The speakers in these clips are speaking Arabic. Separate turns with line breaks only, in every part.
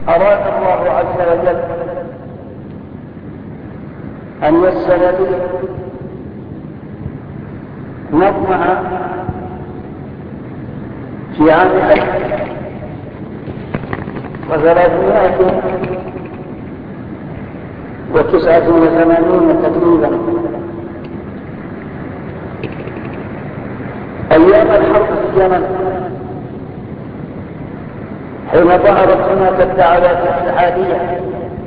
أراد الله عز وجل أن يسر لي نظمها في عام 1389 تقريبا، أيام الحرب في اليمن، حين ظهرت هناك الدعوات الاتحادية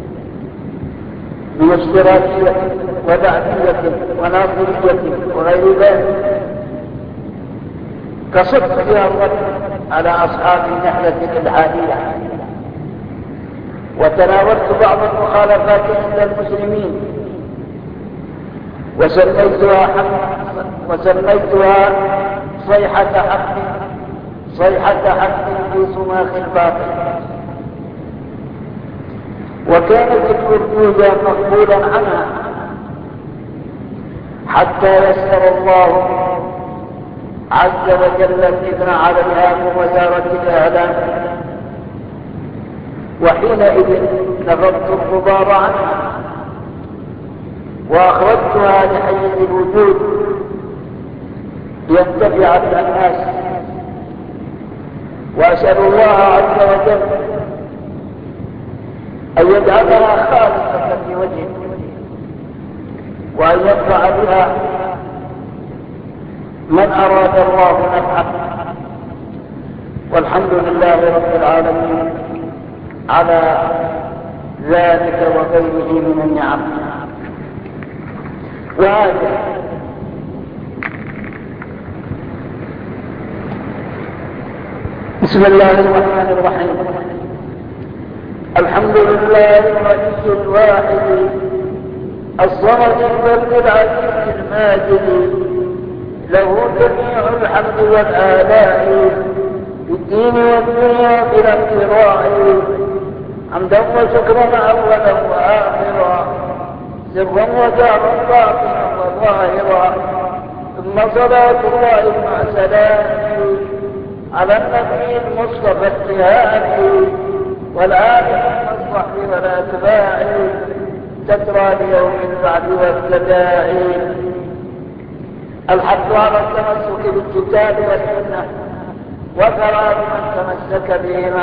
من اشتراكية وبعثية وناصرية وغير ذلك، كصدق فيها الرد على أصحاب النحلة الإلحادية، وتناولت بعض المخالفات عند المسلمين وسميتها صيحة حق في صماخ الباطل، وكانت الوجود مقبولا عنها حتى يسر الله عز وجل الإذن عليها من وزارة الإعلام، وحينئذ نفضت الغبار عنها وأخرجتها لحيز الوجود لينتفع بها الناس. وأسأل الله عز وجل أن يجعلها خالصة لوجهه، وأن ينفع بها من أراد الله نفعه. والحمد لله رب العالمين على ذلك وغيره من النعم. وهذا بسم الله الرحمن الرحيم. الحمد لله الغني الواحد الصمد الفرد العزيز الماجد، له جميع الحمد والآلاء في الدين والدنيا بلا افتراء، حمدا وشكرا أولا وآخرا، سرا وجهرا باطنا وظاهرا، ثم صلاة الله مع سلامه على النبي المصطفى التهامي والآل والصحب والأتباع، تترى ليوم البعث والتداعي. الحث على التمسك بالكتاب والسنة وفرار من تمسك بهما،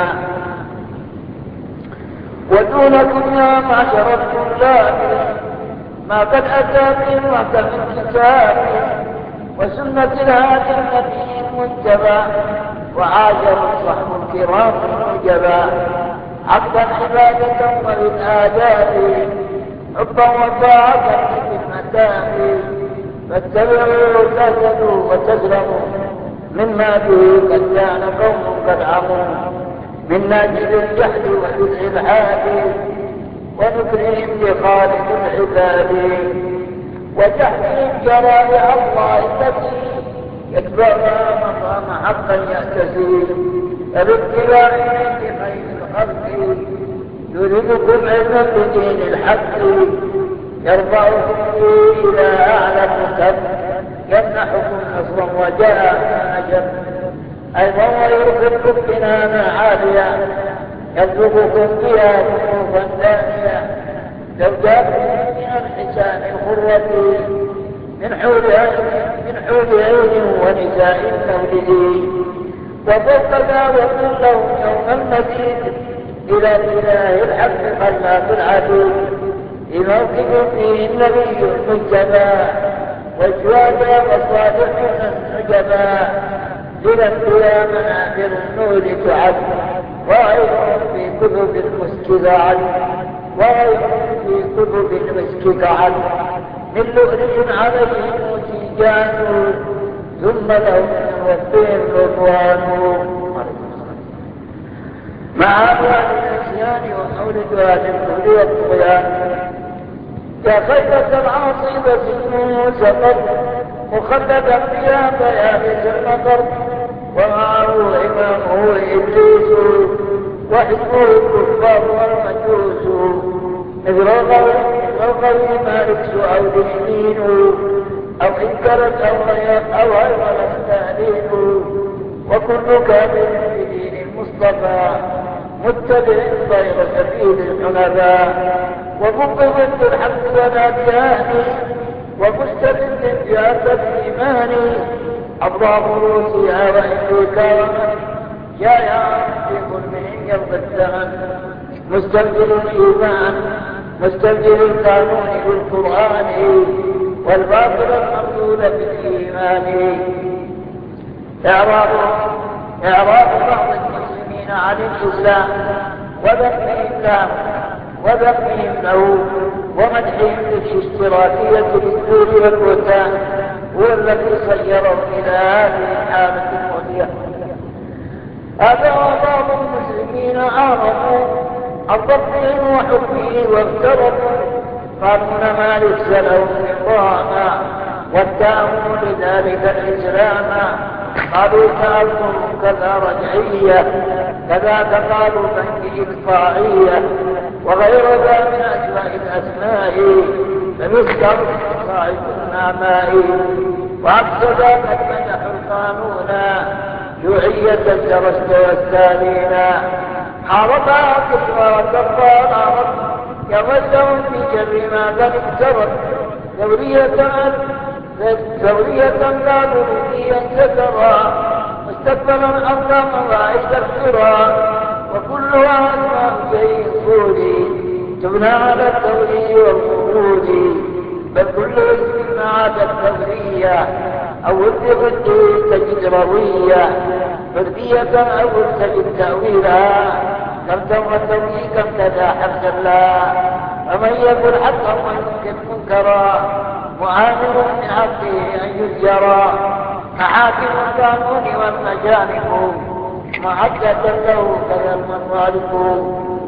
ودونكم يا معشر الطلاب ما قد أتى في محكم الكتاب وسنة الهادي النبي المجتبى، وعاشر الصحب الكرام المجبى، حقا عبادة وللآداب، حبا وطاعة في المتاب، فاتبعوا تهتدوا وتسلموا مما به قد كان قوم قد عموا، من ناجد الجحد والإلحاد ونكرهم لخالق العباد، وجحدهم شرائع الله التي يتبعها مقام حقا يأتسي، فباتباع خير الخلق يريدكم علما بدين الحق، يرفعكم إلى أعلى الرتب، يمنحكم نصرا وجاء أجر، أيضا ويرفقكم بنانا عاليا، يرزقكم بها كنوفا دانية، لو جاءكم من الحسان الخرة من حور عين ونساء المولد، وفوق ذا وكن لهم يوم المزيد إلى إله الحق خلاق العدو، لموقف فيه النبي المجتبى والشهداء والصالحون النجبى، للأنبياء منابر النور تعد، وغيرهم في كتب المسك ذعد، وغيرهم في كتب المسك قعد، من لؤلؤ عليهم تيجان، ثم لهم من ربهم رضوان، مع أبواب العصيان ومولدها للكفر والطغيان، يا خيبة العاصبة سقط مخلدا فيها فيابس المطر، ومعه إمامه إبليس وحزبه الكفار والمجوس، مثل الغوي مالك أو دينين أو انكرت أو هيمنت تأليل، وكل كافر بدين المصطفى متبع غير سبيل الحنفاء ومبغض الحق والأديان ومستبد جهة الإيمان أضراب روسها وإنجلترا جاء في ظلمهم يرضى الثمن مستبدل الإيمان مستبدل القانون بالقرآن والباطل المردود بالإيمان. إعراض بعض المسلمين عن الإسلام وذمهم له ومدحهم للاشتراكية بالدور والبهتان هو الذي صيرهم إلى هذه الحالة المؤذية. هذا بعض المسلمين عارضوا عن ضبطهم وحكمه وافترضوا قانون ما ليس لهم نظاما واتهموا لذلك الإسلام قالوا تعلم كذا رجعية كذا تقالبا إقطاعية وغير ذا من أسماء الأسماء فمسكر صاحب النعماء وعكس ذاك مدح القانون شيوعية الدرست والتالين حاربها كفر وكفر العرب يمسهم في شر ما قد اقترب ثورية لا ضروريا سترى مستقبلا أرضا مواعيد افترى وكلها أسماء شيء صوري تبنى على الثوري والخروج بل كل اسم عاد الثورية أو الضغط تجد روية فردية أو تجد تأويلها كم تم كم تدى حمد الله فمن يقول حقا ويمكن منكرا مؤامر من حقه أن يزجرا محاكم القانون والمجانب معدة له كذا المطالب.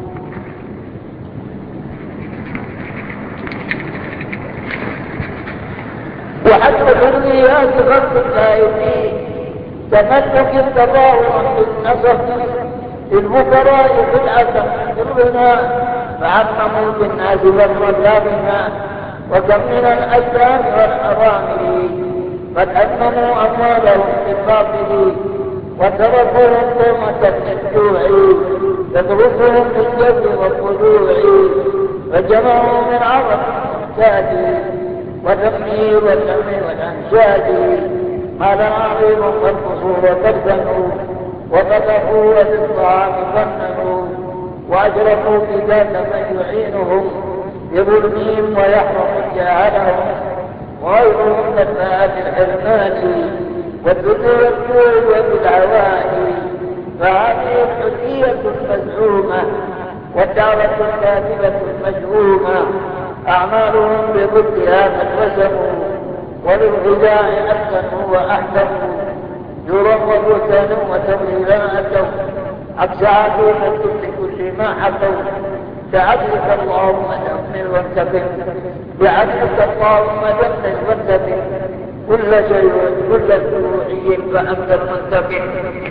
وحتى الحريات غض الخائفين تمسك التظاهر بالنصر للفقراء في العسل سرنا فعمموا بالناس والظلامنا وكم من الأيام والأرامل قد أمنوا أموالهم بالباطل وتركوهم ظلمة الجوع تدرسهم بالجد والخضوع فجمعوا من عرض المحتاج والرمي والدم والأنشاد ما لا عظيم والقصور قدموا وفتحوا وبالطعام فننوا وأجرفوا بذات من يعينهم بظلمهم ويحرم جاهلهم وغيرهم نفاة الحرمان والذل والجوع وبالعواني فهذه الحجية المزعومة والدعوة الكاذبة المجهومة أعمالهم بضدها قد وسموا وللغذاء أحسنوا وأحسنوا جورا وبهتانا وتمويلا أتوا عكس عدومة لكل ما حكوا بعدلك اللهم دمر وانتقم بعدلك اللهم دمر وانتقم كل شيوعي فأنت المنتقم.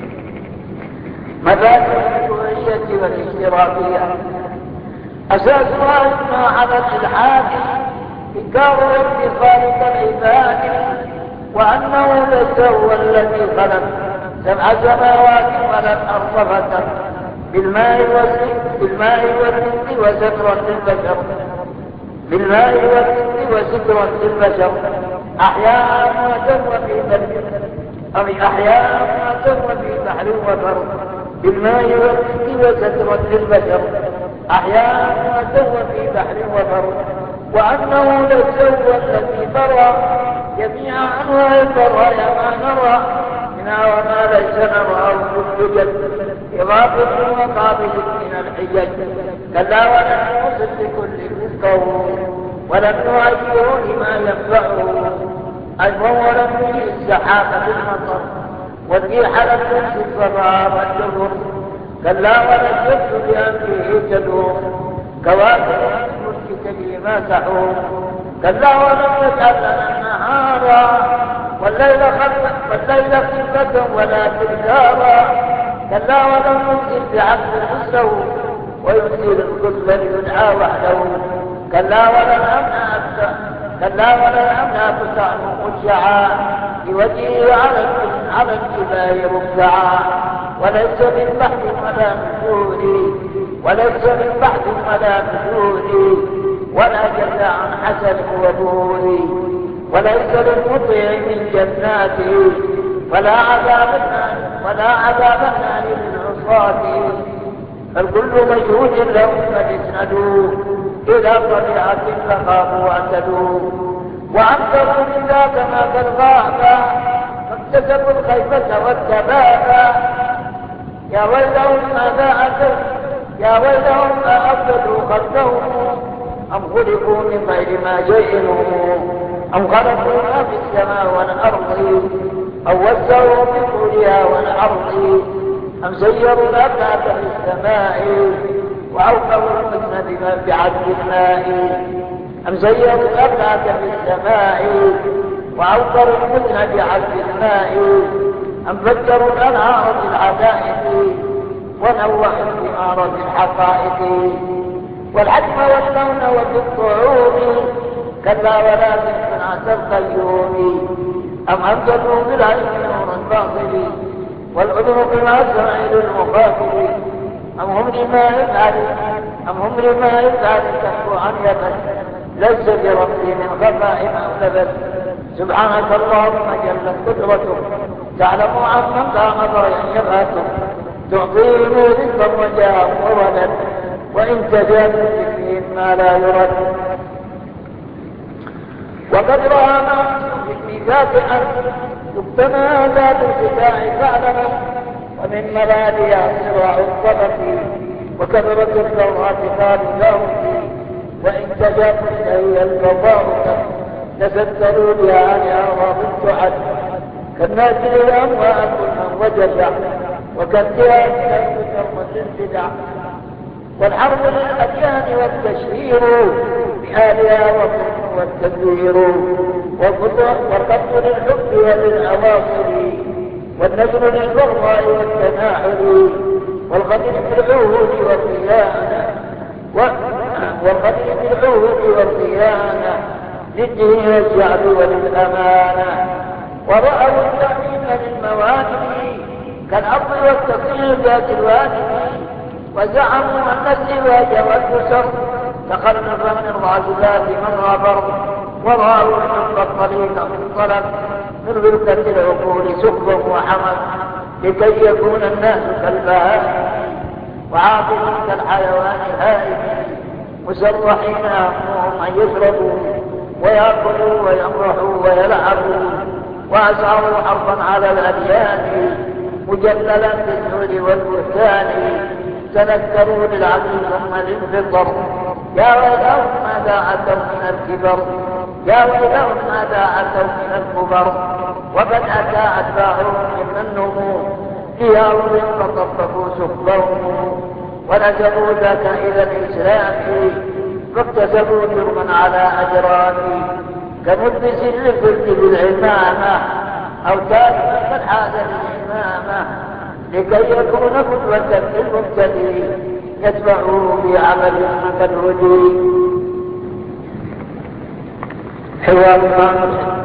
مبادئ الشيوعية والاشتراكية أساسها إما على الإلحاد إنكار خالق العباد وأنه ليس هو الذي خلق سبع سماوات ولا الأرض فتر بالماء والرزق وسترا للبشر بالماء والرزق وسترا للبشر أحياء وتم في بر أحياء وتم في بحر وبر بالماء والرزق وسترا للبشر أحياء وتم في بحر وبر وأنه ليس هو الذي ترى جميع أنواع البرايا ما نرى منها وما ليس نراه بالحجج إضافة وقابل من الحجج كلا ولم نصل لكل رزقه ولم نعجله لما ينفعه أجمع ولم نجي السحاب بالمطر والريح لم تمسك الضباب والجبر كلا ولم يبدو بأمره جدور كواكب الملك تجري ما سحور كلا ولم يجعل لنا النهارا والليل خلفة ولا تذكارا كلا ولم ينزل بعبد نفسه ويرسل الكل ليدعى وحده كلا ولم كلا وللأملاك تعلو خشعا لوجهه على الجبال ركعا وليس من بحث ولا نفور وليس من بحث ولا نفور ولا جزاء حسن ودور وليس للمطيع من جناته ولا عذاب النار للعصاة الكل مجهود لهم فاسندوا إلى طبيعة فخافوا واعتدوا وعنكروا من ذاك ما كالغابة فاكتسبوا الخيبة والثبابة يا ويلهم ماذا أتوا يا ويلهم ما أفسدوا خلقهم أم خلقوا من غير ما جئنوا أم خلقوا ما في السماء والأرض أو وسعوا في طولها والأرض أم سيروا الأفلاك في السماء وأوقعوا المسند بعدل الماء أم سيروا الأفلاك في السماء وأوقعوا المسند بعدل الماء أم فجروا الأنهار بالعدائق ونوحوا الثمار بالحقائق والحجم واللون وبالطعوم كلا ولا بالصنعة القيوم أم أنزلوا بالعلم نور الباطل والأذن بالأسرع للمخاطب أم هم لما يفعل تخفو عن يبس ليس بربي من خفاء أو لبس سبحانك اللهم جلت قدرتك تعلم عمن قام ضريا يبهته تعطيني رزقا وجاء وولد وإن تجادل فيه ما لا يرد وقد رأى في الميثاق أن تبتنى ذات الخداع فعلما ومن مبادئها صراع الطبق وكثرة الثورات خالدهم وإن تجاوز هي القضاء تستروا بها عن أعراض تعد كالناس الأموال كلهم وجزع وكالتهاب كالمجرمة البدع والحرب للأديان والتشهير بآلها والتدوير والقتل للحب وللأواصر والنجر للبغضاء والتناحر والقتل بالعهود والخيانة للدين والشعب وللأمانة ورأوا التأمين للموانئ كالأرض والتصير ذات الواجب وزعموا أن الزواج والكسر تخلف من الواجبات من غبر ورأوا الحب الطريق من طلب من غلقة العقول سخبا وحمل لكي يكون الناس كالبهائم وعاقل كالحيوان هائم مسرحين أمرهم أن يشربوا ويأكلوا ويمرحوا ويلعبوا وأسعروا حرفا على الأديان مجللا بالسهل والبهتان تنكروا للعقل ثم للفطر يا ويلهم ماذا أتوا من الكبر يا ويلهم ماذا أتوا من الكبر وقد أتى أتباعهم من النمو في أرض فطفقوا سفلهم ونسبوا ذاك إلى الإسلام فاكتسبوا جرما على أجرام كملبس للفرد بالعمامة أو تارك فالحاد للإمامة لكي يكون قدوة للمبتدئ يتبعه بعمل كالهدي حوار خامس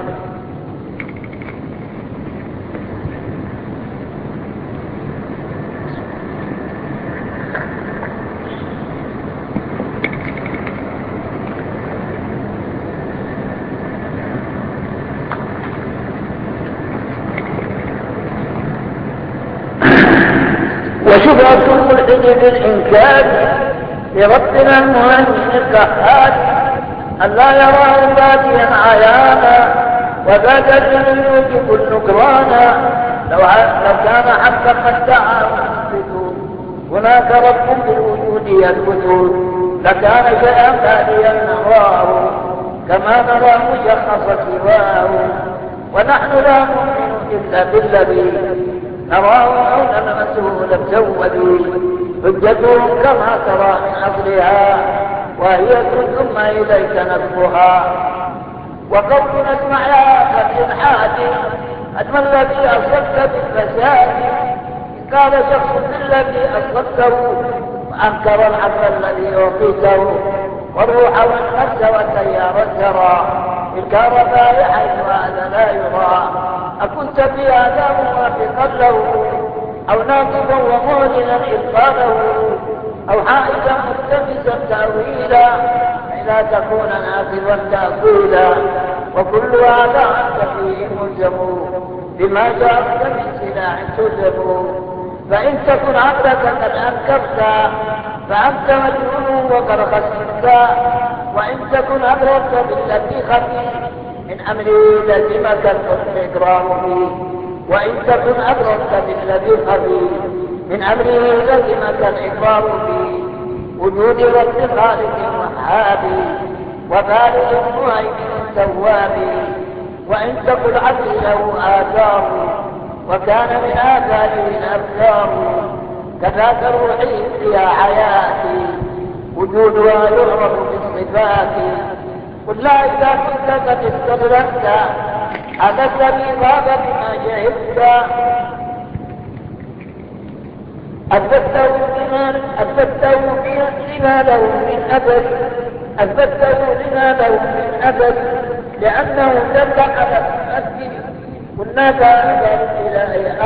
وشبهة الملحد بالإنكار لربنا المهيمن القهار أن لا يراه باديا عيانا وباد الجنود كل نكرانا لو كان حقا قد دعا ويثبت هناك رب بالوجود يثبت لكان شيئا باديا نراه كما نرى مشخص سواه ونحن لا نؤمن إلا بالذي نراه أو نلمسه لمسود حجتهم كما ترى من أصلها وهي ثم إليك نسبها وقول نسمع يا أخي الحاج أجمل الذي أصبت بالفساد قال شخص بالذي أصبته وأنكر العقل الذي أعطيته والروح والنفس والتيار الثرى بالكهرباء حيث هذا لا يرى. أكنت في هذا موافقا له أو ناقضا ومعلنا إبطاله أو حائزا ملتمسا تأويلا لا تكون ناقضا تأويلا. وكل هذا أنت فيه ملزم بما جاءت من سلاح تلزم. فإن تكن عقلك قد أنكرت فأنت مجنون وقد خسرت، وإن تكن أبررت بالتي خفي من أمره لزمك الإكرام فيه. وإن تكن أبررت بالذي خفي من أمره لزمك الإكرام فيه. وجود رب خالق وهاب وبارئ مهيمن تواب. وإن تقل عبدي له آثار وكان من آثاره الأبصار كذاك روحي فيها حياتي وجودها يعرف بالصفات. قل لا إذا كنت قد استدركت هذا الذي غاب بما جهلت أثبته لما له من أبد لأنه دل على المؤثر. قلنا فآذان الإله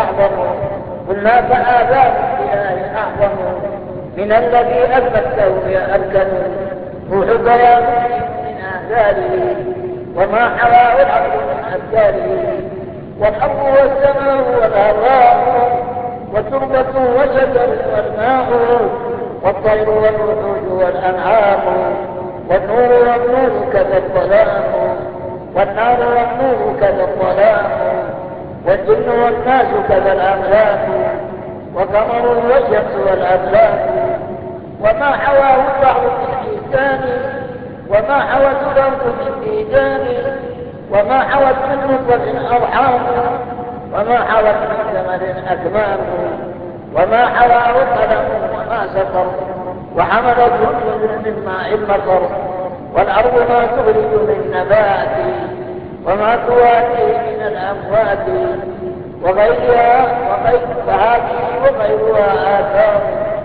أعظم من الذي أثبته يا أبدل. روحك يا من آثاره وما حواه العقل من أبداله. والأرض والسماء والهواء وتربة وشجر والماء والطير والوحوش والأنعام والنور والنور كذا الظلام والنار والنور كذا الظلام والجن والناس كذا الأملاك وقمر والشمس والأفلاك. وما حواه البحر من إيتان وما حوت الأرض من إيجان وما حوت من نطفة أرحام وما حوت من ثمر أكمام وما حواه قلم وما سطر وحملته الجبل من ماء المطر. والأرض ما تخرج من نبات وما تواتيه من الأموات وغيرها فهذه وغيرها آثار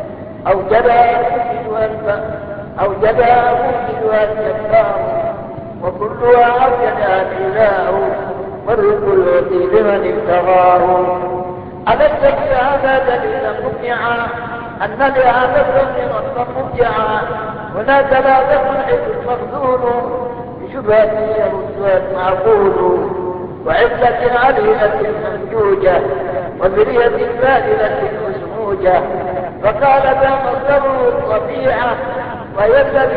أوجدها موجدها الجبار وكلها أوجدها الإله والرزق يعطي لمن ابتغاه. أليس في هذا دليلا مقنعا أن لهذا الظن ربا مرجعا. هناك لا تنعد المخذول بشبهة يردها المعقول وعزة عليلة ممجوجة وذرية بادلة مسموجة. فقال ذا مصدره الطبيعة وهي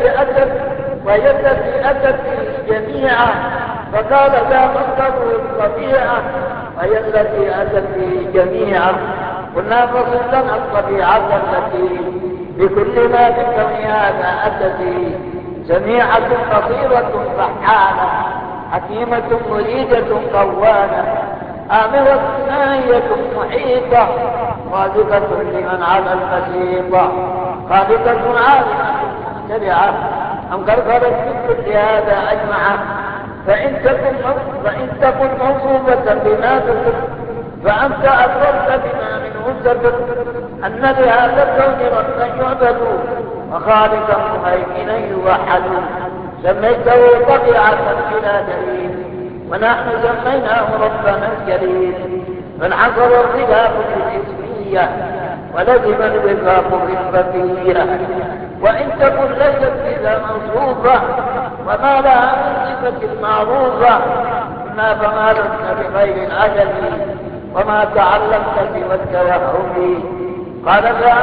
التي أتت به جميعا. فقال ذا مصدره الطبيعة وهي التي أتت به جميعا. قلنا فصلنا الطبيعة التي بكل ما في الكون هذا أتت سميعة بصيرة فعالة حكيمة مريدة قوانة آمرة ناهية محيطة خالقة لمن على البسيطة خالقة عالمة مخترعة أم قرقرت في كل هذا أجمعة. فإن تكن موصوفة بما ذكر فأنت أقررت بما منه سبب أن لهذا الكون ربا يعبد وخالقا مهيمنا يوحد. سميته طبيعة بلا دليل ونحن سميناه ربنا الجليل. فانحصر الخلاف في الاسمية ولزم الوفاق في البقية. وإن تكن ليست بذا موصوفة وما لها من صفة معروفة إما فما لست بغير العجل وما تعلمت سوى التوهم. قال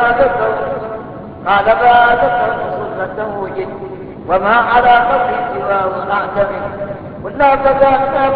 فهذا صفة وجد وما على قبل سواه نعتمد. قلنا فدا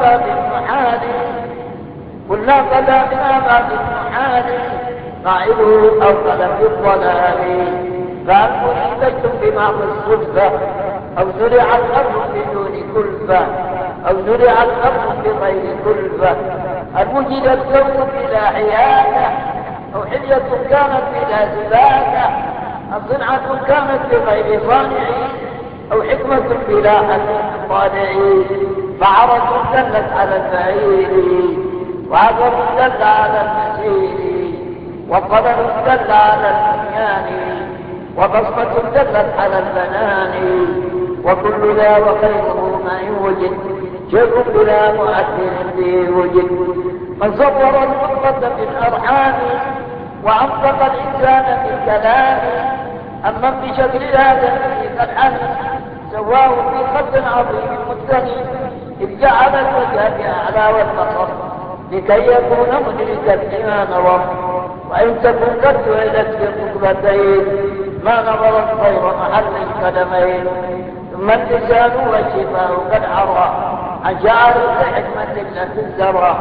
من آباد المحال قائله أو قلم الضلال. فهل منيتم بمعنى الصدفة أو زرع الأرض بدون كلفة أو زرع الأرض بغير كلفة. هل وجد الكون بلا حيادة أو حلية كانت بلا زبادة أو صنعة كانت بغير صانع أو حكمة بلا حكم طالع. فعرض دلت على البعير وعذر دل على المسير وقدر دل على البنيان وبصمة دلت على البنان. وكل ذا وخيره ما يوجد شيء بلا مؤثر به وجد. من صور النطفة في الأرحام وأنطق الإنسان بالكلام أما بشكل آدم في الحم سواه في خد عظيم مستقيم إذ جعل الوجه بأعلى والبصر لكي يكون مدركا لما نظر. وإن تكن قد جعلت في الركبتين ما نظرت غير محل القدمين. ثم اللسان والشفاه قد عرى عن شعر بحكمة التي الزرى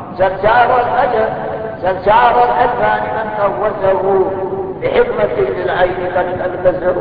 سل شعر الألفان من قوسه بحكمة للعين قد ألبسه.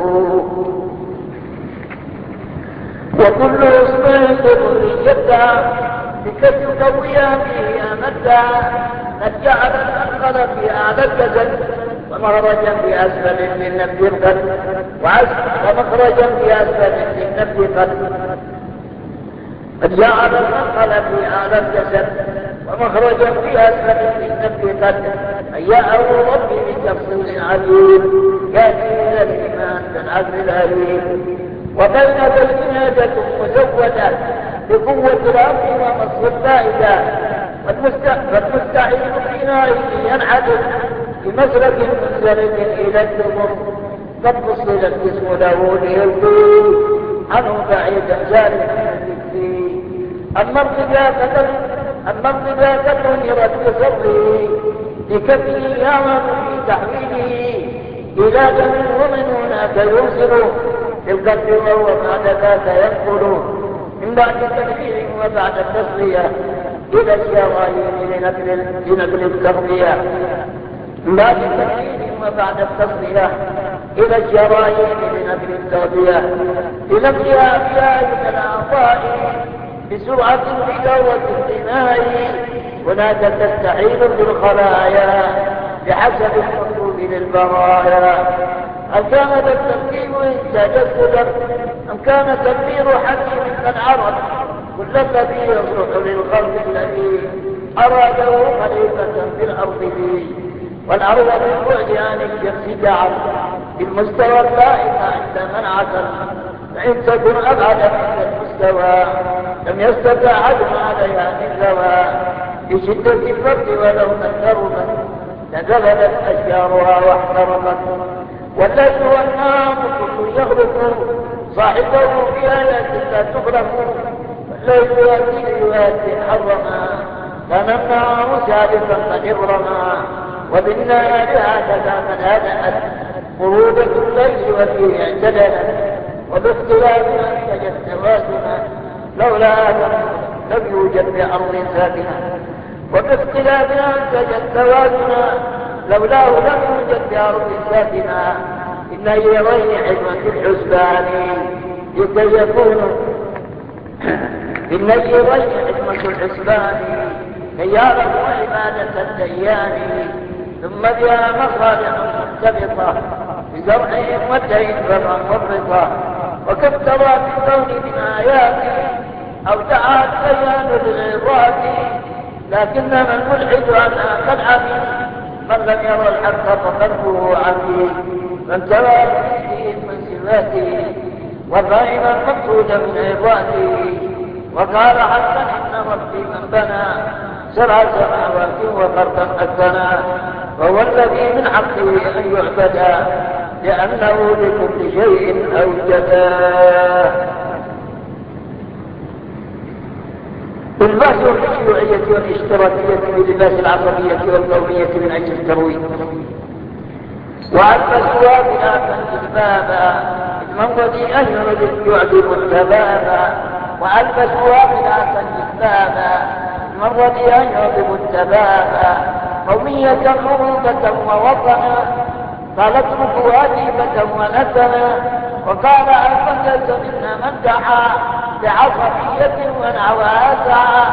وكل اصبع ذريتها بكسر قويا به امدا قد جعل الانقل في اعلى الجسد ومخرجا في اسفل من نفس القلب ومخرجا في اسفل من نفس القلب. قد جعل الانقل في اعلى الجسد ومخرجا في اسفل من نفس القلب. هيأه ربي بتفصيل عليم ياتي الى الايمان بالعدل الاليم. وبين بينادة مزودة بقوة الأرض ومصر الفائدة والمستعين في ناره ينعدل بمسلك منزلق إلى الدبر قد فصل الجسم له ليلقي عنه بعيدا جاري فيه. أما ارتباكة نيرت بصره لكفه يعمل في تحويله إلى جميع ومن هناك يوصله بالقتل وهو بعد ذاك ينقل من بعد التكفير وبعد التصلية إلى الشرايين لنقل التغذية. من بعد التكفير وبعد التصلية إلى الشرايين لنقل التغذية لنقلها بآية الأعضاء بسرعة بدورة الدماء. هناك تستحيل بالخلايا بحسب المطلوب للبرايا. أم كان التركيب تجسدا أم كان تدبير حكيم قد عرف كل الذي يصلح للخلق الذي أراده خليفة في الأرض به. والأرض بالبعد عن الشمس جعل بالمستوى اللائق عند من عقل. فإن تكن أبعد من المستوى لم يستطع عدم عليها من زوى. بشدة الفرد ولو تكرمت تذبلت أشجارها واحترمت. والليل والنهار كل يخلق صاحبه في آيات لا تخلق. والليل يأتي حرما كان النهار سالفا قد إبرما. وبالنهار هكذا من هدأت خروجة الليل وفيه اعتدلت. وباختلافنا انتجت توازنا لولا آدم لم يوجد بأرض ساكنة. وباختلافنا انتجت توازنا لولاه لم يوجد بأرض ساكنة. إن يرين حكمة الحسبان لكي يكونوا إن يرين حكمة الحسبان كي يعرفوا عبادة الديان. ثم بها مصالح مرتبطة بزرعهم والدين فرا مفرطة. وكم ترى في الكون من آيات أودعها البيان للعباد. لكن من الملحد عنها كالعمي من لم يرى الحق فقلبه عمي. من ترى بمثله من صفاته وفاهما المقصود من عباده. وقال حقا إن ربي من بنى سبع سماوات وفرقا أذنا وهو الذي من حقه أن يعبدا لأنه لكل شيء أوجدا. البحث في الشيوعية والاشتراكية بلباس العصبية والقومية من أجل الترويج. وألبسوا بناء البابا من ودي أن يعذب التبابا. وألبسوا بناء البابا من ودي أن يعذب التبابا. قومية عروبة ووطنا قالت ركواتيبة ونسنا. وقال ألفا ليس منا من دعا بعصبية ونعوها سعى.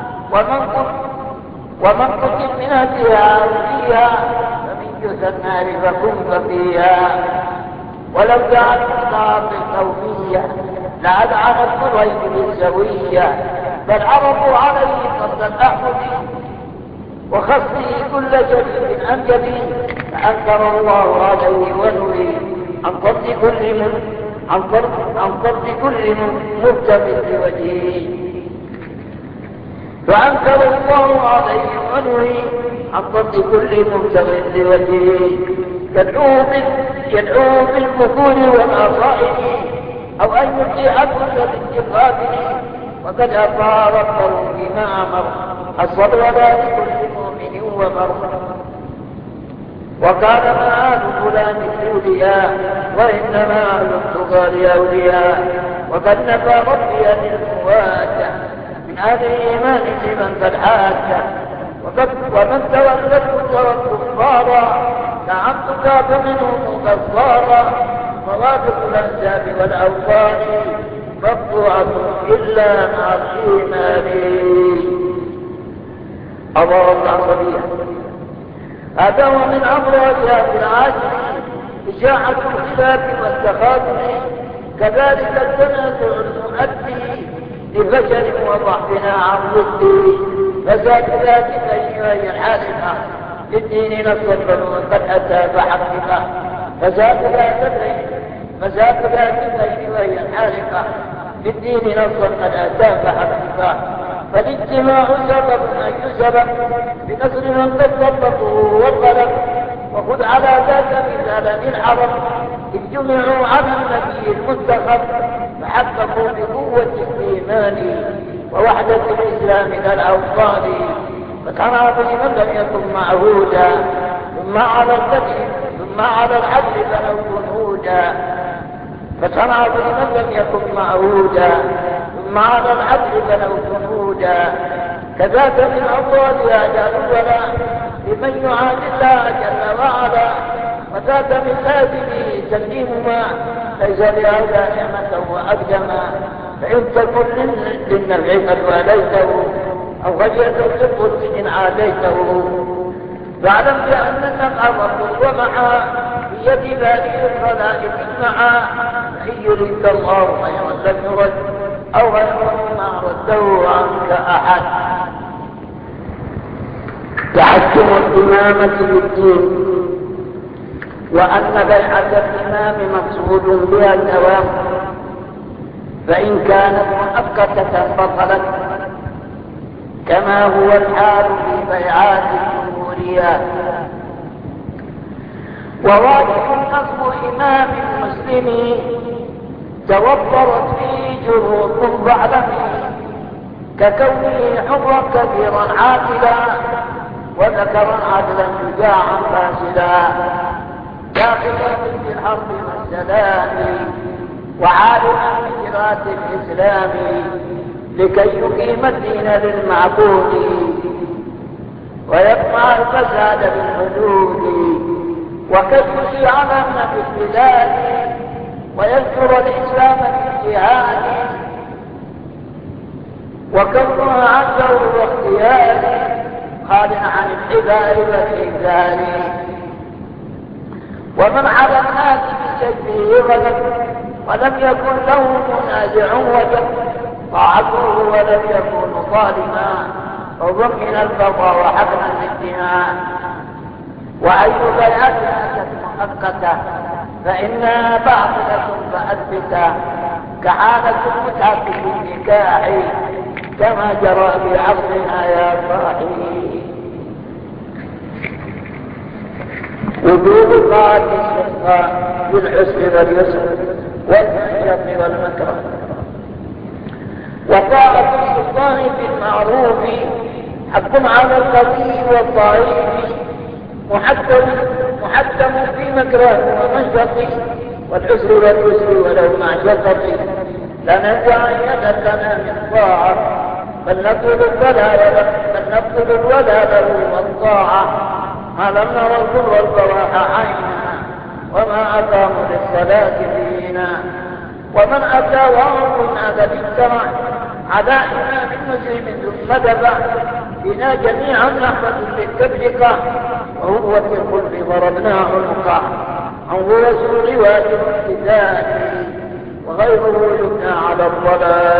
ومن قتل من أهلها وفيها فمن جثى النار فكن فيها. ولو جعلت النار القومية لأدعنت قريب بالسوية. بل عرضوا عليه قصد الأحمد وخصه كل جديد عن جديد. فأنكر الله عليه ونهي عن طرد كل مبتغ بوجهه. فأنكر الله عليه ونهي عن ضد كل مبتغ لوجهه يدعوه بالكفور والأصائل أو أن يطيع كل بالغافل وقد أطاع ربه فيما أمر الصبر لا لكل مؤمن ومر. وقال ما أهل فلان الأولياء وإنما أهل التقى أولياء وقد نفى ربي للمواجه من أهل الإيمان لمن قد حاج ومن تولى الكفر والكفار لعبدك فمنهم كفارا مرافق الأنساب والأوطان مقطوعة إلا مع الإيمان. الله العصبية هذا هو من أمر أجاب العاجل إشاعة الخلاف والتخاذل كذلك التنازع المؤدي لفشل وضعفنا عن ضده فساد ذاتك أيها الحادثة للدين نصر وقد أتى فحقك فساد ذاتك أيها الحادثة للدين نصر قد أتى فحقك فالاجتماع سبب أي سبب بنصر من قد طبقه والغلب وخذ على ذاك مثالا للعرب إذ جمعوا على النبي المنتخب فحققوا بقوة الإيمان ووحدة الإسلام كالأوطان فترى بمن لم يكن معهودا ثم على العدل بنوا جنودا فترى بمن لم يكن معهودا ثم على العدل بنوا جنودا كذاك من أبواب أجال الولاء لمن يعادي الله جل وعلا وذاك من لازمه تسليم ما ليس لهذا نعمة وأقدما فإن تكن للنفع قد واليته أو خشية القدس إن عاديته فاعلم بأن النفع مطلوب ومعا بيد بارئ الخلائق معا فإن يريد الله خيرا لم يرد أو غيره ما رده عنك أحد. تحكم الإمامة بالدين وأن بيعة الإمام مقصود بها الدوام فإن كانت مؤقتة بطلت كما هو الحال في بيعات الجمهوريات. وواجب نصب إمام مسلم توفرت فيه جروح بعدمه ككونه حرا كبيرا عادلا وذكرا عدلا شجاعا فاسدا داخلا في الحرب والسلام وعالما بجرات الإسلام لكي يقيم الدين للمعبود ويقطع الفساد بالحدود وكي يشيع الأمن في البلاد ويذكر الإسلام في الجهاد وكونها عن دور واختيار خالٍ عن الحبال والإنذار ومن على الناس بسجده غلب ولم يكن له منازع وجب طاعته ولم يكن ظالما وضمن البقاء وحقنا للدماء. وأي بيعة أتت مؤقتة فإنها باطلة فأثبتا كحالة المتعة في النكاح كما جرى في عصرنا يا صاحبي. وجوب طاعة السلطان بالعسر واليسر والمنشط والمكره. وطاعة السلطان بالمعروف حق على القوي والضعيف محتم في مكره ومنشط والعسر واليسر ولو مع شقط لا ننزع يدنا من طاعة بل نطلب الولا له والطاعة ما لم نرى الضر والبراح عينا وما أقاموا للصلاة فينا. ومن أتى وعظ هذا بالسمع على إمام مسلم ثم دفع بنا جميعا نحمة للتفرقة وهو في الخلف ضربناه عنقه عن رسول واجب الكتاب وغيره يبنى على الضلال.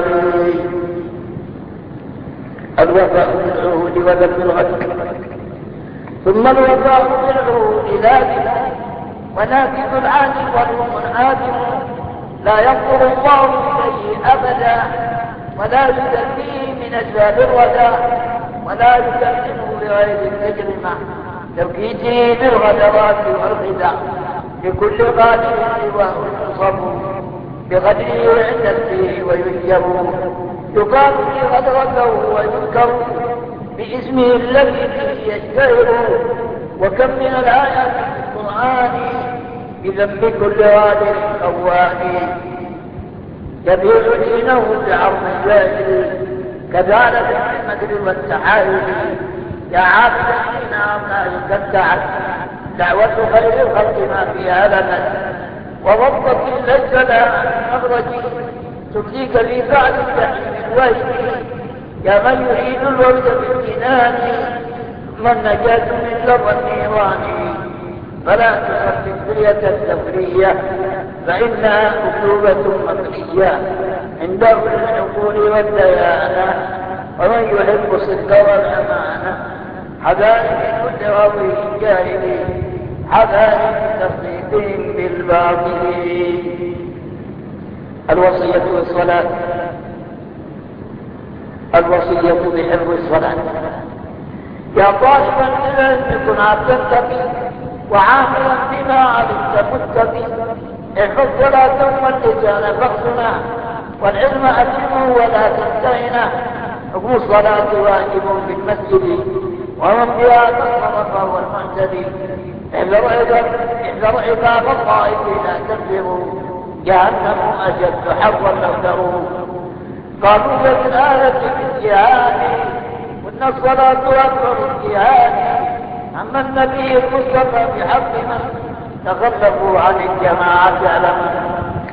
الوفاء بالعهود وذب الغد ثم الوفاء بالعهود لازم ونافذ العادل والهم عادم لا ينظر الله إليه أبدا ولا يزكيه من أسباب الردى، ولا يكلمه بغير التجرمة، تبكيته بالغدرات والخدع، لكل قادر سواه ينصب بقدره عند فيه ويجب، يقام في غدرته ويذكر باسمه الذي فيه يشتهر. وكم من الآيات في القرآن بذنب كل غادر خوان، يبيع دينه بعرض الجاهل كذلك بالمكر والتحايل. يا عابد الدين أمنا يكتعت دعوة خير الخلق ما فيها لمس، وضبط ليس لها عن مخرج تفديك في بعد الجحيم الوهي. يا من يريد الورد بالجنان من نجاة من لظى النيران، فلا تصف الدنيا التفرية فإنها أسلوبة مكرية عند أهل العقول والديانة. ومن يحب الصدق والأمانة حذاري من كل غوي جاهل، حذاري من تصديقهم بالباطل. الوصية بالصلاة، الوصية بحفظ الصلاة. يا طالبا العلم كن عبدا تقي وعاملا بما علمت متقي، احفظ ولا تم اللسان فاقصنا والعلم أتمه ولا تنتهنا. حكم الصلاة واجب في المسجد ومن بها تصرف فهو المعتدي. احذر عقاب الله لا تنفروا جهنم أشد حظا لو تروا. قالوا في الآية بالجهاد وإن الصلاة أكبر الجهاد، أما النبي المصطفى بحق من تخلفوا عن الجماعة علما.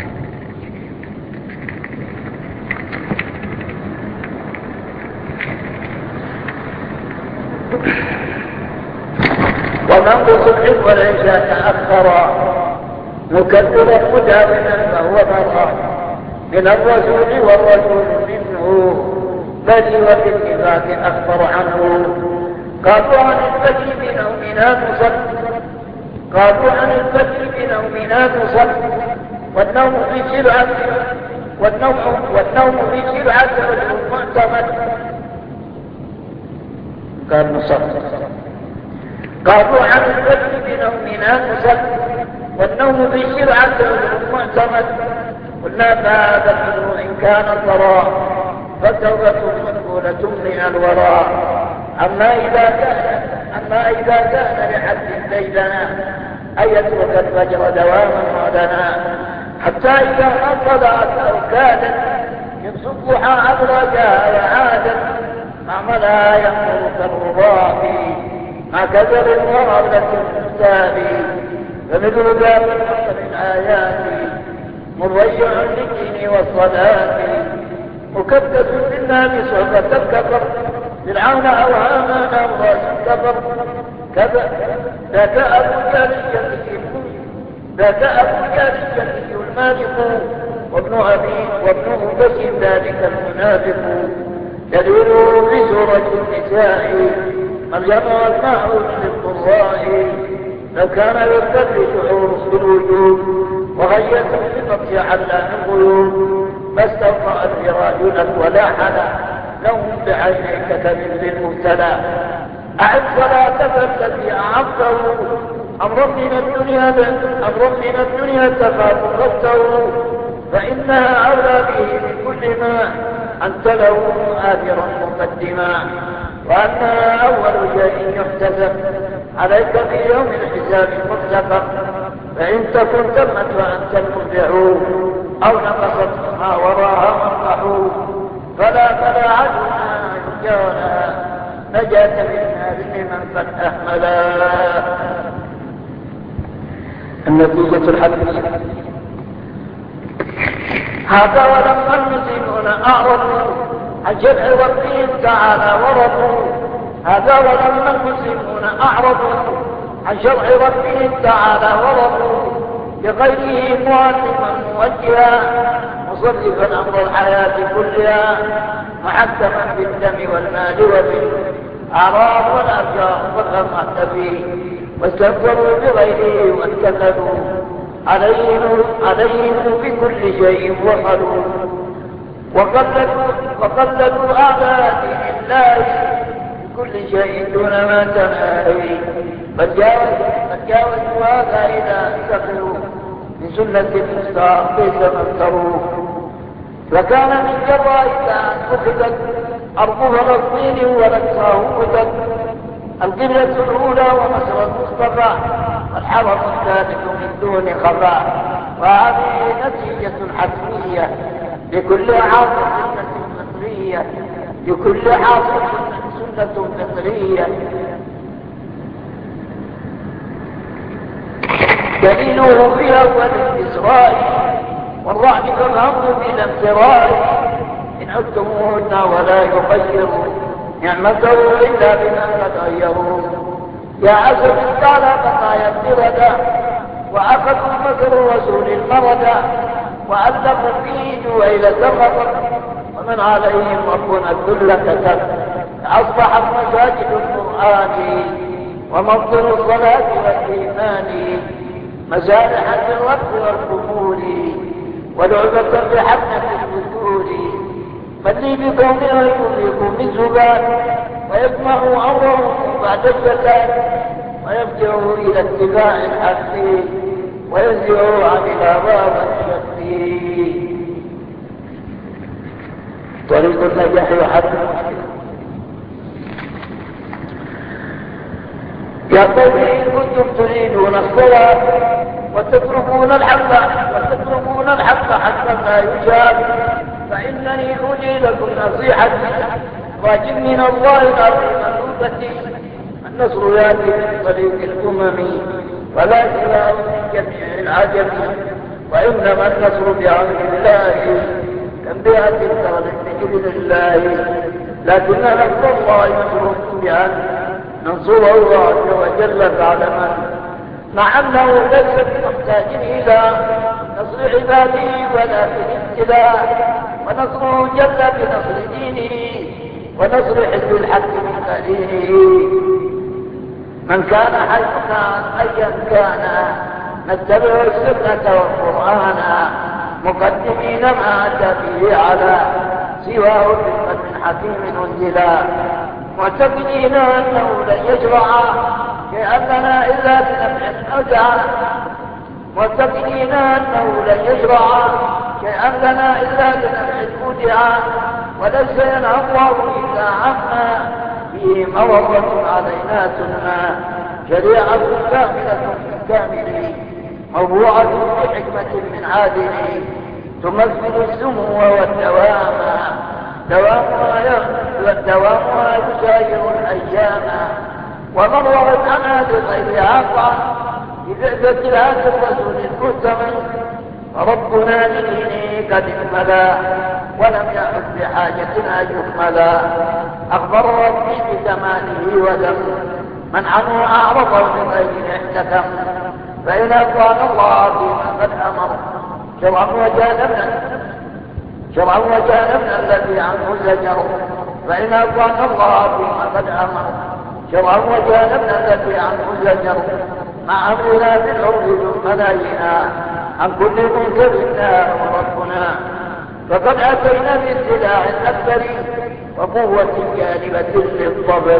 ومن بصبح والعشاء تأخر مكذبا مداوما فهو مرأة من الرسول والرسول منه، بل وبالنفاق أخبر عنه. قالوا عن الفجر بنومنا نصل، قالوا عن الفجر بنومنا نصل، والنوم في شرعة والنوم في شرعة المعتمد. قال نصل. قالوا عن الفجر بنومنا نصل، والنوم في شرعة المعتمد. قلنا فهذا منه إن كان الضراء فتوبة مقبولة من الوراء. أما إذا كان لحد ليلنا أن يترك الفجر دواما غدنا، حتى إذا ما طلعت أو كادت يصبح أدرجها وعادت معملها ينظر كالرضاء مع كذب ورغبة المستابي. فمثل ذا من الآيات مريع للدين والصلاة، مكدس منا بصحبة الكفر فرعون أوهاما نغاس الكفر. ذاك أبو جهل المالك وابن بشر ذلك المنافق. دليله بسورة النساء مريم والماعون للقراء. لو كان للقدر شعور بالوجود وغيث بقطع علام الغيوب، ما استوفى الفراج لك ولا حلا لهم بعينيك كمثل المبتلى. أعد صلاة فالذي أعظته أمر من الدنيا تفات غفته، فإنها أولى به من كل ما أنت له آثرا مقدما. وأنها أول شيء يحتسب عليك في يوم الحساب المتفق، فإن تكن تمت وأنت المرجع أو نقصت ما وراها مرفح، فلا عدنا يرجعنا نجاة من لمن قد أهملا. النتيجة الحديث هذا ولما المسلمون أعرضوا عن شرع ربهم تعالى ورضوا. هذا ولما المسلمون أعرضوا عن شرع ربهم تعالى ورضوا، لغيره معلما موجها مصرفا أمر الحياة كلها، محكما بالدم والمال وبالأعراض والأرجاء والغمات فيه، واستكبروا بغيره واتخذوا عليهم بكل شيء وخلوا. وقلدوا أعداء دين الله بكل شيء دون ما تناهي. فجاوزوا هذا إذا سخروا من سنة المستقيم فافتروا. فكان من جراء أن أخذت أرض فلسطين ولكساه أخذت القبلة الأولى ونصر المصطفى والحرم الثابت من دون خفاء. وهذه نتيجة حتمية لكل عاصف فطرية، لكل عاصف سنة فطرية. دليله في أول الإسراء والرعد كالأمر بلا امتراء. إن عدتموهن ولا يغيروا نعمته إلا بما قد غيروا. يا أسف تعالى بقايا الدردة وأخذوا مكر رسول المردة وألقوا فيه جويلة الغضب ومن عليهم ربنا الذل كتب. أصبحت مساجد القرآن ومنظر الصلاة والإيمان مزارع للرب والقبول ولعبة بحفنة الفتور. من لي بكونها يملك من زبان ويجمع أمره بعد الزكاة ويرجع إلى اتباع الحق وينزع عن الهوى والشك. طريق النجاح يحب. يا قوم إن كنتم تريدون الصلاة وتتركون الحق حتى لا يجاب فإنني أولي لكم نصيحتي واجب من الله العظيم توبتي. النصر يأتي من طريق الأمم ولا سواه من جميع العجم. وإنما النصر بعون الله كانبيعة تغلق بإذن الله. لكن نصر الله مشروط بأن ننصره الله عز وجل فاعلما مع أنه ليس بمحتاج إلى نصر عباده ولا بالابتلاء. ونصره جل بنصر دينه ونصر حزب الحق من دينه. من كان حيث كان أيا كان نتبع السنة والقرآن مقدمين ما أتى به على سواه من حكيم أنزلا. معتقدين أنه لن يشرع كأننا إلا بنفع أودع. معتقدين أنه لن يشرع كأننا إلا بنفع أودع. وليس ينهى الله إلا عما فيه موضة علينا سنة شريعة كاملة كاملة موضوعة بحكمة من عادل تمثل السمو والدوام. دوامها يساير الأيام ومن وغد عنها بغير عقا ببعثة هذا الرسول المؤتمن. ربنا لدينه قد اكملا ولم يعد بحاجة أن يكملا. أخبر ربي بكماله ودم من عنه أعرضه بغير احتكم. فإن أطعنا الله فيما قد أمر شرعا وجانبنا الذي عنه زجر. فإن أطعنا الله فيما قد أمر شرعا وجانبنا الذي عنه زجر. مع أمرنا بالعرض ثم نهينا عن كل منكر وربنا. فقد أتينا باتباع الأكبر وقوة جانبة للطبر.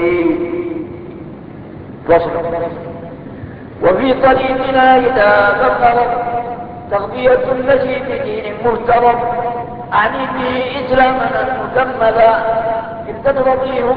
وفي طريقنا إذا ذكر تغذية المشي بدين محترم أعني به إسلامنا مكملا. إذ قد رضيه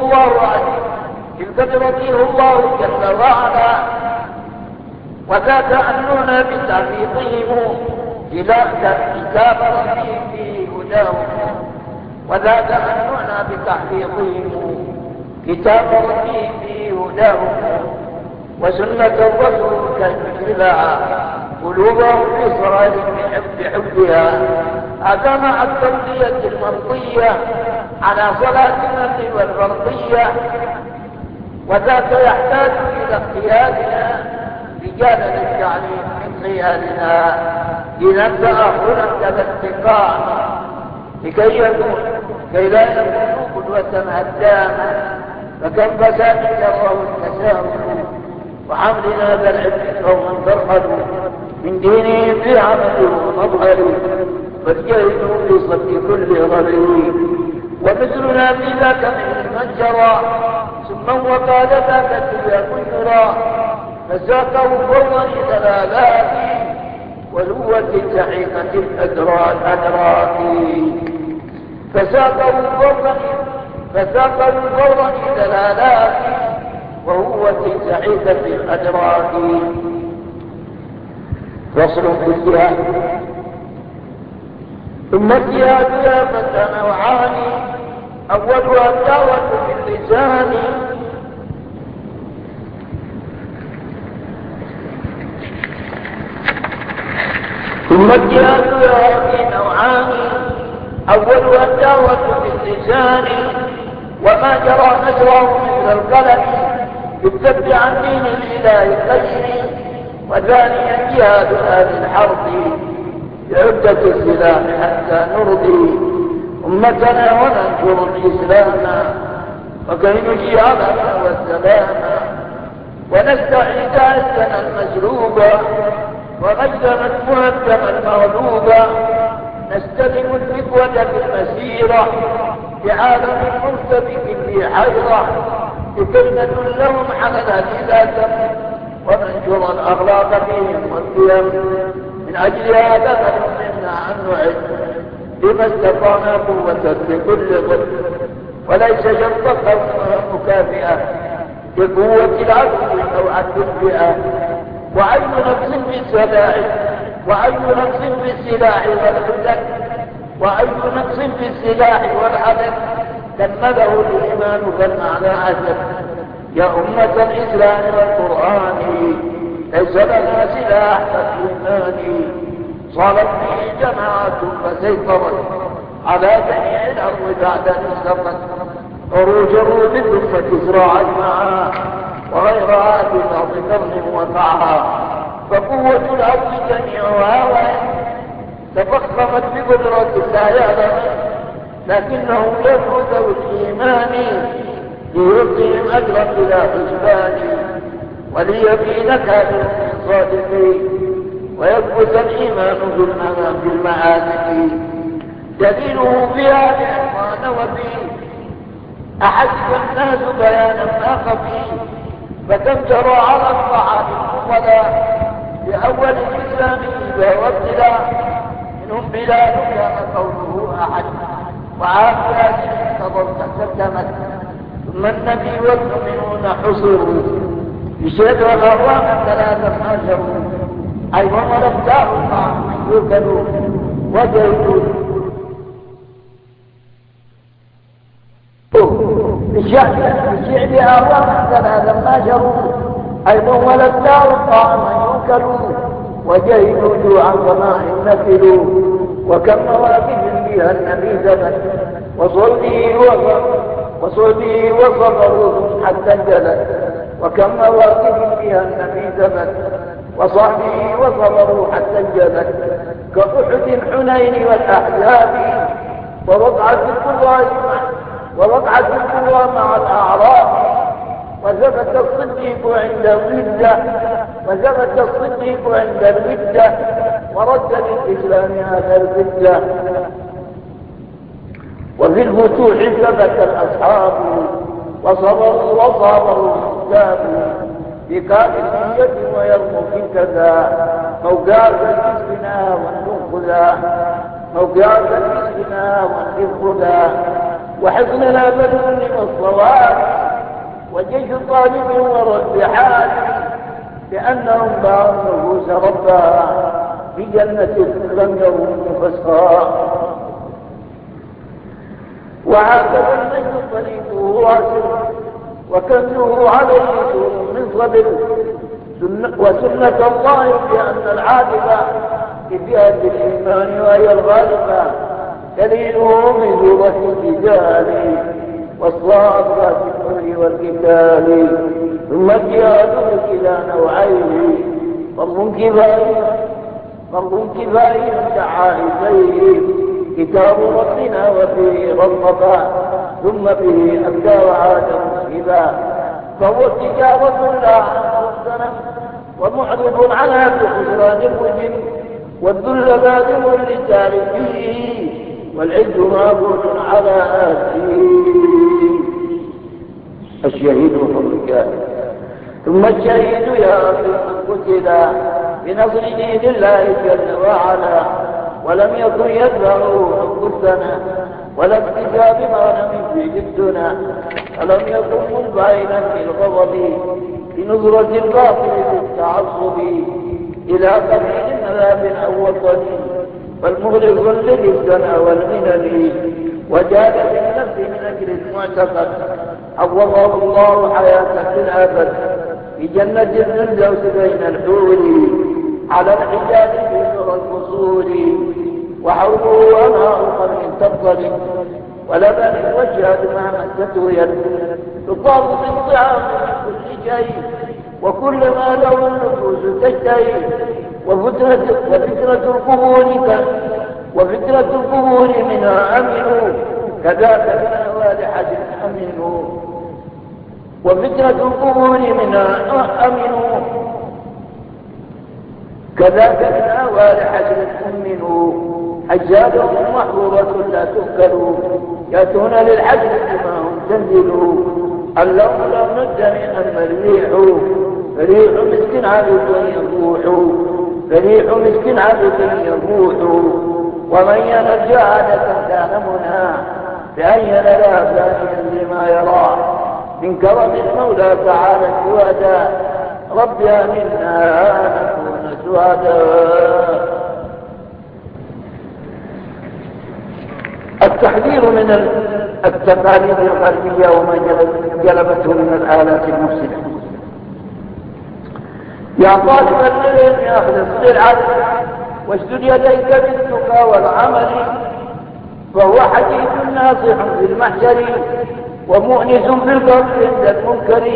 الله جل وعلا وذاك أننا بتعريضهم كتاب ربهم فيه هداهم. وذاك أننا بتحفيظهم كتاب ربهم فيه هداهم. وسنة الرسول كالمجربا قلوبهم في صراط بحبها. هذا مع التوصية المرضية على صلاة النبي والفرضية. وذاك يحتاج إلى اقتيادنا رجال للتعليم من قيادنا لنبدأ هنا الاتقاء كي لا يكونوا قدوة هداما. فكم فساد جره التساهل وحملنا بالعلم قوما فرحلوا من دينهم في عمل ومظهر. والجهل في صد كل غريب. ومثلنا في ذاك من جرى ثم وقال ذاك التياب يرى فساقه فوضا دلالات ولوة سحيقة الأدراك فساقه فوضا دلالات وهو سحيقة الأدراك. فصل في الجهاد. ثم الجهاد يا فتى نوعان أولها الدعوة باللسان ثم الجهاد يا نوعان أولها الدعوة باللسان وما جرى نزره مثل القلم بالذب عن دين الإله خير. وثانيا جهاد أهل الحرب بعدة السلاح حتى نرضي أمتنا وننشر الإسلام وكي نجي عظمنا والسلام ونستعيد عزنا المسلوبا وغيرنا المهدم المغلوبا نستلم الفكوة في المسيرة بعالم مرتبك في حيرة لكي ندلهم على الهدى وننشر الأخلاق فيهم والقيم. من أجل هذا فنؤمنا عن نعد بما استطعنا قوة بكل ضد وليس شرط مكافئة بقوة العدل أو عدل الفئة. وأي نفس بالسلاح والحدث وأي نفس بالسلاح والحدث كمله الإيمان فالمعنى عزل. يا أمة الإسلام والقرآن ليس لنا سلاح كالإيمان صارت به جماعة فسيطرت على جميع الأرض بعد أن استقت عروج الروم ثم تزرع معها وغيرها في بعض قرن وقعها. فقوة الأرض جميعها تفخمت بقدرة الله يعلم لكنهم يدعو ذوي الإيمان ليعطيهم أجرا بلا حسبان وليبي نكال من صادقين ويثبت الإيمان بالمعاني. دليله فيها بعنوان وفيه أحسب الناس بيانا ما خفي فكم جرى على الطعام الفضلاء لأول الإسلام إذا وابتلاء منهم بلال كان قوله أحد وعافية انتظرت سلمت ثم النبي والمؤمنون حصروا بشهد وغرام ثلاثة هاجروا أيضا ولم تعوا معهم يوكلوا وجيدوا بشعب أعوام ثلاثة هاجروا أيضا ولم تعوا طعما يوكلوا وجيدوا جوعا وماء نكلوا. وكم مواقف بها النبي زمن وصلبه وصبروا حتى انجلت. وكم مواقف بها النبي زمن وصحبه وصبروا حتى انجلت كأحد حنين والأحزاب ووقعت القوى مع الأعراب وثبت الصديق عند الودة ورد للإسلام هذا الودة. وفي الفتوح ثبت الأصحاب وصبروا الكتاب بقال النية ويرموا في كذا موقعة الإسلام والإخذا وحزننا بدون الصواب وجيش طالب ورد حال لأنهم باعوا النفوس ربها في جنة لم يروا فسقا. وهكذا المجد طريقه واسر وكنه عليه سور من صبر وسنة الله بأن العاقبة بفئة الإيمان وهي الغالبة دليله من سورة الرجال والصافات الحر والقتال. ثم الجهاد كلا نوعين فرض كفاية كعائزين كتاب ربنا وفيه ربطا ثم به أبدى وعاد مصيبا فهو تجارة لا حسنة ومعرض عنها بخسران المجن والذل لازم لتاركه والعز مابود على آله. الشهيد حرك ثم الشهيد يا أخي قتل بنصر دين الله جل وعلا ولم يكن يدفعه أنفسنا ولا اكتفى بما لم في جدنا ولم يكن منبعنا في الغضب بنظرة الباطل بالتعصب إلى قبيل مذاب أو وطن فالمغرق للسنى والمنن وجاد في النفس من أجل المعتقد عوضه الله حياة في الأبد في جنة الفردوس بين الحور على الحجاج في نور القصور وحوله أنهار قرن تفضل ولبن وجهد ما مسته يد تطاف بالطعام من كل شيء وكل ما له النفوس تشتهي وفترة القبور منها أمنوا كذاك من أهوال حجر أمنوا وفترة القبور منها أمنوا كذاك من أهوال حجر أمنوا حجالهم محظورة لا تؤكلوا يأتون للحجر بما هم تنزلوا اللون لون الدم أما الريح فريح مسك عبد يروح فريح مسك عبد يروح ومن ينرجع عادة كان منها بأن ينلها ثانيا لما يرى من كرم المولى تعالى الشهداء رب منا نكون شهداء. التحذير من التقاليد الغربية وما جلبته من الآلات المفسدة. يا طالب العلم اخلص للعلم واشدد يديك بالتقى والعمل فهو حديث ناصح في المحشر ومؤنس في القبر عند المنكر.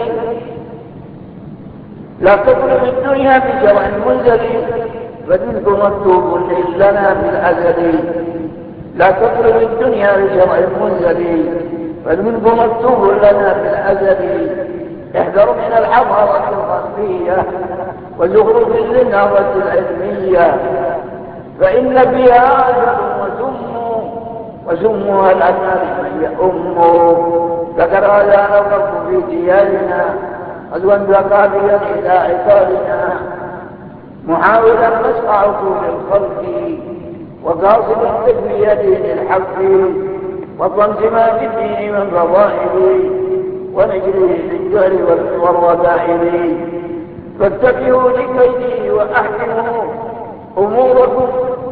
لا تطلب الدنيا بشرع منزل فمنك مكتوب لنا بالازل. لا تطلب الدنيا بشرع منزل فمنك مكتوب لنا بالازل. احذر من الحضارة الغربية وزخرف للنهضة العلمية فإن فيها أجل وسمها الأنام هي ذكر هذا نظرت في ديارنا غزوا ثقافيا إلى عقالنا محاولا مسح عقول الخلق وقاصدا تجميع دين الحق وطمس ما في الدين من فضائل ونجري للجهل والرذائل. فاتبعوا لكيدي وأحكموا أموركم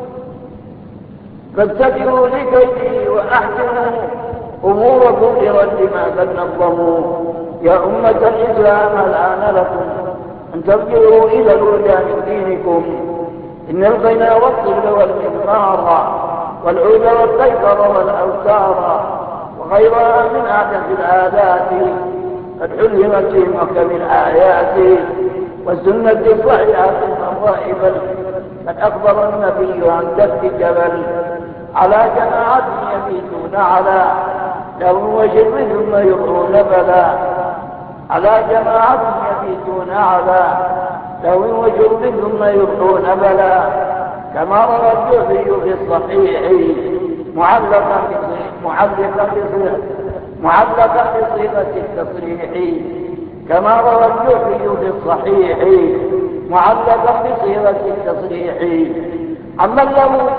فاتبعوا لكيدي وأحكموا أموركم لرد ما قد نظموا. يا أمة الإسلام الآن لكم أن ترجعوا إلى الهدى من دينكم. إن الغنى والطب والمقمار والعود والقيصر والأوتار وغيرها من أحدث العادات قد علمت في محكم الآيات والسنة الصحيحة الغائبة. قد أخبر النبي عن دك جبل على جماعة يبيتون على له وشر ثم يرون بلا على جماعة يبيتون على له وشر ثم يرون بلا كما روى الجوفي في الصحيح معلقا بصيغة التصريح كما روى الجوفي في الصحيح معلقا بصيغة التصريح عمن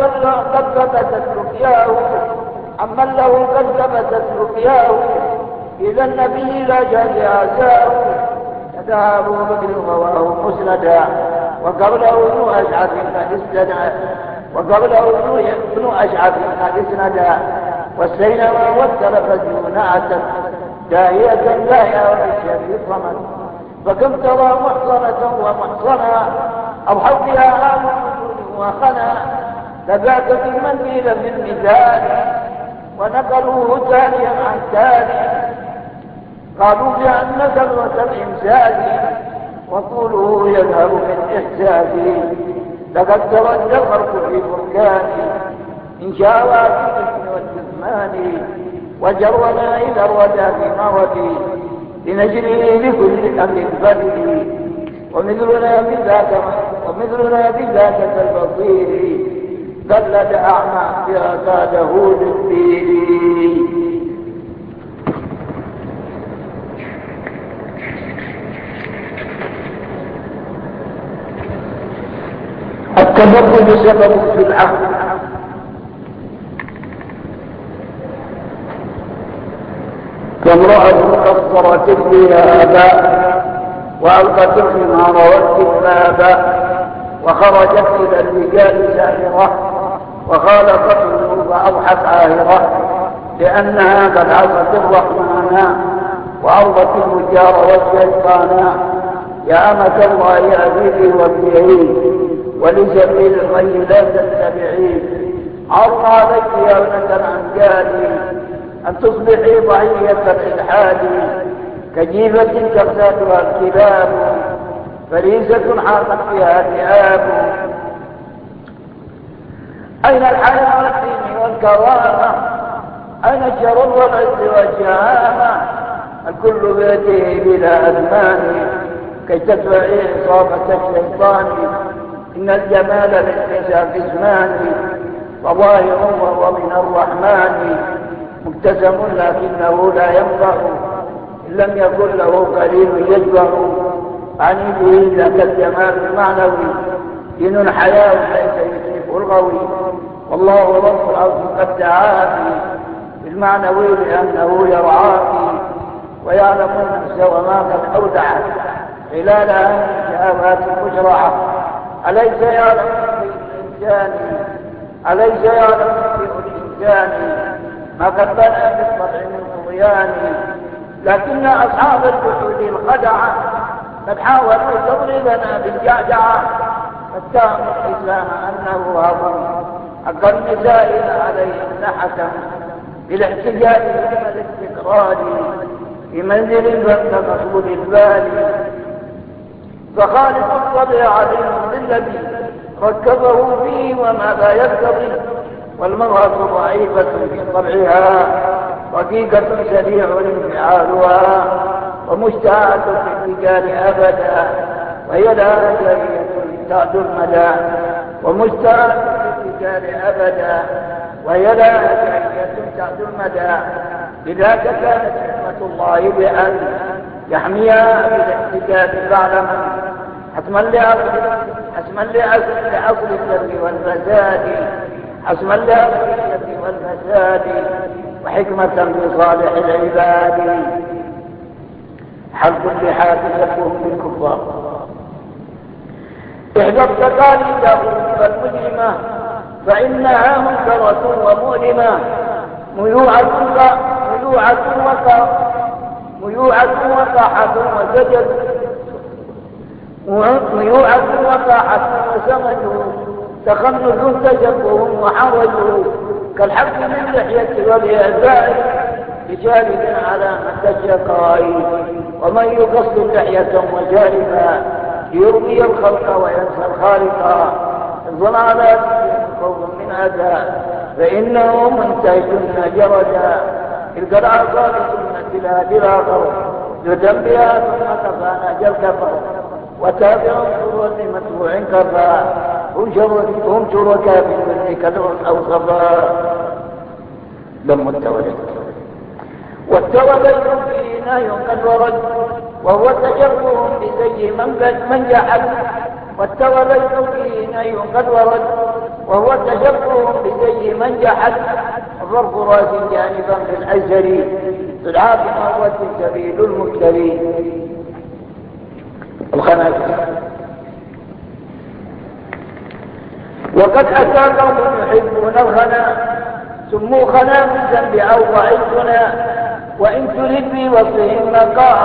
له قد ثبتت رؤياه إذا النبي لا جاز عزاه كذا أبو بكر رواه مسندا وقبله ابن أشعث قد اسندا والسينما والتلفزيون أتت داهية داهية والشيء صمد فكم ترى محصنة ومحصنا أضحوا بها آل وخنا تبعت في المنديل في المثال ونقلوه تاليا عن تالي قالوا بأن ذرة الإمسال وطوله يذهب من إحساسي لقد تردى الخرق في بركاني إن شاء الله في الجسم والجسمان وجرنا إلى الردى في مرضي لنجري لكل أمر بدري ومثلنا بذاك ومثلنا بذاك البصير قلد أعمى بأساده للدين. التفقد سبب في العقل. كامرأة قصرت الثياب وألقت الخمار والكتاب وخرجت إلى الرجال ساهرة وخالطته فأضحت عاهرة لأنها قد عصت الرحمن وعرضت المجار والشيطان. يا أمة الله أبيدي وابيعي ولسبيل الغي لا تتبعي. عرض عليك يا ابنة الأنجال أن تصبحي ضعية الإلحاد كجيفة تغتالها الكلاب فريسة حاقت فيها ذئاب. أين الحياة والدين والكرامة؟ أين الشر والعز والشهامة؟ الكل بيده بلا أزمان كي تدفعي إصابة الشيطان. إن الجمال للنساء قسمان وظاهر وهو من الرحمن مبتسم لكنه لا ينفع إن لم يكن له قليل يجبر. عني به ذاك الجمال المعنوي دين حياة ليس يشرك الغوي. والله رب العرش قد دعاني بالمعنوي لأنه يرعاني ويعلم النفس وما قد أودعت خلالها من شهوات مشرعة. أليس يعلم في الإنسان ما قد بنى بالطبع من طغيان. لكن أصحاب الجحود الخدعة قد حاولوا تضربنا بالجعجعة فاتهموا الإسلام أنه هضم حق النساء عليهم لحكم بالاحتجاج من الاستقرار في منزل فانت مقبول البال. فخالق الطبيعة بالذي ركبه فيه وما لا يقتضي. والمرأة ضعيفة في طبعها رقيقة سريع انفعالها ومشتاقة في الرجال أبدا وهي لا جارية تعد المدى. ومشتاقة في الرجال أبدا وهي لا جارية تعد المدى. لذلك كانت حكمة الله بأن يحميها بالاحتجاج بعلما حسما لأصل الذر والفساد حسما لأصل الذر والفساد وحكمة لصالح العباد. حق اللحاف يكون بالكفار. إحدى التقاليد المجرمة فإنها منكرة ومؤلمة ميوعة وقاحة وسجد ميوعة وقاحة وسمد تخنث تشبه وحرج كالحق من لحية والإعزاء بجانب على مدى الشقاء. ومن يقصد لحية وجانبا يرمي الخلق وينسى الخالق الضلالات خوف من أذى فإنه منتهج جردا تلك الأعصار سنة الهادي الآخر يدم بها ثم كفانا الكفر وتابع صورة متبوع كفى هم شركاء في كدر أو صفا. دم التولد والتولد فيه نهي قد ورد وهو تجرهم بزي من جحد. والتولد فيه نهي قد ورد وهو تجرهم بزي من جحد. الظرف راس جانبا في الأزهر تدعى بمروة سبيل المبتلي. الخنازير وقد أتى قوم يحبون الخنا سموا خنا من ذنب أوضع الثنا. وإن ترد في وصفهم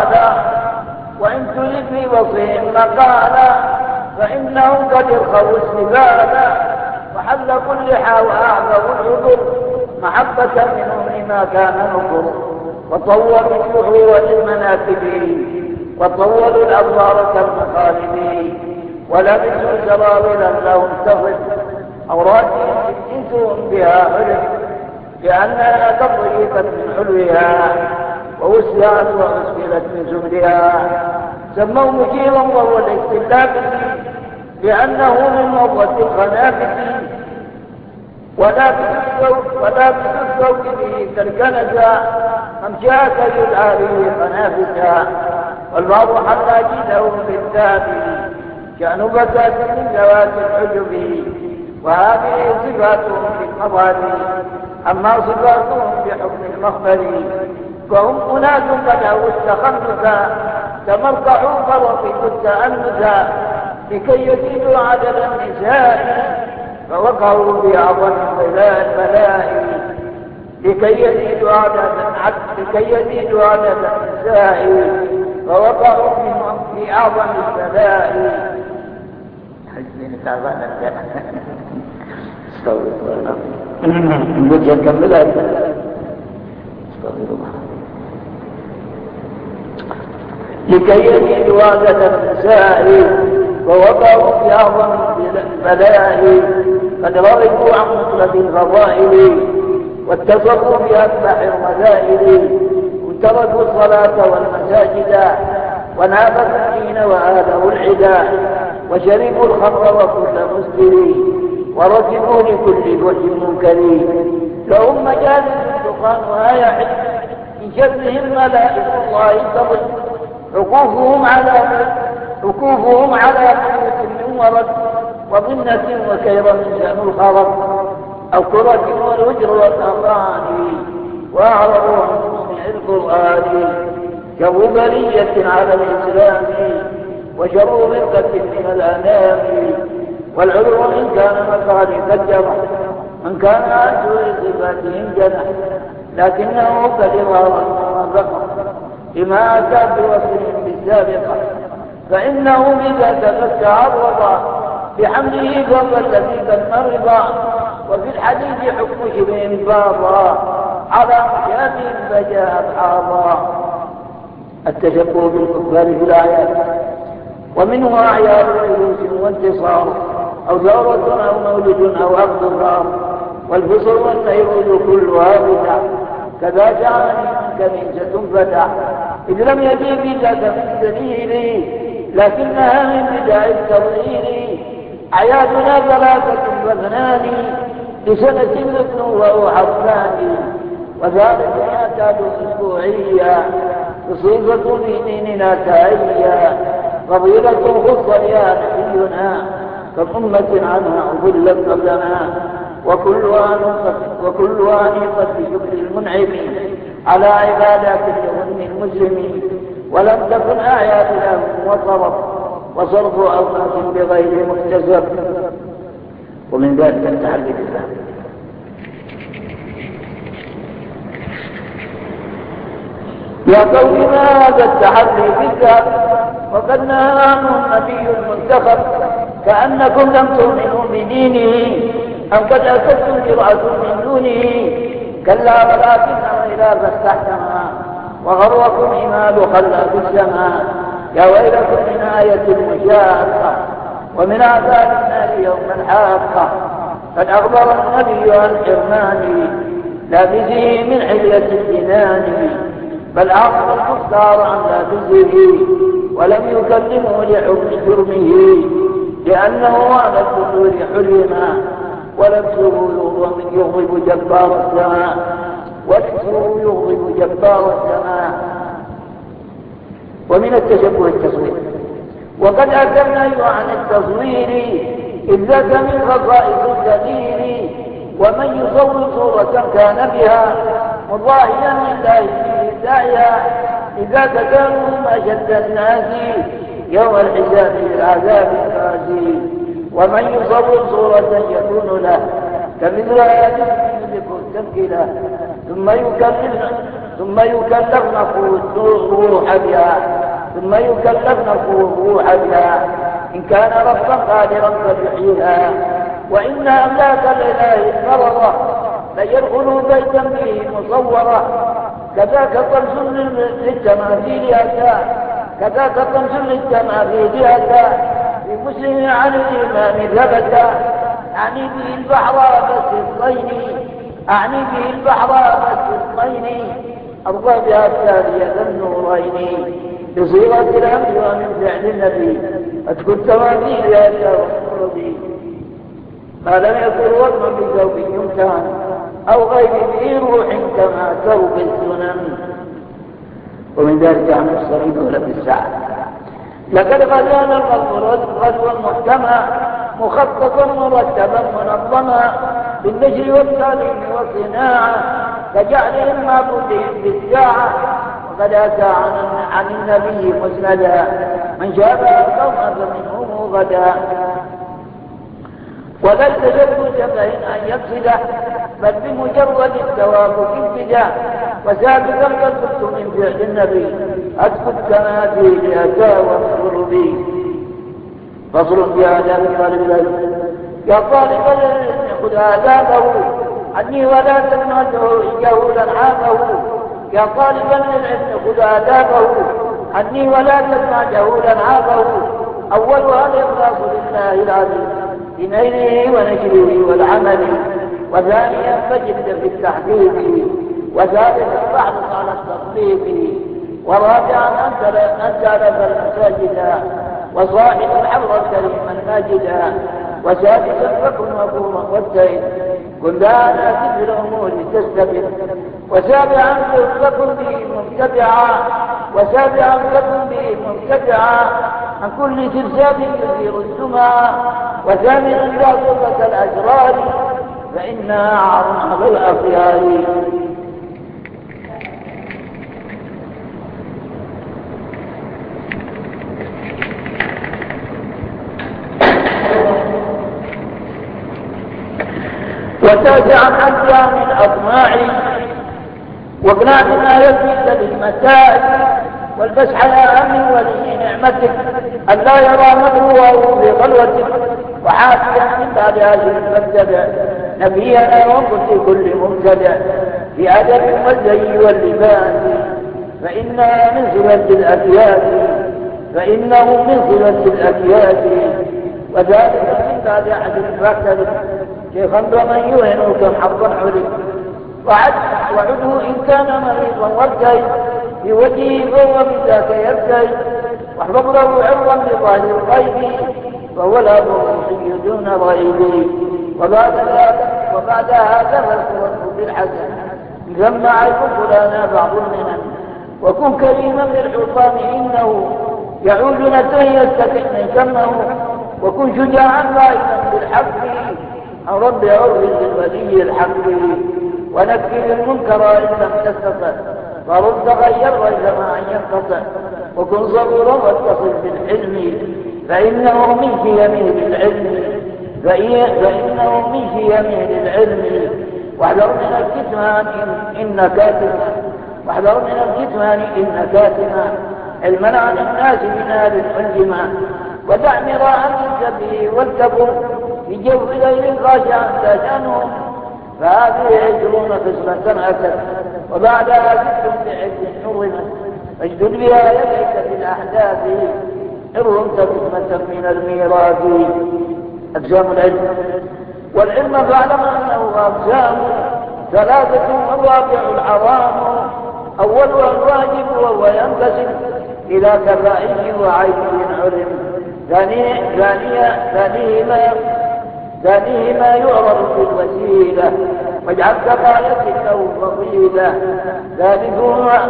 مقالا فإنهم قد يرخوا السبالا وحل كل وأعظم العذر محبة منهم لما كان نكر. وطولوا الشهور للمناكب وطولوا الأبوار كالمخالب ولبسوا سراولا لهم تصف أوراتهم جنسهم بها علم لأنها تطيبت من حلوها ووسعت وأسفلت من زبدها. سموا مجيبا وهو الاستلاف لأنه من موضة الخنافس ولا تسوق به كالكنزة أمشاك يدعى خنافسا والبعض حتى جده بالتابع كأن بسات من ذوات الحجب وهذه صفاتهم في المظاهر أما صفاتهم في حكم المخبر فهم أناس بدأوا التخنث تمرقعوا فرقوا التأنث لكي يزيدوا عدد النساء فوقعوا بأعظم البلاء لكي يزيدوا عدد النساء فوقعوا في أعظم البلاء. حزين تعبان استغفر الله نقول نكملها استغفر الله. لكي يزيدوا عدد النساء ووقعوا في أعظم البلاء قد رغبوا عن مطلب الفضائل واتصفوا بأكبح المذائل وتركوا الصلاة والمساجد ونابذوا الدين وآلوا العدا وشربوا الخمر وكل مسكر وركبوا لكل وجه منكر لهم مجالس دخانها يحل من شبههم ملائكة الله تضل عقوفهم على بيوت من ورد وظنة وكير من شأن الخرق أو كرة والوجر والأغاني وأعرضوا عن سمع القرآن شر بلية على الإسلام وشر مرقة من الأنام والعذر إن كان مخالف الجرح من كان عن سوء صفاتهم جنح لكنه كالإظهار لما أتى بوصل بالسابقة فإنه إذا تفك عرض بحمله فهو الذي كالمرضى وفي الحديث حكم شبه باضا على مشابه فجاء أبحاضا. التشبه بالكفار في الآيات ومنه أعياد جلوس وانتصار أو ثورة أو مولد أو عقد النار والبصر والنيرود كلها بدع كذا شعاني كنيسة فتح إذ لم يجي بذاك من دليل لكنها من بدع التضليل. أعيادنا ثلاثة واثنان لسنة مثل وأحران وذلك يعتاد أسبوعيا مصيبة في ديننا تائيا فضيلة خص يا نبينا كأمة عنها أضلت قبلنا وكلها نيقت بشكر المنعم على عبادات اليوم المسلمين ولم تكن أعيادنا وصرف أوقات بغير مكتسب. ومن ذلك التحدي بالله يا قوم هذا التحدي بالذات وقد نهى عنه النبي المنتخب كأنكم لم تؤمنوا بدينه أم قد أسستم جرأة من دونه كلا ولكنه إذا فاستحكما وغركم إمال خلاق السماء يا ويلكم من آية المشاقة ومن عذاب النار يوم الحاقة قد أخبر النبي عن حرمان لابسه من حلية الجنان بل أخبر المختار عن لابسه ولم يكلمه لحكم جرمه لأنه على الدخول حرما ولبسه يغضب جبار السماء ومن التشبه التصوير وقد أتى النهي عن التصوير إذ ذاك من خصائص الدليل ومن يصور صورة كان بها مضاهيا لله فيه داعيا إذا كانوا أشد الناس يوم الحساب بالعذاب القاسي ومن يصور صورة يكون له كمثل آيات تمكيلا ثم يكلف الروح بها إن كان ربا قادرا فيحييها وإن أملاك الإله المرضى ليدخلوا بيتا به مصورة كذاك طمس للتماثيل أتى في مسلم عن الإمام ثبت أعني به البحر بس الطين أرضى بها التالية النورين بصيغة الأمر ومن فعل النبي أسكت تماثيل أتى وقربي ما لم يكن وزن بثوب يمتهن أو غير ذي روح كما ثوب السنن. ومن ذلك عن الصريد ولا بالساعة لقد غزانا غزوا محكما مخططا مرتبا منظما بالنشر والتعليم والصناعة كجعلهم معبودهم بالساعة. وقد أتى عن النبي مسندا من شابه القوم فمنهم غدا ولا التشبه شبه أن يقصده بل بمجرد التوافق ابتداء. وسابقا قد قلت من فعل النبي أسكت كما فيه أتى واذكر بي. فصل في آداب طالب العلم يا طالب العلم خذ آدابه عني ولا تسمعته جهولا عابه. يا طالب العلم خذ آدابه عني ولا تسمع جهولا عابه. أولها الإخلاص لله العظيم في نيله ونشره والعمل. وثانيا فجد في التحقيق. وثالثا بعض على التطبيق. ورابعا أن تعرف المساجد وصاحب الحر الكريم الماجدا. وسادسا فكن مقوما والسيد كن لا في الأمور تستبد. وسابعا فكن به مبتدعا. عن كل ترساب يثير السمع. وثامنا لا صفة الأشرار فإنها عار على الأخيار. وتاسعا حتى من أطماع واقنع بما يكفيك بالمتاع. والبس على أمن ولي نعمتك أن لا يرى مكروه في خلوتك. وحافظا من بعد هذه المبتدع نبينا وقت كل مبتدع في أدب والزي واللباس فإنه من صلة الأكياس. وذلك من بعد أحد المبتدع شيخا ومن يهن كم حظا حرم. وعده إن كان مريضا وارتي في وجهه فهو بذاك يبتي. واحفظ له عرضا بظاهر الغيب فهو الأبوحي دون ريب. وبعد هذا فالقوة بالحسن ثم عيب فلانا بعض المنن. وكن كريما بالحطام إنه يعود نتن يستكن كمه. وكن شجاعا قائما بالحق عن رب عرض للولي الحق. ونكر المنكر إن لم تستطع فرد غير ما أن ينقطع. وكن صبورا واتصل بالحلم فإنه من في يمين العلم. واحذر من الكتمان إن كاتما علما عن الناس بنار الحلما. ودع مراء من سبه والتقم بجوف ليل خاشعا تشأنهم فهذه 20 خصلة أتت. وبعدها ست بعز حرمت فاجدد بها يديك في الأحداث حرمت قسمة من الميراث. أقسام العلم. والعلم فاعلم أنه أقسام ثلاثة الرابع الحرام. أولها الواجب وهو ينقسم إلى كفائه وعينه علم. ثانيه ما يعرض بالوسيلة واجعل كفاية له فضيلة. ثالثهما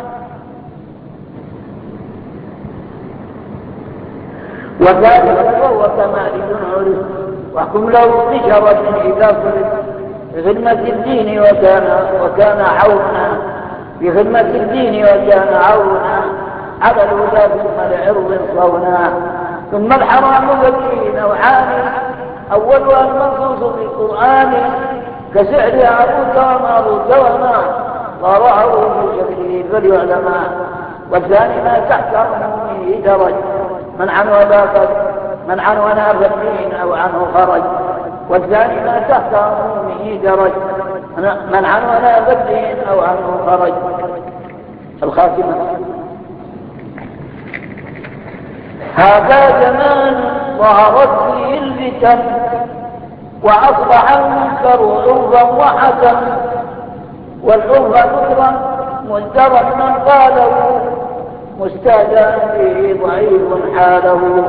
وهو كمال عرف واحكم له بشرف إذا صرف بخدمة الدين وكان عونا على الهدى ثم لعرض صونا. ثم الحرام فيه نوعان. أولها المنصوص في القرآن كسعر عروت وماروت وما ضارعه في شكله فليعلما. والثاني ما تحت عمومه درج من عن وناب الدين أو عنه خرج. والثاني ما تحت عمومه درج من عن وناب الدين أو عنه خرج. الخاتمة. هذا زمان ظهرت فيه الفتن وأصبح المنكر عرضا وحسن. والعرف ذكرا مزدرا من قاله مستهزأ به ضعيف حاله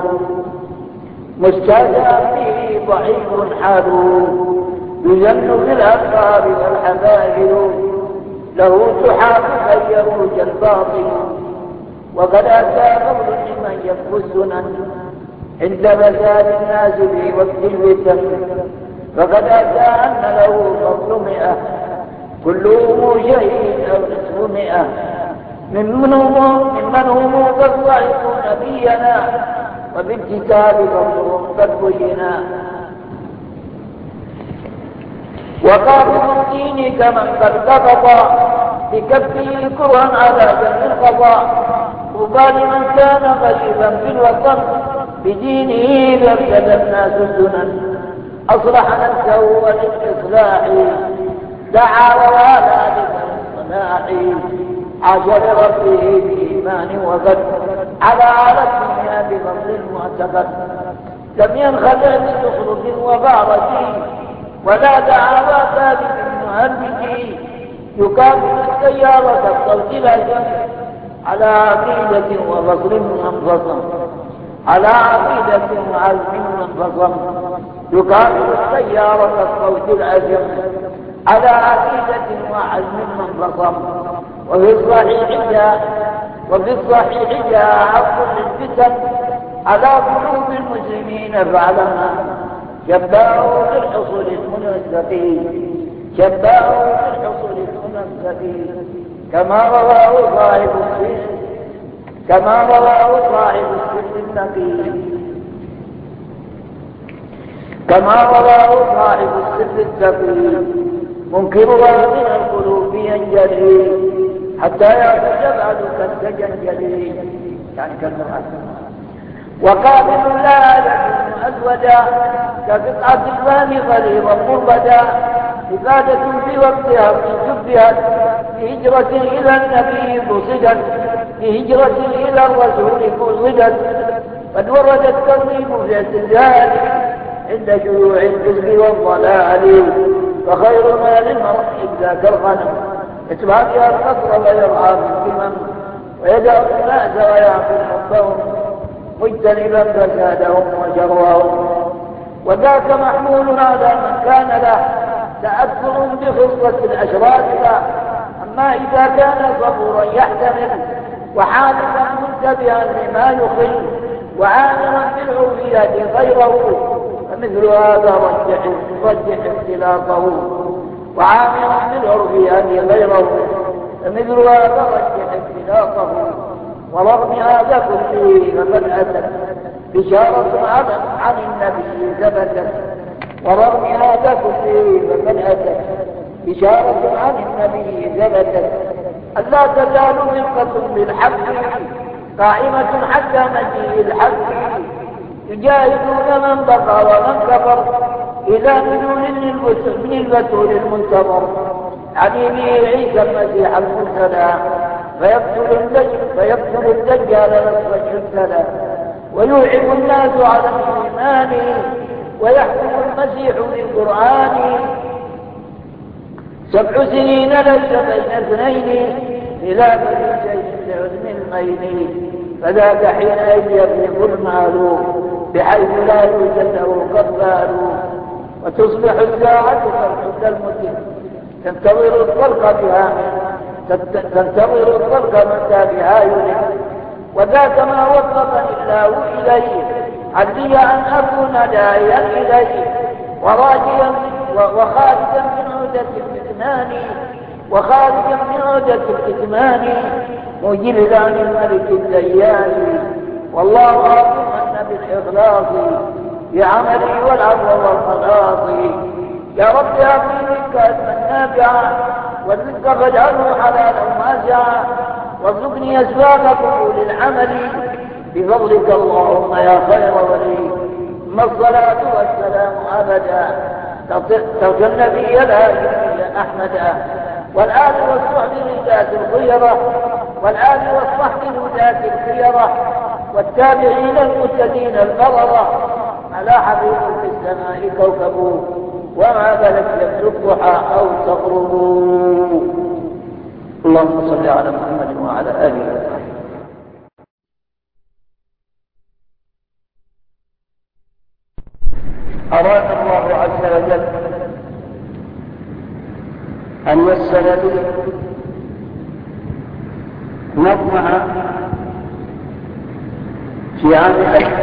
مستهزأ به ضعيف حاله يزن بالأبصار والحبائل له تحاق فيروج الباطل وقد أتى قول لمن يبقى السنن عند فساد الناس في وقت الفتن فقد أتى أن له فضل 100 كلهم شهيد أو نصف 100 ممن هم قد ضعفوا نبينا وبالكتاب فضلهم قد بينا وقابل الدين كمن قد قبض بكفه كرها على جنب القضاء طوبى لمن كان غريبا في الوطن بدينه فابتدى الناس السنن أصلح نفسه وللإصلاح دعا ووالى للصلاح عاش لربه بإيمان وقد على الدنيا بفضل معتقد لم ينخدع بزخرف وبعرة ولا دعا ثابت مهلك يكافئ السيارة الصوت الأجل على عقيدة وفصل منفصل على عقيدة وعزم منفصل يكافئ السيارة الصوت الأجل على عقيدة وعزم منفصل وفي الصحيح جاء حق للفتن على قلوب المسلمين فاعلما شبهه بالحصول المنزقين شبهه بالحصول المنزقين كما رواه صاحب السر النقي كما رواه صاحب السر التقي منكرها من القلوب ينجلي حتى يعود بعد كالسجنجلي يعني كالمرأة وقابل لا يكون أسودا كقطعة الفم غليظا مربدا إفادة في وقتها شبهت بهجرة إلى النبي قصدت بهجرة إلى الرسول قصدت قد ورد الترغيب في الزلزال عند شيوع الفسق والضلال فخير ما للمرء ذاك الغنم يتبع بها القصر ويرعى بالكمم ويدع الناس ويعقل حبهم مجتنبا فسادهم وشرهم وذاك محمول على من كان له تأثر بخصلة الأشرار له أما إذا كان صبورا يحتمل وحادثا منتبها لما يخل وعاملا بالعرفيات غيره فمثل هذا رجح اختلافه وعاملا بالعرفيات غيره فمثل هذا رجح اختلافه ورغم هذا كله فقد أتت بشارة عن النبي ثبتت ورغم هذا كله فقد أتت بشارة عن النبي ثبتت ألا تزال فرقة بالحق قائمة حتى مجيء الحق يجاهدون من بقى ومن كفر إلى ملول من البتول المنتظر حبيبه عيسى المسيح المرسل فيقتل الدجال نصف السلام ويوعب الناس على الإيمان ويحكم المسيح بالقرآن 7 سنين ليس بين اثنين خلافة شيء لعزم الميل فذاك حينئذ يبلغ المال بحيث لا يوجد له قبال وتصبح الساعة كالحد المتم تنتظر الطلق متى بها يلم وذاك ما وفقني الله إليه عزي أن أكون داعيا إليه وخارجا من عودة الكتمان مجلا الملك الديان والله أعلم بالإخلاص بعملي والعفو والخلاص يا رب أعطي منك أسما نافعا والرزق فاجعله حلالا واسعا وارزقني أسباب قبول العمل بفضلك اللهم يا خير ولي ثم الصلاة والسلام أبدا ترجى النبي الهادي أحمدا والآل والصحب ذات الخيرة والآل والصحب ذات الخيرة والتابعين المهتدين البررة على حبيب في السماء كوكب وما بلت يبدو الضحى أو تغرب اللهم صل على محمد وعلى آله وصحبه أراد الله عز وجل أن يسر لي نظمها في عام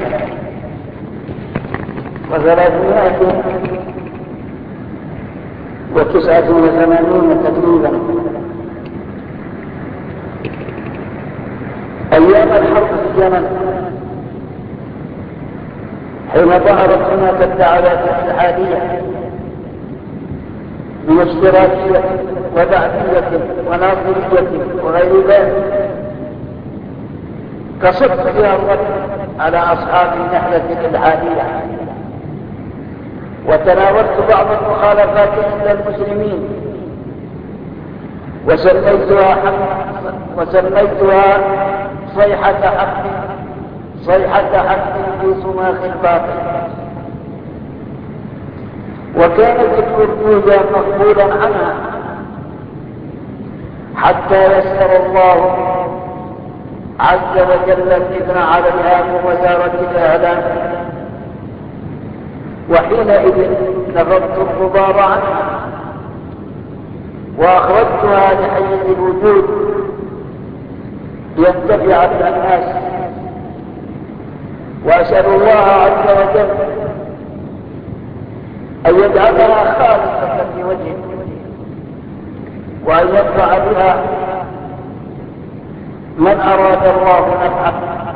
1389 تقريبا، أيام الحرب في اليمن، حين ظهرت هناك الدعوات الاتحادية من اشتراكية وبعثية وناصرية وغير ذلك، قصدت فيها الرد على أصحاب النحلة الإلحادية، وتناولت بعض المخالفات عند المسلمين وسميتها صيحة حق في صماخ الباطل، وكانت الكركوزة مقبولا عنها حتى يسر الله عز وجل الإذن عليها من وزارة الإعلام، وحينئذ نفضت الغبار عنها وأخرجتها لحيز الوجود لينتفع بها الناس، وأسأل الله عز وجل أن يجعلها خالصة لوجهه، وأن ينفع بها من أراد الله نفعه،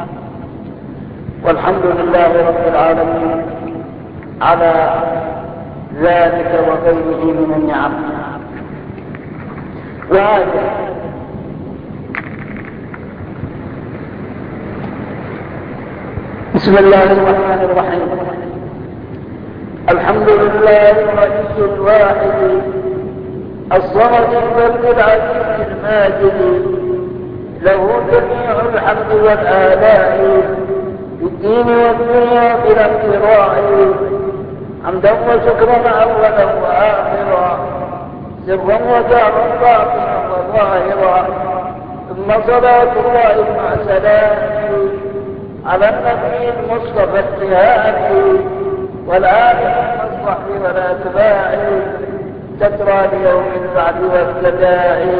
والحمد لله رب العالمين على ذلك وغيره من النعم. وهذا بسم الله الرحمن الرحيم. الحمد لله الغني الواحد الصمد الفرد العزيز الماجد، له جميع الحمد والآلاء في الدين والدنيا بلا افتراء، حمدا وشكرا أولا وآخرا، سرا وجهرا باطنا وظاهرا، ثم صلاة الله مع سلامه على النبي المصطفى التهامي والآل والصحب والأتباع، تترى ليوم البعث والتداعي.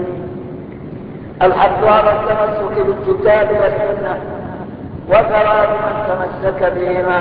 الحث على التمسك بالكتاب والسنة وثواب من تمسك بهما،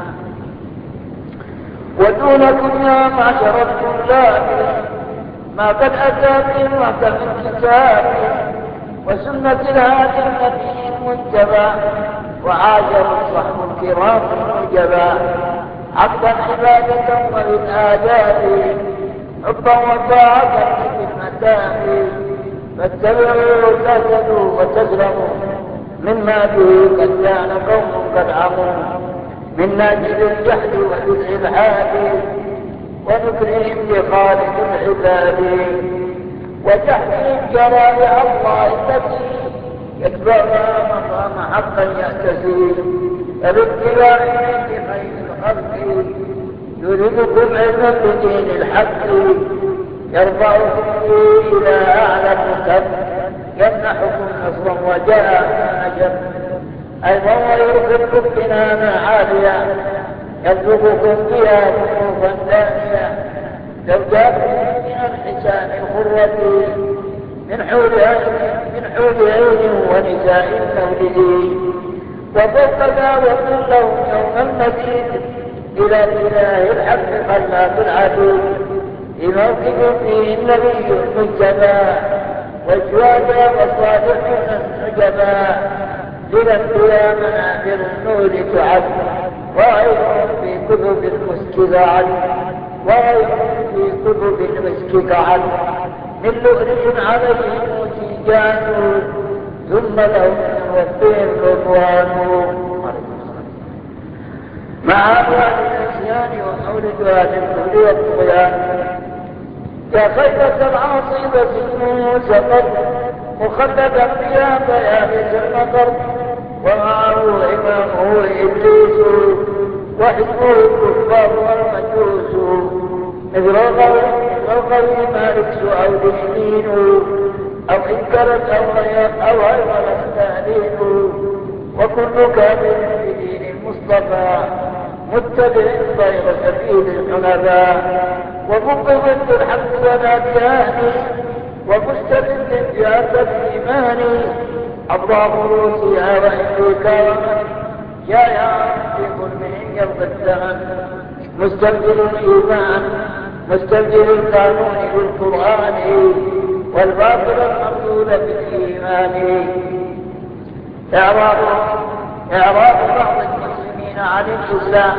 ودونكم يا معشر الطلاب ما قد أتى به محكم الكتاب وسنة الهادي النبي المنتبى، وعاشر الصحب الكرام النجبى، عبدا عبادة وبالآداب، حبا وطاعة في المتاع، فاتبعوا تهتدوا وتسلموا مما به قد كان قوم قد عموا، من ناجل الجهل وبالإلحاد ونكرهم لخالق العباد، وتحكيم شرائع الله التي يتبعها مقام حقا يأتسي، فباتباع خير الخلق يريدكم علما بدين الحق، يرفعكم إلى أعلى الرتب، يمنحكم نصرا وجاء أجر، أيضا ويرزقكم بنانا عاليا، يرزقكم بها كنوفا دانية، زوجاتكم من الحسان الخرة، من حور عين ونساء مولدين، وفوق ذا وقل لهم يوم المزيد إلى الإله الحق خلاق العدو، لموقف فيه النبي المجتبى والشهداء والصالحون النجبى، للأنبياء منابر النور تعد، وغيرهم في كتب المسك ذعد، وغيرهم في كتب المسك قعد، من لؤلؤ عليهم تيجان، ثم لهم من ربهم رضوان، مع أبواب النسيان ومولدها للكفر والطغيان، يا خيبة العاصبة سقط مخلدا فيها فيابس المطر، ومعه إمامه إبليس وحزبه الكفار والمجوس، مثل القوي مالك أو دين أو إنكرت أو هيمنت تأليل، وكل كامل بدين المصطفى متبع غير سبيل الحنفاء ومبغض الحق والأديان ومستبد جهة الإيمان أضراب روسها وإن كرما يا في ظلمهم يبقى الزمن مستبدل الإيمان مستبدل القانون بالقرآن والباطل المردود بالإيمان. إعراض بعض المسلمين عن الإسلام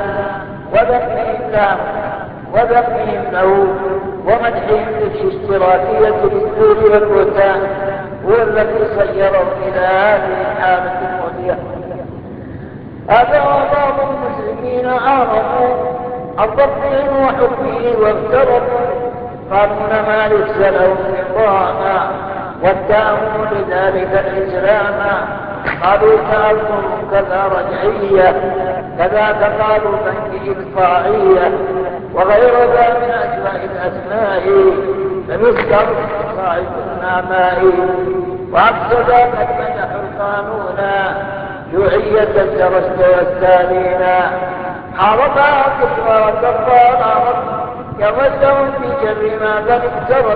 وذمهم له ومدحهم للاشتراكية بالدور والبهتان هو الذي صيرهم إلى هذه الحالة المؤذية. هذا بعض المسلمين أعرضوا عن ضبطه وحكمه واغتربوا قانون مالك سلوا نظاما واتهموا لذلك الإسلام قالوا تأثر كذا رجعية كذاك قالوا بنك إلقائية وغير ذا من أسماء الأسماء فمسكر صاحب النعماء وعكس ذاك مدحوا القانون شيوعية الدرست والسالين حاربها كسرى وكفار يغزهم في جر ما قد اقترب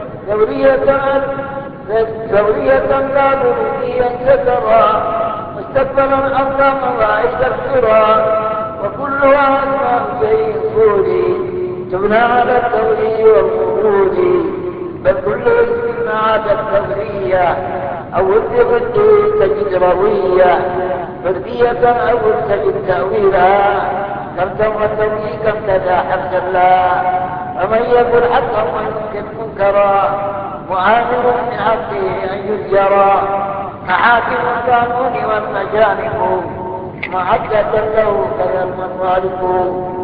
ثورية لا ضروريا سترى مستقبلا أرضا مواعيد اخترى وكلها أسماء شيء صوري تبنى على التوريد والخروج بل كل اسم عاد التورية أو الضغط تجد روية فردية أو تجد تأويلها كم توي كم كذا حفظ الله فمن يقول حقا وينكر منكرا وآمر من حقه أن يزجرا محاكم القانون والمجانب معدة له كذا المصالح.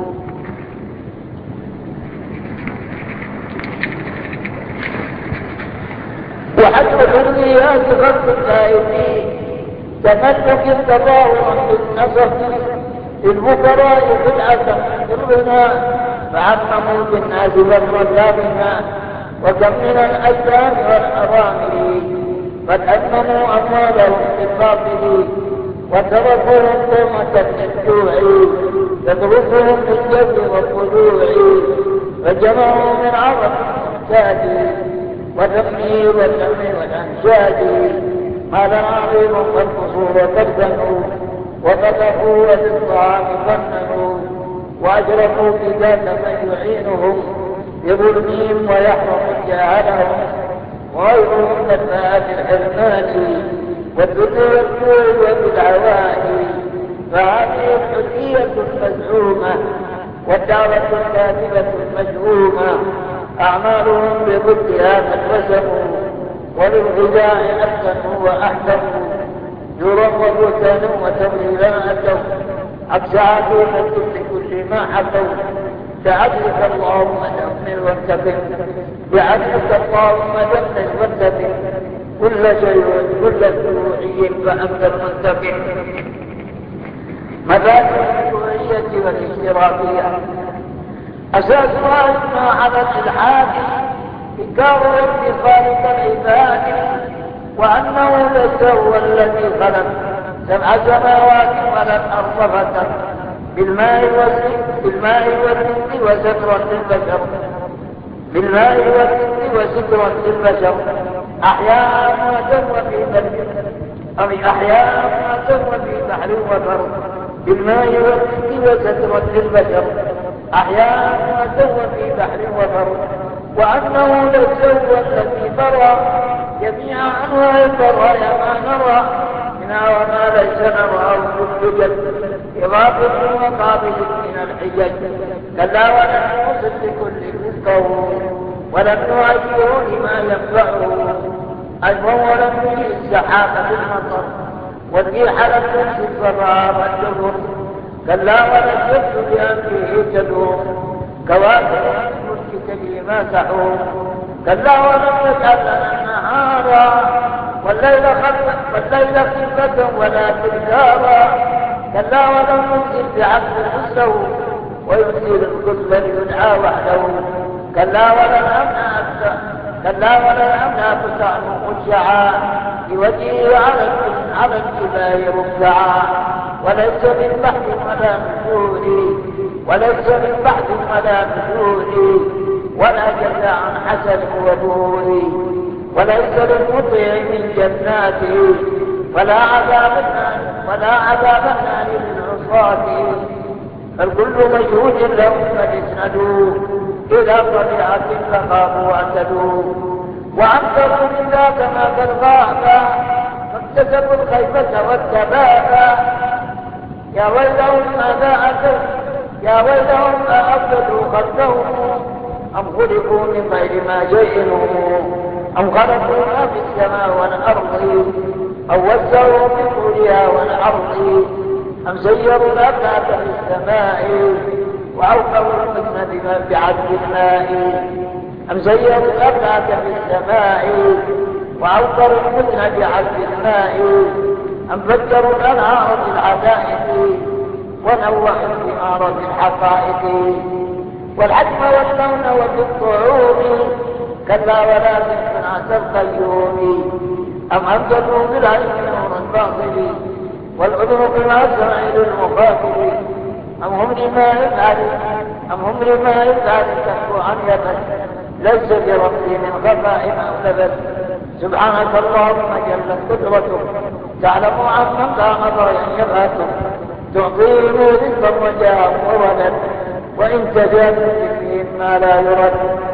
وحتى ذريات خلق الدائمين تملك التظاهر بالنصر للفقراء في العسل ذرنا فعمموا بالناس والرجالنا وكم من الأيام والأرامل قد أمنوا أموالهم بالباطل وتركوهم قومة للجوع تدرسهم بالجد والخضوع فجمعوا من عرض المحتاج والرمي واللم والأنشاد ما لا عظيم والقصور قدموا وفتحوا وبالطعام فننوا وأجرفوا في ذات من يعينهم بظلمهم ويحرم جاهلهم وغيرهم نفاء الحرمان والذل والجوع وبالعواني فهذه الحلية المزعومة والدعوة الكاذبة المجهومة أعمالهم بضدها قد وسموا وللغذاء أحسنوا وأحسنوا جورا وبهتانا وتمريرا أتوا عكس عدوة لكل ما حكوا بعدلك اللهم دمر وانتقم بعدلك اللهم دمر وانتقم كل شيء كل شيوعي فأنت المنتقم. مبادئ الشيوعية والاشتراكية أساسها إما على الإلحاد إنكار رب خالق العباد وأنه ليس هو الذي خلق سبع سماوات والأرض فتر بالماء والجند وسترا للبشر بالماء والجند وسترا للبشر أحياء وتم في بر أحياء وتم في بحر وبر بالماء والجند وسترا للبشر أحياء وتم في بحر وبر وأنه ليس هو الذي برى جميع أنواع البرايا ما نرى منها وما ليس نراه كل جد إضافة وقابل من الحجج كلا ولم نصل لكل رزقه ولم نعيه لما ينفعه أجمع ولم نجي السحاب بالمطر والريح لم تمسك الصباب الجبر كلا ولم يبدو بأمره تدور كواكب الملك ما سحور كلا ولم يجعل لنا نهارا والليل خلفة ولا تذكارا كلا ولم ننزل بعبد نفسه وينزل الكل يدعى وحده كلا ولا الأمن تسعن خشعا لوجهه على الجبال ركعا وليس بالبحر ولا نشور، وليس من بعد ولا نشور، ولا جزاء عن حسن وبور، وليس للمطيع من جناته، ولا عذاب النار للعصاة، فالكل مجهود لهم فاسندوا إلى طبيعة فخافوا واعتدوا، وأنكروا من ذاك ما قد غاب، فاكتسبوا الخيبة والتبابا. يا ويلهم ماذا أتوا، يا ويلهم أأبدوا خلقهم، أم خلقوا من غير ما جئنهم، أم خلقوا ما في السماء والأرض، أو وسعوا في طولها والأرض، أم سيروا الأفلاك في السماء، وأوقعوا الحزن بما بعد الماء، أم سيروا الأفلاك في السماء، وأوقعوا الحزن بعد الماء، أم فجروا الأنهار بالعدائق، ونوعوا الثمار بالحقائق، والحجم واللون وبالطعوم، كلا ولا تنسى القيوم، أم أمجدوا بالعلم نور الباطل، والأذن بالأسمع للمخاطب، أم هم لما يفعل تخفو عن يبس، ليس بربي من خفاء أو لبس. سبحانك اللهم جلت قدرتك، تعلم عمن قام ضريا يبهتك، تعطيه رزقا وجاء وولد، وإن تجاوز فيهم ما لا يرد.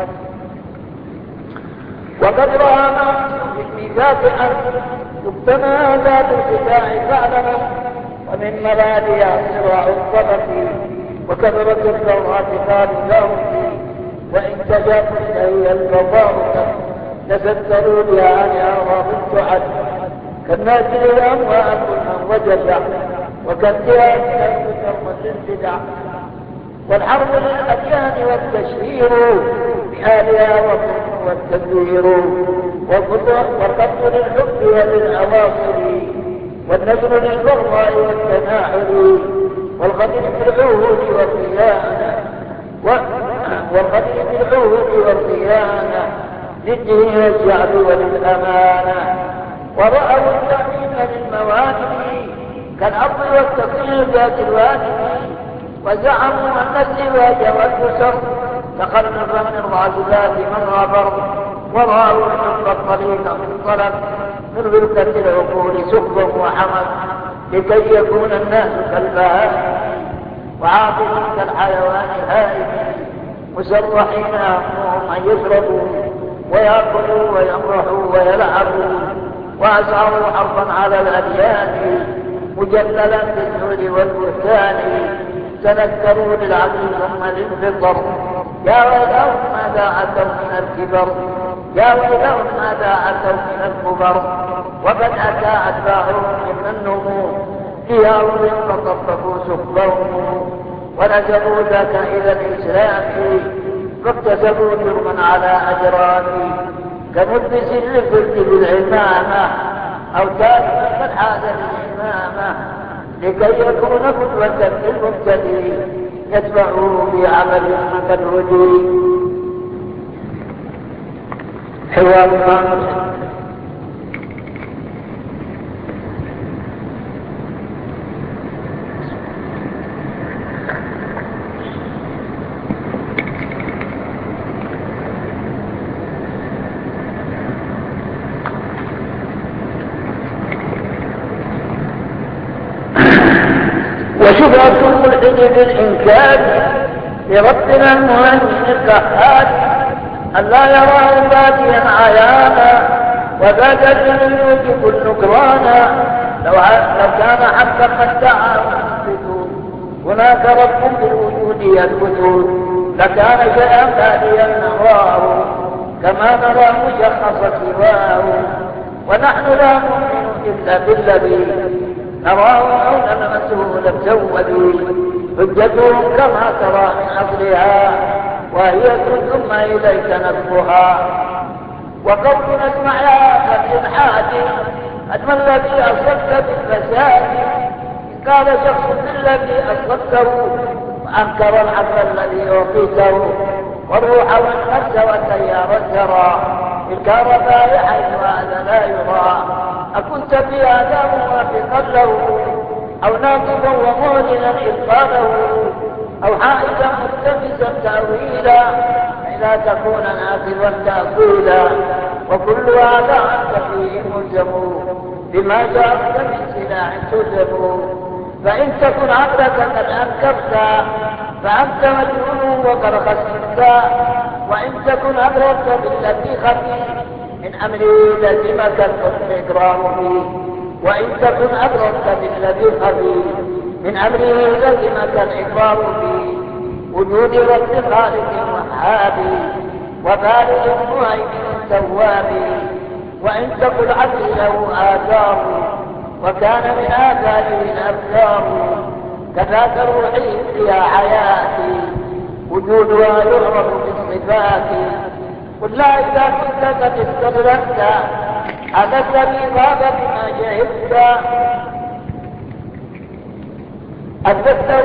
وقد رأى في الميثاق أن يكتمى ذات الخداع فعلما، ومن مبادئ صراع الطبق، وكثرة الثورات قالوا له، وإن تجاوز هي القضاء تستروا بها عن أعراض تعد، كالنازل الأموال من وجد، وكالديان كالمكرمة البدع، والحرب للأديان والتشهير بآلها والتدبير، والقتل للحب وللأواصر، والنجر للبغضاء والتناحر، والغدر بالعهود والخيانة للدين والجعل وللأمانة، ورأوا التأمين للموانئ كالأرض والتصير ذات الوانئ، وزعموا أن الزواج والأسر تخلف من الراجلات من غفر، ورأوا الحب الطريق من طلب من غلة العقول سخف وحمد، لكي يكون الناس كالبهائم وعاقلون كالحيوان هائم، مسرحين همهم أن يشربوا ويأكلوا ويمرحوا ويلعبوا، وأسعروا حربا على الأديان مجللا بالسود والبهتان، تنكروا للعدل ثم للفطر، يا ويلهم ماذا أتوا من الكبر، يا ويلهم ماذا أتوا من الكبر، وقد أتى أتباعهم من النمو في أرض فطفقوا سفلهم، ونسبوا ذاك إلى الإسلام فاكتسبوا جرما على أجرام، كملبس للفرد بالعمامة أو تاج قد حاز الإمامة، لكي يكون قدوة للمبتدئ يتبعه بعمل كالهدي. حوار خامس. وشبهة الملحد بالإنكار لربنا المهيمن القهار، أن لا يراه باديا عيانا وبدا بالوجوب النكرانا، لو كان حقا ما ادعى ويثبت هناك رب بالوجود يثبت، لكان شيئا باديا نراه كما نرى مشخص سواه، ونحن لا نؤمن إلا بالذي نراه عونا مسهولا سودي، حجتهم كما ترى من أصلها وهي ثم إليك نسبها، وقول نسمع يا أخي الحاد أجمل الذي أصبت بالفساد، قال شخص بالذي أصبته وأنكر العقل الذي أعطيته، والروح والنفس والسيار الثرى الكهرباء حيث هذا لا يرى، أكنت في آدم وفقا له أو ناطقا ومعلنا إبطاله، أو حائزا ملتمسا تأويلا لا تكون ناقضا تأويلا. وكل هذا أنت فيه ملزم بما جاءت من سلاح تلزم. فإن تكن عقلك قد أنكرت فأنت مجنون وقد خسرت، وإن تكن أدركت بالذي خفي من أمره لزمك الإكرام فيه، وإن تكن أدركت بالذي خفي من أمره لزمك الإكرام فيه. وجود رب خالق وهاب وبارئ مهيمن تواب. وإن تكن عبدي له آثار وكان من آثاره الأبصار، كذاك روحي فيها حياتي وجودها يعرف بالصفات. قل لا إذا كنت قد استدركت أبت بإضافة ما جهلت أثبته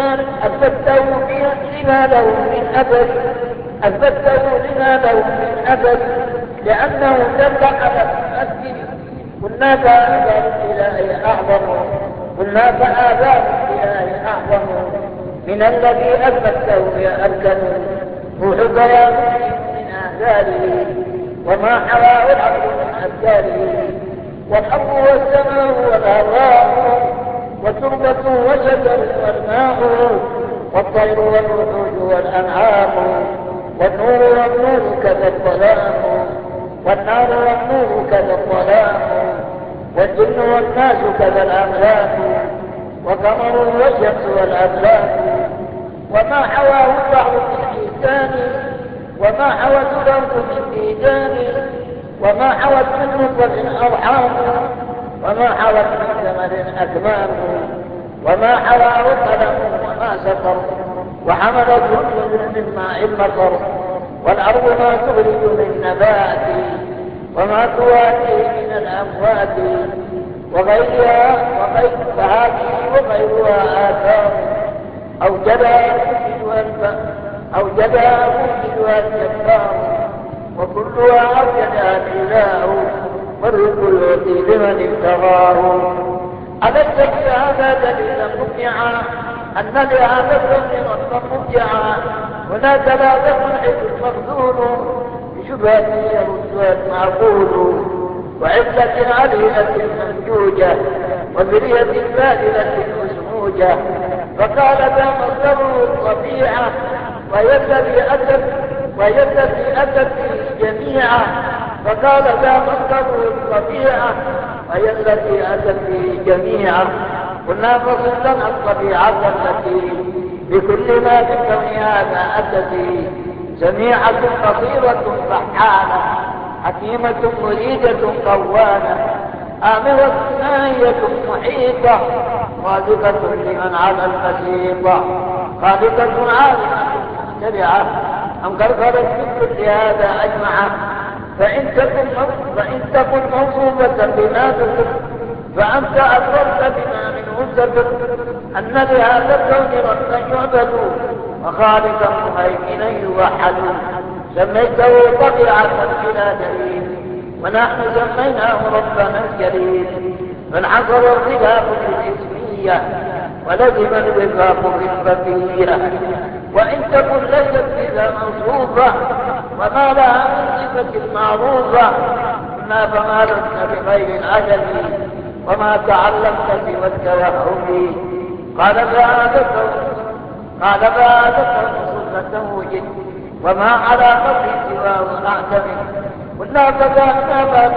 لما له من أبد، أثبته لما له من أبد، لأنه دل على المؤثر. قلنا فآذان الإله أعظم، قلنا فآذان الإله أعظم من الذي أثبته يا أبكر. روحك يا مسلم من آثاره وما حواه العبد من أبكاره. والأرض والسماء والهواء وتربة وشجر والماء والطير والوحوش والأنعام والنور والنور كذا الظلام والنار والنور كذا الظلام والجن والناس كذا الأملاك وقمر والشمس والأفلاك. وما حواه البحر من إيتان وما حوت الأرض من إيجان وما حوت من نطفة أرحام وما حوت من ثمر أكمام وما حواه قلم وما سفر وحملته الجبل من ماء المطر. والأرض ما تخرج من نبات وما تواتي من الأموات وغيرها فهذه وغيرها آثار أوجدها موجدها الجبار وكلها أوجدها الإله والرزق الوكيل لمن ابتغاه. ألست بهذا دليلا مقنعا أن لهذا الظن ربا مرجعا. هناك لا تنحب المخذول بشبهة يردها المعقول وعزة عليلة ممجوجة وذرية بادلة مسموجة. فقال ذا مصدره الطبيعة وهي التي أتت به جميعا. فقال ذا مصدره الطبيعة وهي التي أتت به جميعا. قلنا فصلا الطبيعة التي بكل ما في الكون هذا أتت سميعة بصيرة فحالة حكيمة مريدة قوانة آمرة ناهية محيطة خالقة لمن على المسيطة خالقة عالمة متبعة أم قد كل هذا أجمع. فإن تكن موصوفة بما ذكر فأنت أدركت بما منه سبب أن لهذا الكون ربا يعبد وخالقا مهيمنا يوحد. سميته طبيعة بلا دليل ونحن سميناه ربنا الكريم. فانحصر الخلاف في الاسمية ولزم الوفاق في البقية. وإن تكن ليست إذا موصوفة وما لها من صفة معروفة ما فما لست بغير العجل وما تعلمت سوى التوهم. قال فهذا صفة وجد وما على قدر سواه أعتمد. قلنا فدعنا باب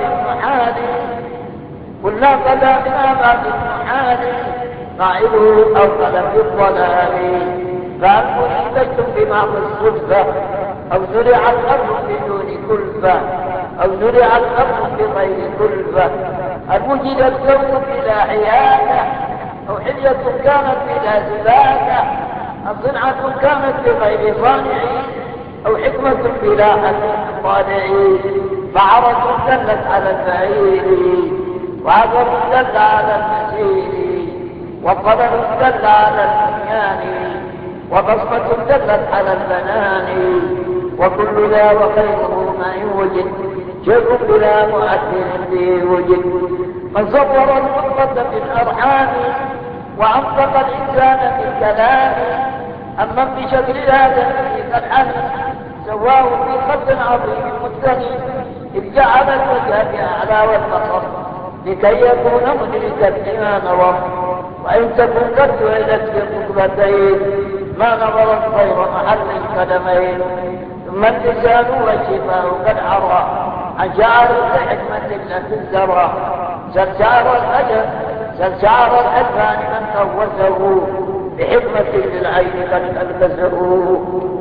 المحال قائله أو قلم الضلال. فهل مريدتم بمعنى الصدفة أو زرع الأمر بدون كلفة أو زرع الأمر بغير كلفة؟ هل وجد الكون بلا عيادة أو حلية كانت بلا زبادة أو صنعة كانت بغير صانع أو حكمة بلا حكم صانع؟ فعرة دلت على البعير وعذر دل على المسير وقدر دل على البنيان وبصمة دلت على البنان. وكل ذا وخيره ما يوجد شيء بلا مؤثر به وجد. من صور النطفة في الأرحام وأنطق الإنسان بالكلام، أما بشكل آدمه كالحن سواه في خلق عظيم مستني، إذ جعل الوجه بأعلى والبصر لكي يكون مدركا لما نظر، وإن تكن قد جعلت في الركبتين ما نظرت غير محل القدمين، ثم اللسان والشفاه قد عرى عن شعر لحكمة التي الزرى، سل شعر الألفان من قوسه بحكمة للعين قد ألبسه،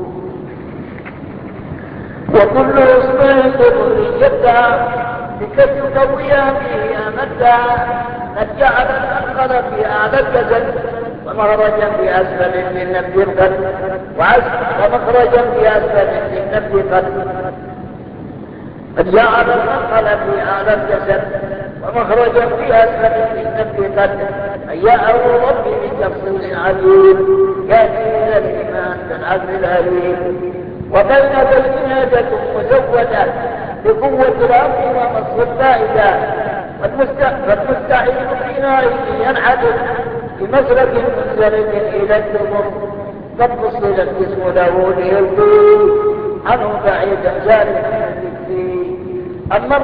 وكل اصبع ذريتها بكي تقويا به امدا، قد جعل الانقل في اعلى الجسد ومخرجا في اسفل من نفس القلب، ومخرجا في اسفل من نفس القلب، قد جعل الانقل في اعلى الجسد ومخرجا في اسفل من نفس القلب، اياه ربي بتفصيل عليم ياتي الى الايمان كالعزم الاليم، وبين بينادة مزودة بقوة الأرض ومصر الفائدة، والمستعين في ناره ينعدل بمسلك منزلق إلى الدمر، قد فصل الجسم له ليلقي عنه بعيدا جارب الذكر، أما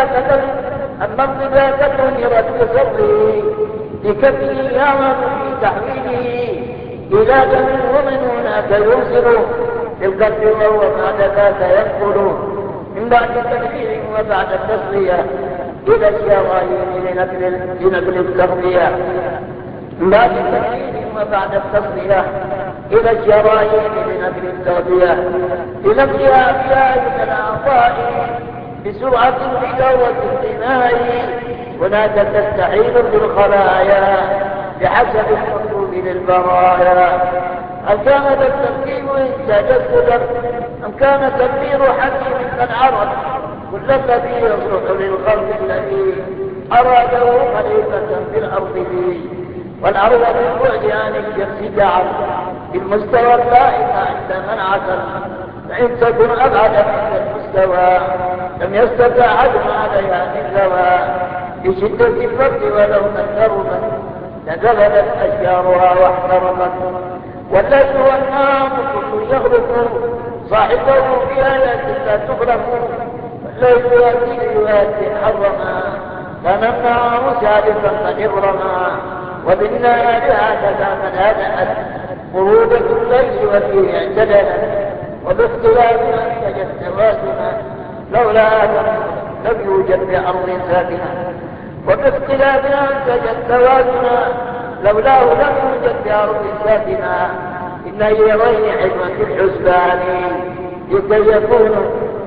ارتباكة نيرت بصبره بكفه يعمل في تحويله إلى دم ومن هناك يرسله القلب، وهو بعد ذاك يدخل من بعد التكفير وبعد التصفية إلى الشرايين لنقل التغذية، من بعد التكفير وبعد التصفية إلى الشرايين لنقل التغذية، لنقلها بآية الأعضاء بسرعة بدورة الدماء، هناك تستحيل بالخلايا بحسب المطلوب للبرايا، أم كان التركيب تجسدا أم كان تدبير حكيم كالعرب، كل الذي يصلح للخلق الذي أراده خليفة في الأرض فيه، والأرض بالبعد عن الشمس جعل بالمستوى اللائق عند من عثر، فإن تكن أبعد من المستوى لم يستطع أحد عليها من زوى، بشدة الفرد ولو تكرمت تجلدت أشجارها واحترمت، والليل والنهار كل يغرق صاحبه بآيات لا تغرق، والليل يأتي حرما كان النهار سالفا قد اغرما، وبالنهار هكذا من هدأت خروجة الليل وفيه اعتدلت، وباختلافها انتجت توازنا لولا لم يوجد بأرض ساكنة، وباختلافها انتجت توازنا لولاه لم يوجد بأرض ساكنة، إن يرين حكمة الحسبان لكي يكونوا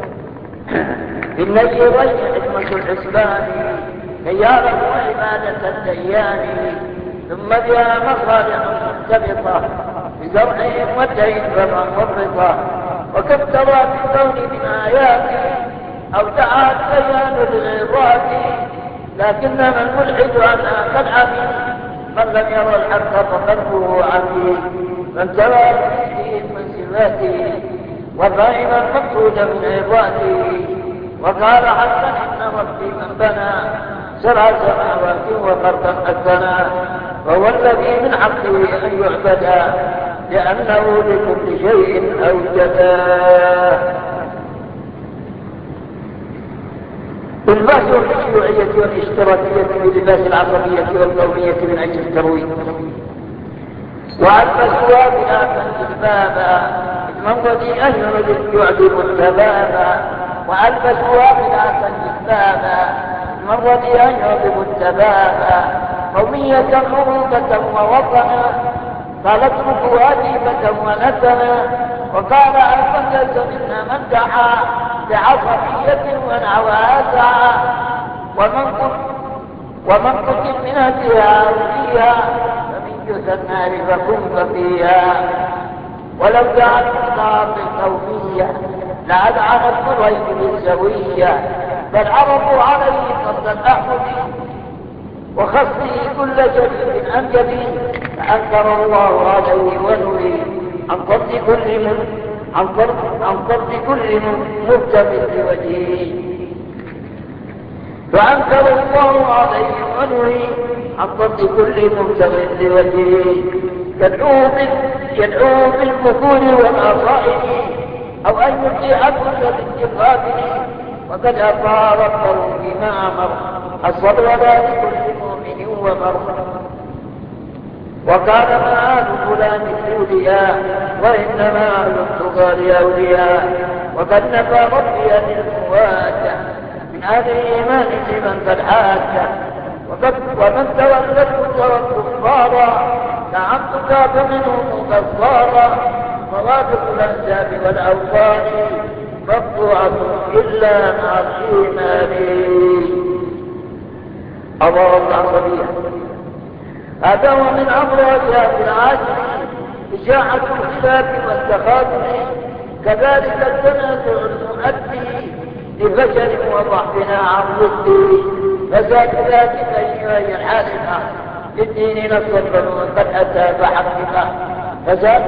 إن يرين حكمة الحسبان كي يعرفوا عبادة الديان، ثم بها مصالح مرتبطة بزرعهم والدين فما مفرطة، وكم ترى في الكون من آيات أو دعا الديان للعظات، لكنما الملحد عنها كالعمي من لم يرى الحق فقلبه عميق، من ترى فيه من صفاته وفهم المقصود من عظاته، وقال حقا إن ربي من بنى سبع سماوات وخلقا أكبنا، وهو الذي من حقه أن يعبدا لأنه لكل شيء أوجدا. البحث في الشيوعية والاشتراكية بلباس العصبية والقومية من أجل الترويج، وألبسوا بلافا جلبابا المنبذي أن يعجب التبابا، وألبسوا بلافا جلبابا المنبذي أن يعجب التبابا، قومية عروبة ووطنا قالت أديبة ونسنا، وقال ألفا ليس منا من دعا بعصبية ونعوها سعى، ومن قتل من أهلها وفيها فمن جثى النار فكن فيها، ولو دعا النار بالقومية لأدعنت قريش بالسوية، بل عرضوا عليه قصد الأحمد وخصه كل جديد أنجبي، فأنكر الله عليه ونهي عن قرض كل مرتبط بوجهه، فأنكر الله عليه ونهي عن ضد كل مبتغ لوجهه، يدعوه بالبخور والأصائل أو أن يطيع كل بالجفاف، وقد أطاع ربه بما أمر، الصلوات لكل مؤمن ومر. وقال ما آل فلان الأولياء وإنما أهل التقى لأولياء، وقد نفى ربي للمواجه من أهل الإيمان لمن قد حاجه، ومن تولت والكفار لعبتك فمنهم كفارا، مواقف الأنساب والأوطان مقطوعة إلا مع الإيمان. الله العصبية. هذا هو من أمر أجهاد العاجل إشاعة الخلاف والتخاذل، كذلك التنازع المؤدي لفشل وضعفنا عن ضده، فزاد ذلك أيها الحادثة للدين نصر وقد أتى فحققه، فزاد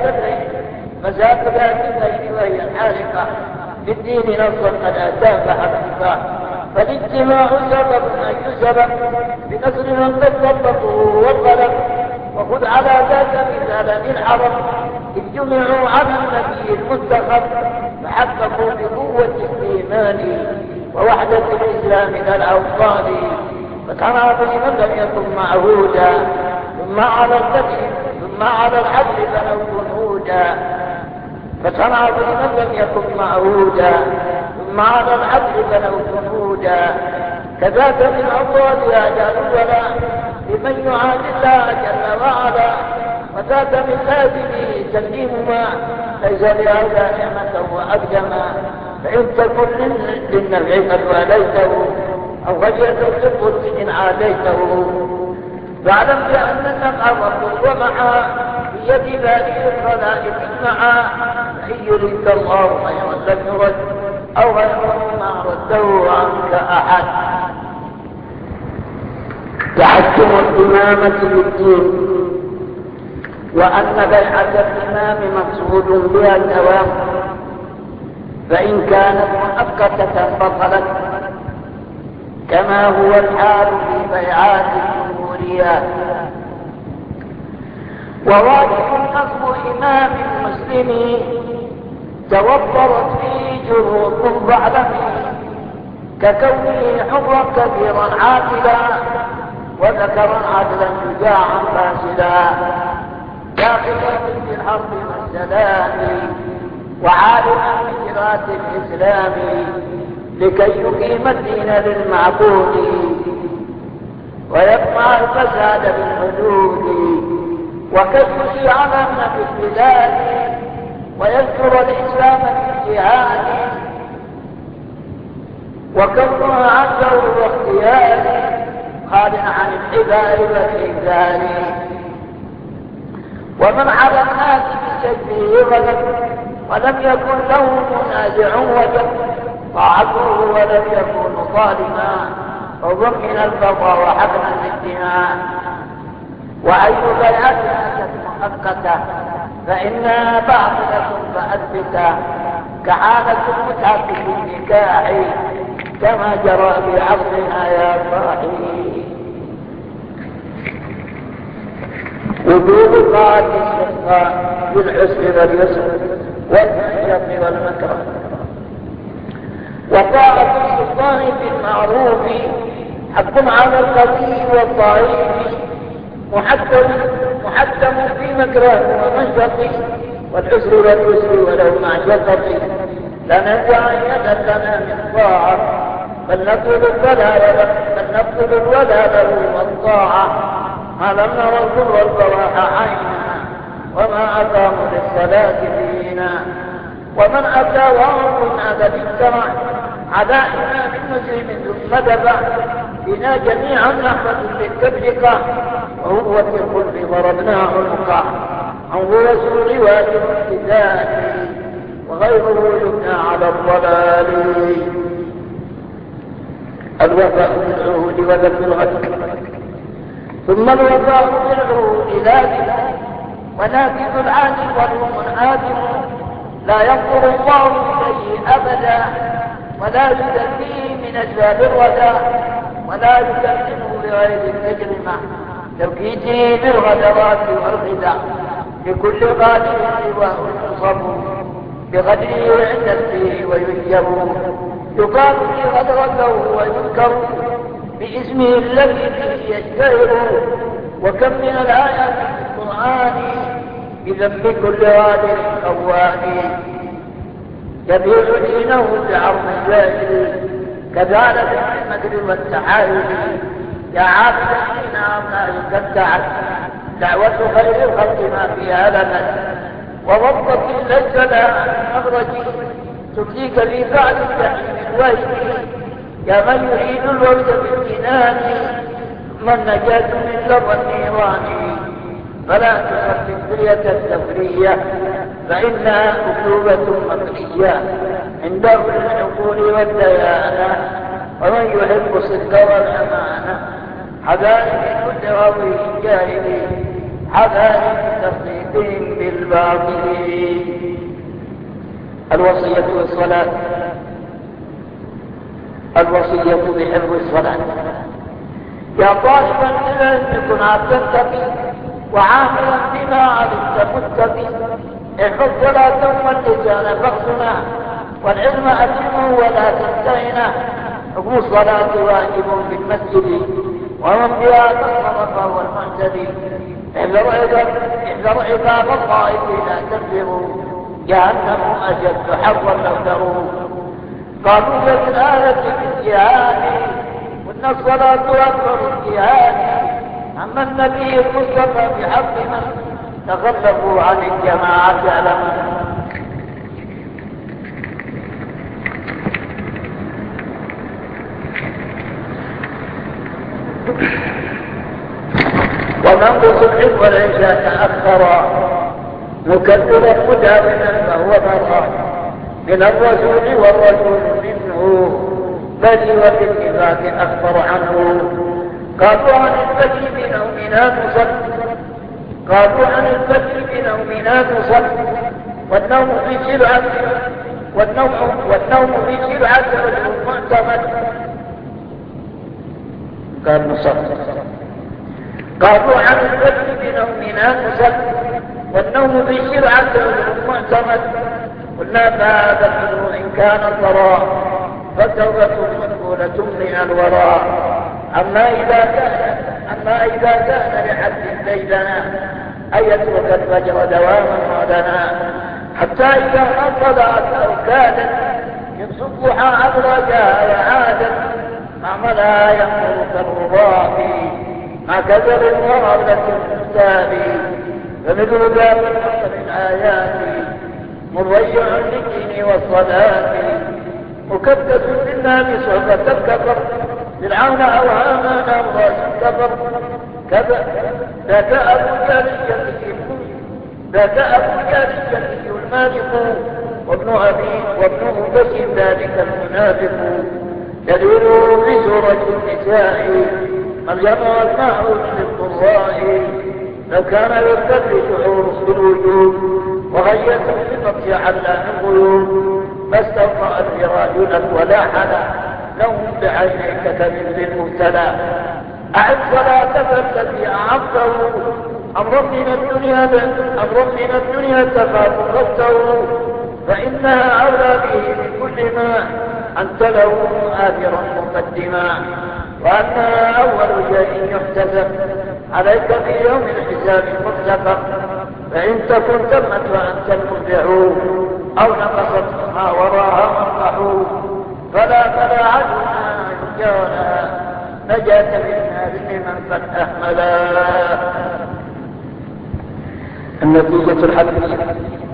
ذلك أيها الحادثة للدين نصر قد أتى فحققه، فالاجتماع سبب أي سبب بنصر من قد ضبطه والقلم، وخذ على ذاك مثالا للعرب إذ جمعوا على النبي المنتخب فحققوا بقوة الإيمان ووحدة الإسلام من الأوطان، فكان عظيما لم يكن معهودا، ثم على العدل بنوا جنودا، فكان عظيما لم يكن معهودا، ثم على العدل بنوا جنودا، كذاك من أبوابها جعلوا ولا لمن يعادي الله جل وعلا، وذاك من لازمه تسليم ما ليس لهذا نعمة وأقدما، فإن تكن للنفع قد واليته أو خشية القدس إن عاديته، فاعلم بأن النفع والضر ومعا بيد بارئ الخلائق معا، فإن يريد الله خيرا لم يرد أو غيره ما رده عنك أحد. تحكم الإمامة بالدين، وأن بيعة الإمام مقصود بها الدوام، فإن كانت مؤقتة بطلت كما هو الحال في بيعات الجمهوريات. وواجب نصب إمام مسلم توفرت فيه جروط فاعلمي، ككونه حرا كبيرا عاقلا وذكرا عدلا شجاعا فاسدا، داخلا في الحرب والسلام وعالما بجرات الإسلام، لكي يقيم الدين للمعبود ويقمع الفساد بالحدود، وكي يشيع الأمن في البلاد ويذكر الإسلام في الجهاد، وكفها عن دور واختيار خال عن الحبال والإنذار، ومن على الناس بسجده غلب ولم يكن له منازع وجب طاعته ولم يكن ظالما وضمن البغى وحقنا الانتهاء. وأي بيعة مؤقتة فإنها باطلة فأثبتا، كحالة المتعة في النكاح كما جرى في عصرنا يا صاحبي. وجوب طاعة السلطان بالعسر واليسر والمنشط والمكره، وطاعة السلطان بالمعروف حق على القوي والضعيف، محكم في مكره ومنشط، والعسر واليسر ولو مع شقة، لا ننزع يدا لنا من طاعة بل نطلب الولا له والطاعة، ما لم نرى الضر والبواح عينا وما أقاموا للصلاة فينا. ومن أتى وأمر هذا اجتمع على إمام مسلم ثم دفع بنا جميعا نحمة للتفرقة، وهو في الخلف ضربنا عنقه أو رسول واجب القتال، وغيره يبنى على الضلال. الوفاء بالعهود وذكر الغد، ثم الوفاء بالعهود لازم، ونافذ العادل والهم آدم، لا ينظر الله إليه أبدا ولا يزكيه من أجوال الردى، ولا يكلمه بغير التجرمة توكيده بالغدرات والخداع لكل غادر سواه ينصب بغدره عند نفسه ويجب يقال في غدرته ويذكر باسمه الذي فيه يشتهر وكم من الآيات في القرآن بذنب كل غادر خوان يبيع دينه بعرض الجاهل كذلك في المكر والتحايل يا عابد حين أمنائك ابتعت دعوة خير الخلق ما فيها لمن وضبط ليس لها مخرج تفديك في بعد الجحيم الوهي يا من يريد الورد بالجنان ثم النجاة من لظى النيران فلا تصف الدنيا التفرية فإنها أسلوبة مبنية عند أولي العقول والديانة ومن يحب الصدق والأمانة حذار من كل غوي جاهل حذار من تصديقهم بالباطل. الوصية بالصلاة. الوصية بحفظ الصلاة. يا طالبا العلم كن عبدا تقي وعاملا بما علمت متقي احفظ صلاة واللسان فاغسنا والعلم أتمه ولا تنتهنا حكم الصلاة واجب في المسجد ومن بها تصرف فهو المعتدي احذر عقاب الطائف لا تنفروا جهنم أشد حرا لو تروا قالوا في الآية بالجهاد وإن الصلاة أكبر الجهاد أما النبي المصطفى بحق من تخلفوا عن الجماعة علما. ومن بصبح والعشاء تأخرا مكذبا مداوما فهو مرأى من الرسول والرسول منه بل وبالاتفاق أخبر عنه. قالوا عن الفجر بنومنا نصل قالوا عن الفجر بنومنا نصل والنوم في شرعة والنوم في شرعة المعتمد قال نصل. قالوا عن الفجر بنومنا نصل والنوم في شرعة المعتمد قلنا فهذا منه إن كان ضرا فتوبة مقبولة من الوراء. أما إذا كان لحد ليلنا أن يترك الفجر دواما غدنا حتى إذا انقضت أوكادا يصبح أبرجها وعادا معملها ينظر كالرضاء مع كذب ورغلة المستابي فمثل ذا من الآيات مضيع للدين والصلاة مكدس للنام صحبة الكفر فرعون أوهاما نراس كفر ذاك أبو جهل الجلي المالك وابنه بشر ذلك المنافق دليله في سورة النساء مريم والماعون للقراء لو كان يرتد شعور بالوجود وغيث بمطي علام الغيوب ما استوفى الفراج لك ولا حلا لهم بعينيك كمثل المبتلى أعد صلاة فالذي أعبته أمر من الدنيا تفاق غفته فإنها أولى به بكل ما أنت له آثرا مقدما وأنها أول شيء يحتسب عليك في يوم الحساب المتفق فإن تكن تمت وأنت المرجع أو نقصت ما وراها مرقح فلا عدنا يرجعنا نجاة منها لمن قد أهملا. النتيجة الحديثة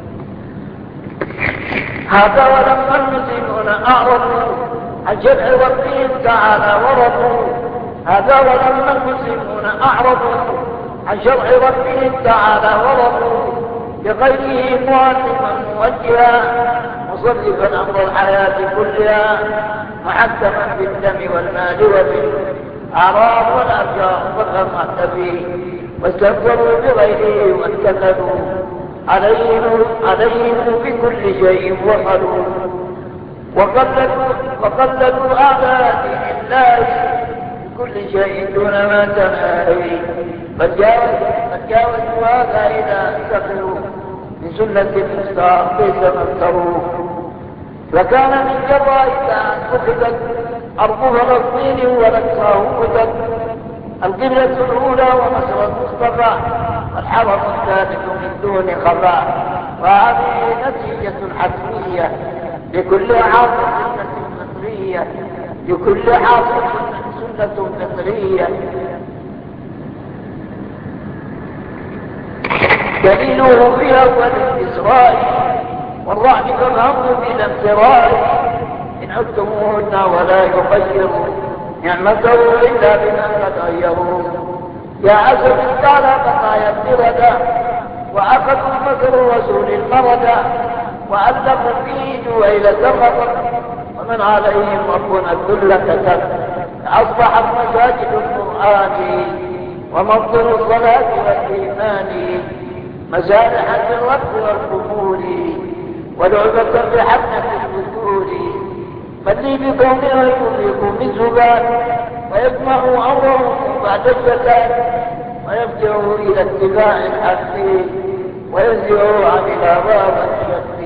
هذا ولما المسلمون أعرضوا عن جمع ربهم تعالى ورضوا هذا ولما المسلمون أعرضوا عن شرع ربهم تعالى ورضوا لغيره معلما موجها مصرفا أمر الحياة كلها محكما بالدم والمال وبالأعراض والأرجاء والغمات فيه واستنكروا بغيره واتكلوا عليهم بكل شيء وصلوا وقلدوا أعداء دين الله كل شيء دون ما تناهي. فجاوزوا هذا إذا سخروا من سنة المختار ليس مختاروا. وكان من جراء أن أخذت أرض فلسطين ونكساه أخذت القبلة الأولى ومصر المصطفى والحرم الثالث من دون خفاء. وهذه نتيجة حتمية لكل عاصمة فطرية، لكل عاصمة سنة فطرية. دليله في أول الإسراء والرعد كالأمر بلا امتراء. إن عدتموهن ولا يغيروا نعمته إلا بما قد غيروا. يا عسل استعلى بقايا البردا وأخذوا مكر رسول المردا وألفوا فيه جويلة الغضب ومن عليهم ربنا الذل كتب. أصبحت مساجد القرآن ومنظر الصلاة والإيمان مزارع الرب والقبور ولعبة بحفنة الذكور. فلي بكونه يضيق من زبان ويجمع أمره بعد الفتان ويرجع إلى اتباع الحق وينزع عن الأبواب الشق.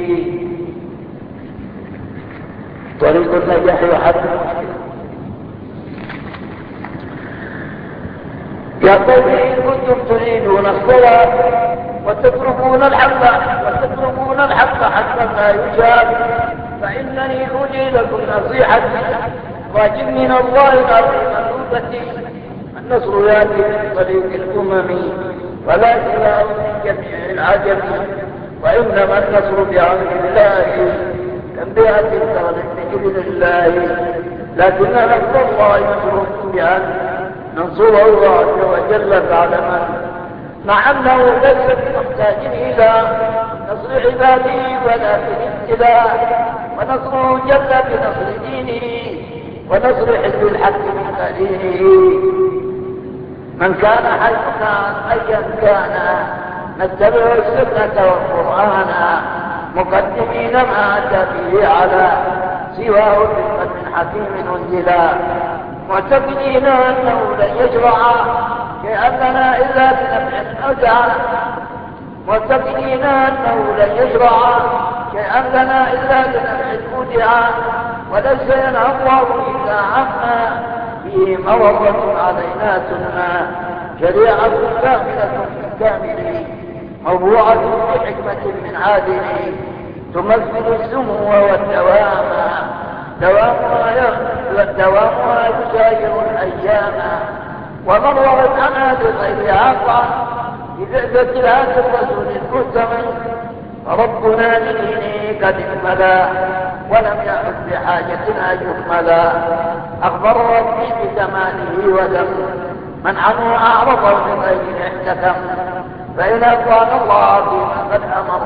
طريق النجاح يحب. يا قوم إن كنتم تريدون الصلاة وتتركون الحق حتى لا يجاب فإنني أولي لكم نصيحتي راجل من الله العظيم المنوبة. النصر يأتي من طريق الأمم ولا سلاح من جميع العجم. وإنما النصر بعون الله كانبيعة تغلب بإذن الله. لكن نصر الله نصر بأن ننصر الله عز وجل بعد مع أنه ليس بمحتاج إلى نصر عباده ولا بالابتلاء. ونصره جل بنصر دينه ونصر حزب الحق من دينه. من كان حيث كان أيا كان نتبع السنة والقرآن مقدمين ما أتى به على سواه بقدر حكيم أنزلا. معتقدين أنه لن يشرع شيئا لنا إلا بنفع أودعا. معتقدين أنه لن يشرع شيئا لنا إلا بنفع أودعا. وليس ينهى الله إلا عما فيه موضة علينا سنة شريعة كاملة من كامل موضوعة بحكمة من عادل تمثل السمو والدوامها يساير الأيام. ومن رغب عنها بغير عقا ببعثة العهد الرسول المهتم فربنا لدينه قد اكملا ولم يعد بحاجتنا يكملا. أخبر ربي بزمانه ودم من عنه أعرض بغير احتكم. فإن أطعنا الله فيما قد أمر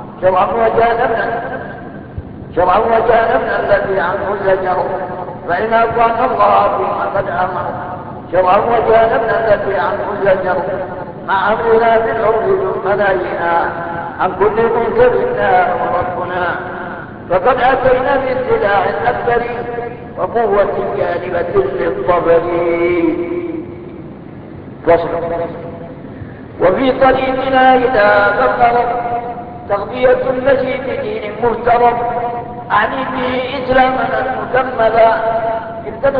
شرعا وجانبنا الذي عنه زجر. فإن أطعنا الله فيما قد أمر شرعا وجانبنا الذي عنه زجر. مع أمرنا بالعرض ثم نهينا عن كل منكر وربنا. فقد أتينا باتباع الأكبر وقوة جانبة للطبر. وفي طريقنا إذا فقرت تغذية الذي بدين محترم أعني به إسلامنا المكملا. إذ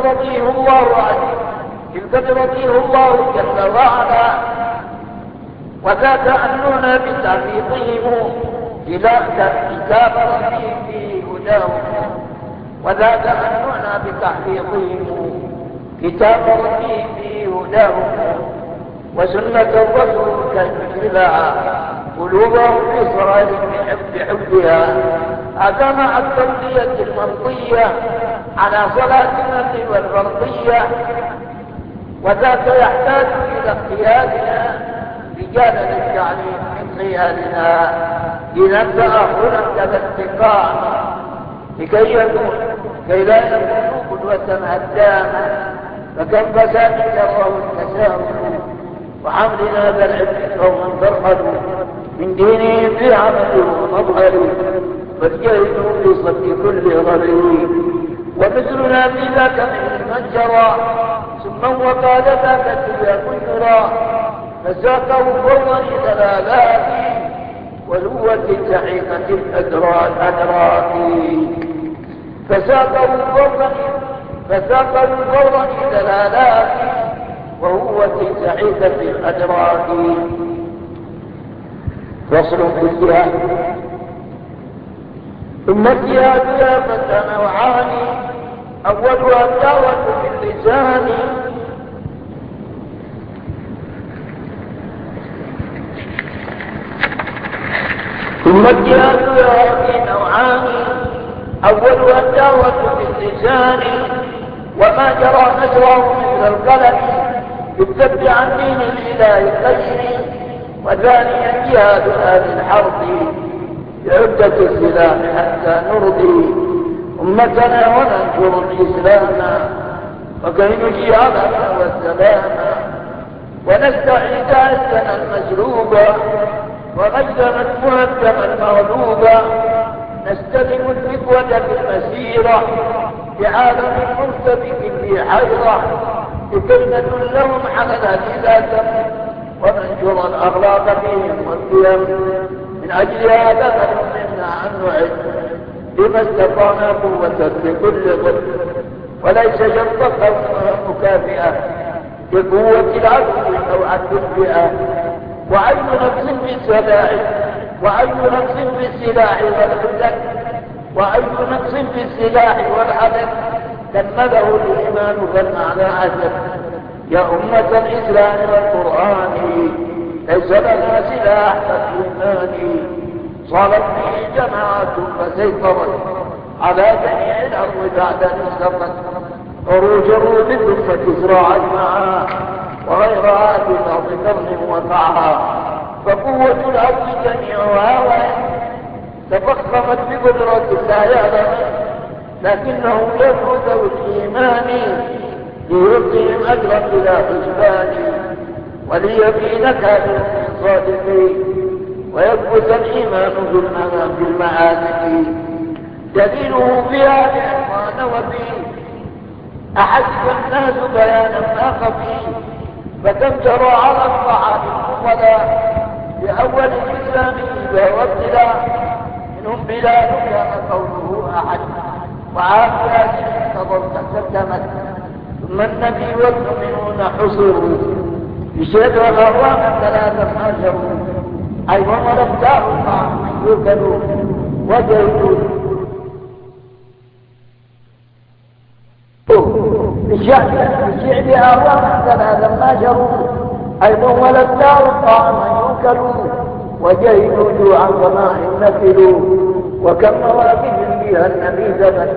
قد رضيه الله جل وعلا وذاك أننا بتعريضهم إلى كتاب ربهم في هداهم. وذاك أننا بتحفيظهم كتاب ربهم في هداهم وسنة الرسول كالمثلها قلوبهم في صراط بحبها. هذا مع التوصية المرضية على صلاة النفل والفرضية. وذاك يحتاج إلى اختيارنا رجالا للتعليم من خيالنا لنبدأ هنا اتقاء كي لا يكونوا قدوة هداما. فكم فساد جره التساهل وحملنا بالعلم قوما فرحلوا من دينهم في عمل ومظهر فاجتهدوا في صد كل غريب. ومثلنا في ذاك من من جرى ثم وقال ذاك يكن يرى فساقه فوضا دلالات ولوة سحيقة الأدراك فساقه فوضا دلالات وهو سحيقة الأدراك. فصل في الجهاد. ثم الجهاد يا فتى نوعان أولها الدعوة باللسان ثم الجهاد يا نوعان أولها الدعوة باللسان وما جرى نجره مثل القلم بالذب عن دين الإله الخير وثانيا جهاد أهل الحرب بعدة السلاح حتى نرضي أمتنا وننشر الإسلام وكي نجي عظمة والسلام ونستعيد عزنا المسلوبا وغيرا مهدما المغلوبا نستلم الفتوة في المسيرة بعالم مرتبك في حيرة لكي ندلهم على الهدى وننشر الأخلاق فيهم والقيم من أجل هذا فنؤمنا أن نعد بما استطعنا قوة لكل ضد وليس شرط مكافئة بقوة العدو أو عدل الفئة وأي نفس بالسلاح والعدد وأي نفس بالسلاح والعدد كمله الإيمان فالمعنى عزل يا أمة الإسلام والقرآن ليس لنا سلاح كالإيمان صارت به جماعة فسيطرت على جميع الأرض بعد أن استقت عروج الروم ثم تزرع معها وغيرها ببعض قرن وقعها فقوة الأرض جميعها وإن تفخمت بقدرة لا يعلم لكنه يدعو ذوي الإيمان ليلقيهم أجرا بلا حسبان وليبين كانوا من صادقين ويثبت الإيمان في المعادن دليله بها لإخوان وفيه أحسب الناس بيانا ما خفيه فكم جرى على الطعام الفضلاء بأول الإسلام فهو ابتلاء منهم بلال كان قوله أحد وعافية انتظرت سلمت ثم النبي والمؤمنون حصروا بشهد والأرواح ثلاثة هاجروا أي وملكتاه الطعام يوكلوا وجيدوا بشعب أرواح ثلاثة هاجروا أيضا ولداه الطعام يوكلوا وجهدوا جوعا وماء نفلوا وكم مواقف فيها النبي زمن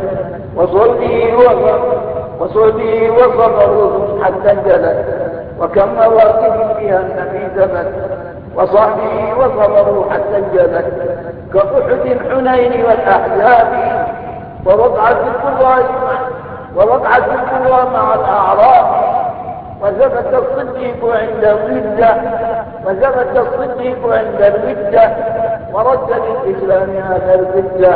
وصلبه وصبروا حتى انجلت وكم مواقف فيها النبي زمن وصحبه وصبروا حتى انجلت كأحد حنين والأحزاب ووقعت القرى مع الأعراب وثبت الصديق عند الردة ورد للإسلام هذا الردة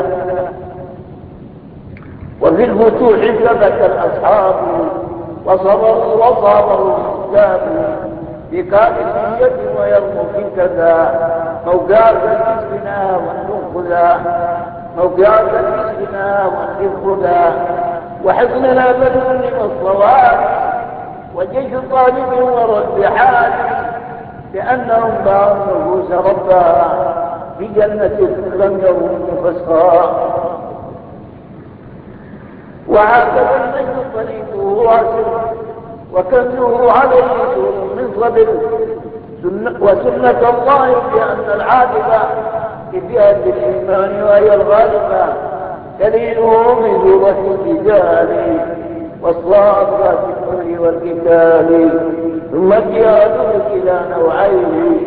وفي الفتوح ثبت الأصحاب وصابروا الكتاب بكافية ويرموا في كذا موقعة الإسلام والإنخذا وحزننا بدون الصواب وجيش طالب ورد حال لأنهم باعوا النفوس ربها في جنة لم يروا فسقا وهكذا النجم طريقه واسر وكنزه عليه من صبر وسنة الله بأن العاقبة بفئة الإيمان وهي الغالبة دليله من سورة الرجال والصافات الحر والقتال ثم الجهاد كلا نوعين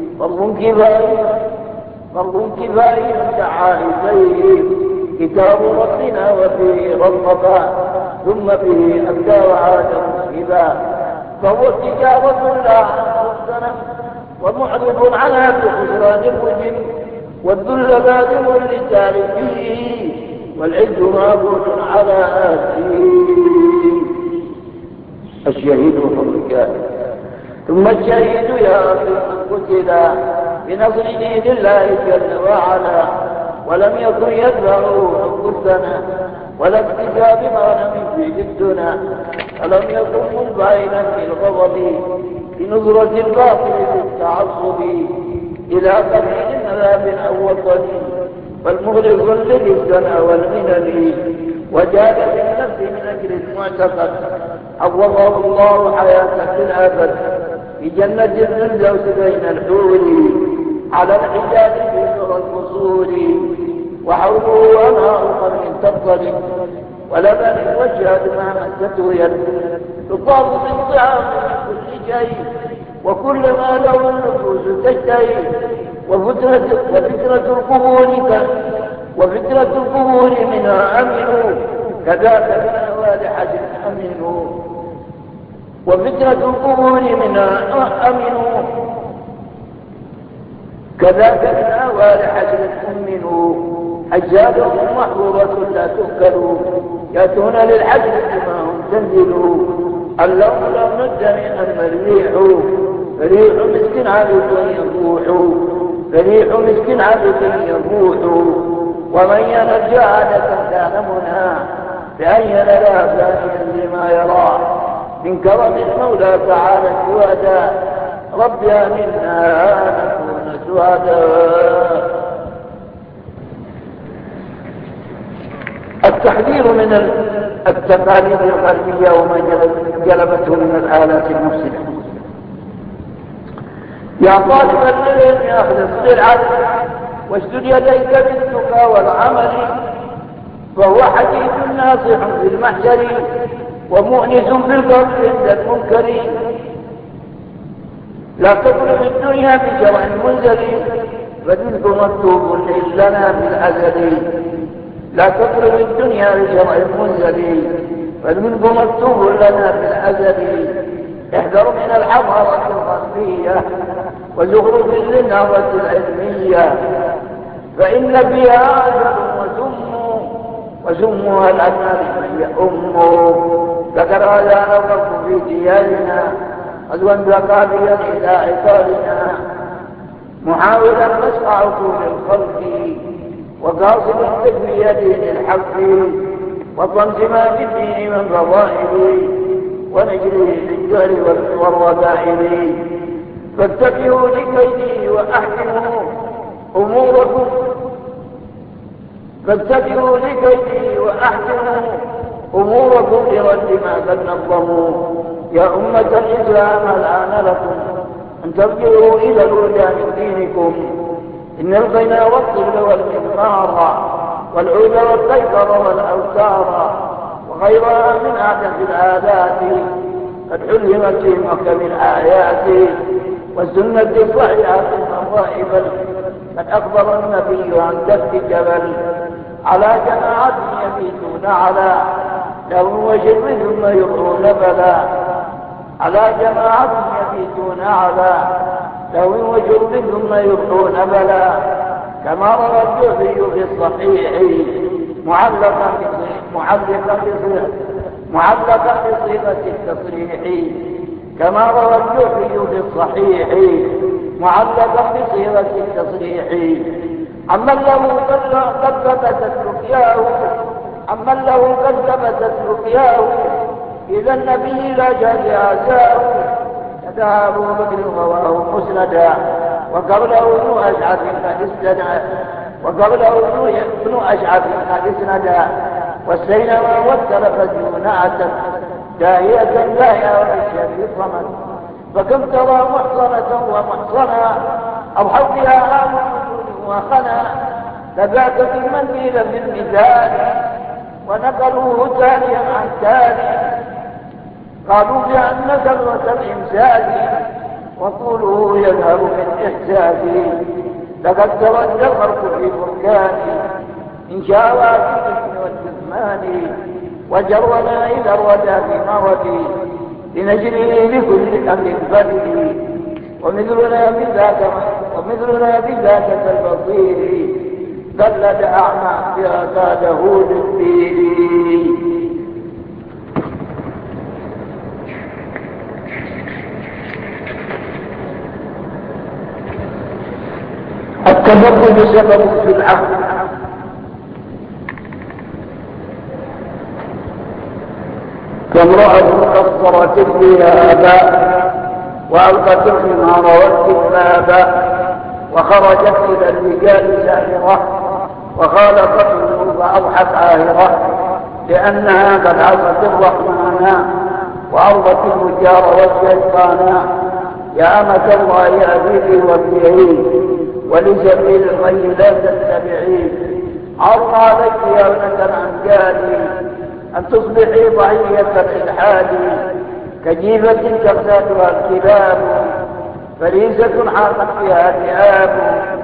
فرض كفاية كعائزين كتاب ربنا وفيه ربطا ثم به أبدى وعاد مسهبا فهو تجارة لا محسنة ومعرض عنها بخسران الوجن والذل بادم لتاركه والعز مابوس على آسه الشهيد حرك. ثم الشهيد يا من قتل بنصر دين الله جل وعلا، ولم يكن يدفعه أنفسنا ولا اكتفى بما لم في جدنا، ولم يكن منبعنا بالغضب بنظرة الباطل بالتعصب إلى قبيل مذاب أو وطن، والمغرق للسنة والمنن، وجاد بالنفس من أجل المعتقد، عوضه الله حياة في الأبد في جنة الفردوس بين الحور، على الحجاج في سر الفصول، وحوله أنهار قبل تفضل ولبن وجهد ما مسته يد، تطاب بالطعام من كل شيء وكل ما له النفوس تشتهي، وفترة القبور منها أمنوا كذاك من أهوال حجر أمنوا، وفترة القبور منها أمنوا كذاك من أهوال حجر أمنوا، حجابهم محظورة لا تؤكلوا يأتون للحجر بما هم تنزلوا، اللون لون الدم أما فريح مسك عبد يروح، فريح مسك عبد يروح، ومن ينرجع عادة كان منى بأن ينلها ثانيا لما يرى من كرم المولى تعالى سوادا، رب منا نكون سوادا. التحذير من التقاليد الغربية وما جلبته من الآلات المفسدة. يا طالب العلم اخلص للعلم واشدد يديك بالتقى والعمل، فهو حديث ناصح في المحشر ومؤنس في القبر عند المنكر. لا تطلب الدنيا بشرع منزل فذلك مكتوب لنا بالازل، لا تطلب الدنيا بشرع منزل فذلك مكتوب لنا بالازل، احذر من الحضارة الغربية وزخرف للنهضة العلمية، فإن فيها أجل وسمها الأمال هي ذكر هذا نظرت في ديارنا غزوا بقابلا إلى عقالنا، محاولا مسح عقول الخلق وقاصد التجمية دين الحق، وطمس ما في الدين من فضائل ونجري للجهل والوبائل، فاتبعوا لكيدي وأحكموا أموركم، فاتبعوا لكيدي وأحكموا أموركم لرد ما قد نظموا. يا أمة الإسلام الآن لكم أن ترجعوا إلى الهدى من دينكم، إن الغنى والطب والمنقار والعود والقيصر والأوتار وغيرها من أعجب العادات قد حلمت في محكم الآيات والسنة الصحيحة الغائبة، قد أخبر النبي عن دفك جبل على جماعة يبيتون على لهم وشر ثم يبرون بلا، على جماعة يبيتون على لهم وشر ثم يبرون بلا، كما روى الجوفي في الصحيح معلقا بصيغة التصريح، كما روى الجوفي في الصحيح معلقا بصيغة التصريح، عمن له قد ثبتت رقياه إذا النبي لا جاز عزاه، كذا أبو بكر رواه مسندا وقبله ابن أشعث قد اسندا، والسينما والتلفت منعة داهية لا والشر صمد، فكم ترى محصنة ومحصنا أو حظها آل وخنا، تبعت في المنديل في الميزان ونقلوه تاليا عن تالي، قالوا بأن ذرة الإمساك وطوله يذهب من إحساسي، لقد تردى الخرق في بركاني إن شاء في الاسم والجثمان، وجرنا إلى الردى في مرضي لنجري لكل أمر بدري، ومثلنا بذاك كالبصير قلد أعمى بأكاده للدين. التفرد سبب في العقل. كامرأة قصرت الثياب وألقت الخمار والكتاب وخرجت إلى الرجال ساهرة وخالفت النور فأضحت عاهرة لأنها قد عصت الرحمن وأرضت الفجار والشيطان. يا أمة الله أبيدي وابنعي ولسبيل الغي لا تتبعي. عرض عليك يا ابنة الأنجال أن تصبحي ضعية الإلحاد كجيفة تغتالها الكلاب فريسة حاقت فيها ذئاب.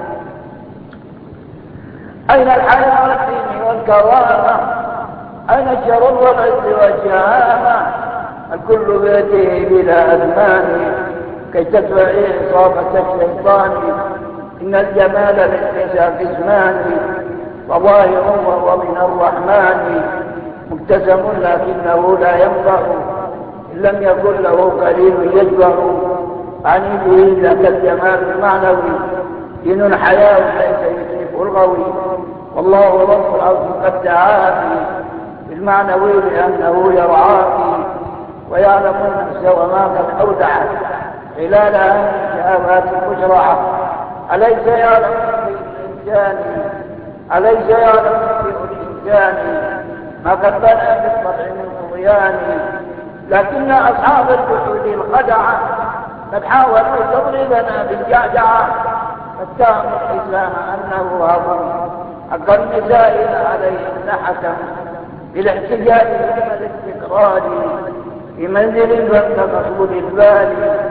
أين الحياة والدين والكرامة؟ أين الشر والعز والشهامة؟ الكل بيده بلا أزمان كي تدفعي إصابة الشيطان. إن الجمال للنساء قسمان فظاهر وهو من الرحمن مبتسم لكنه لا ينفع إن لم يكن له قليل يشبع. عنيده ذاك الجمال المعنوي دين الحياة ليس يكلف الغوي. والله رب العرش قد دعاك بالمعنوي لأنه يرعاك ويعلم النفس وما قد أودعت خلالها من شهوات مشرعة. أليس يعلم في الإنسان أليس يعلم في الإنسان ما قد بنى بالطبع من طغيان. لكن أصحاب الجحود الخدعة قد حاولوا تضربنا بالجعجعة فاتهموا الإسلام أنه هضم حق النساء عليهن حكم بالاحتجاج من الاستقرار في منزل فانتقصوا للبال.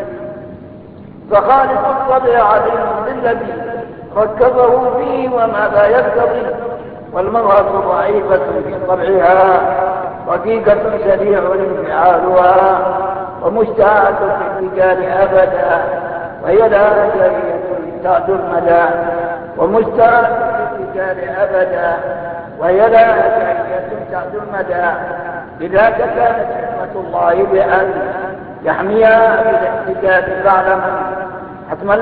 فخالق الطبيعة للذي ركبه فيه وماذا يقتضي. والمرأة ضعيفة في طبعها رقيقة سريع انفعالها ومشتاقة في الرجال أبدا وهي لا جارية تعد المدى. ومشتاقة في الرجال أبدا وهي لا جارية تعد المدى. لذاك كانت حكمة الله بأن يحميها بالاحتجاج بعلما حسما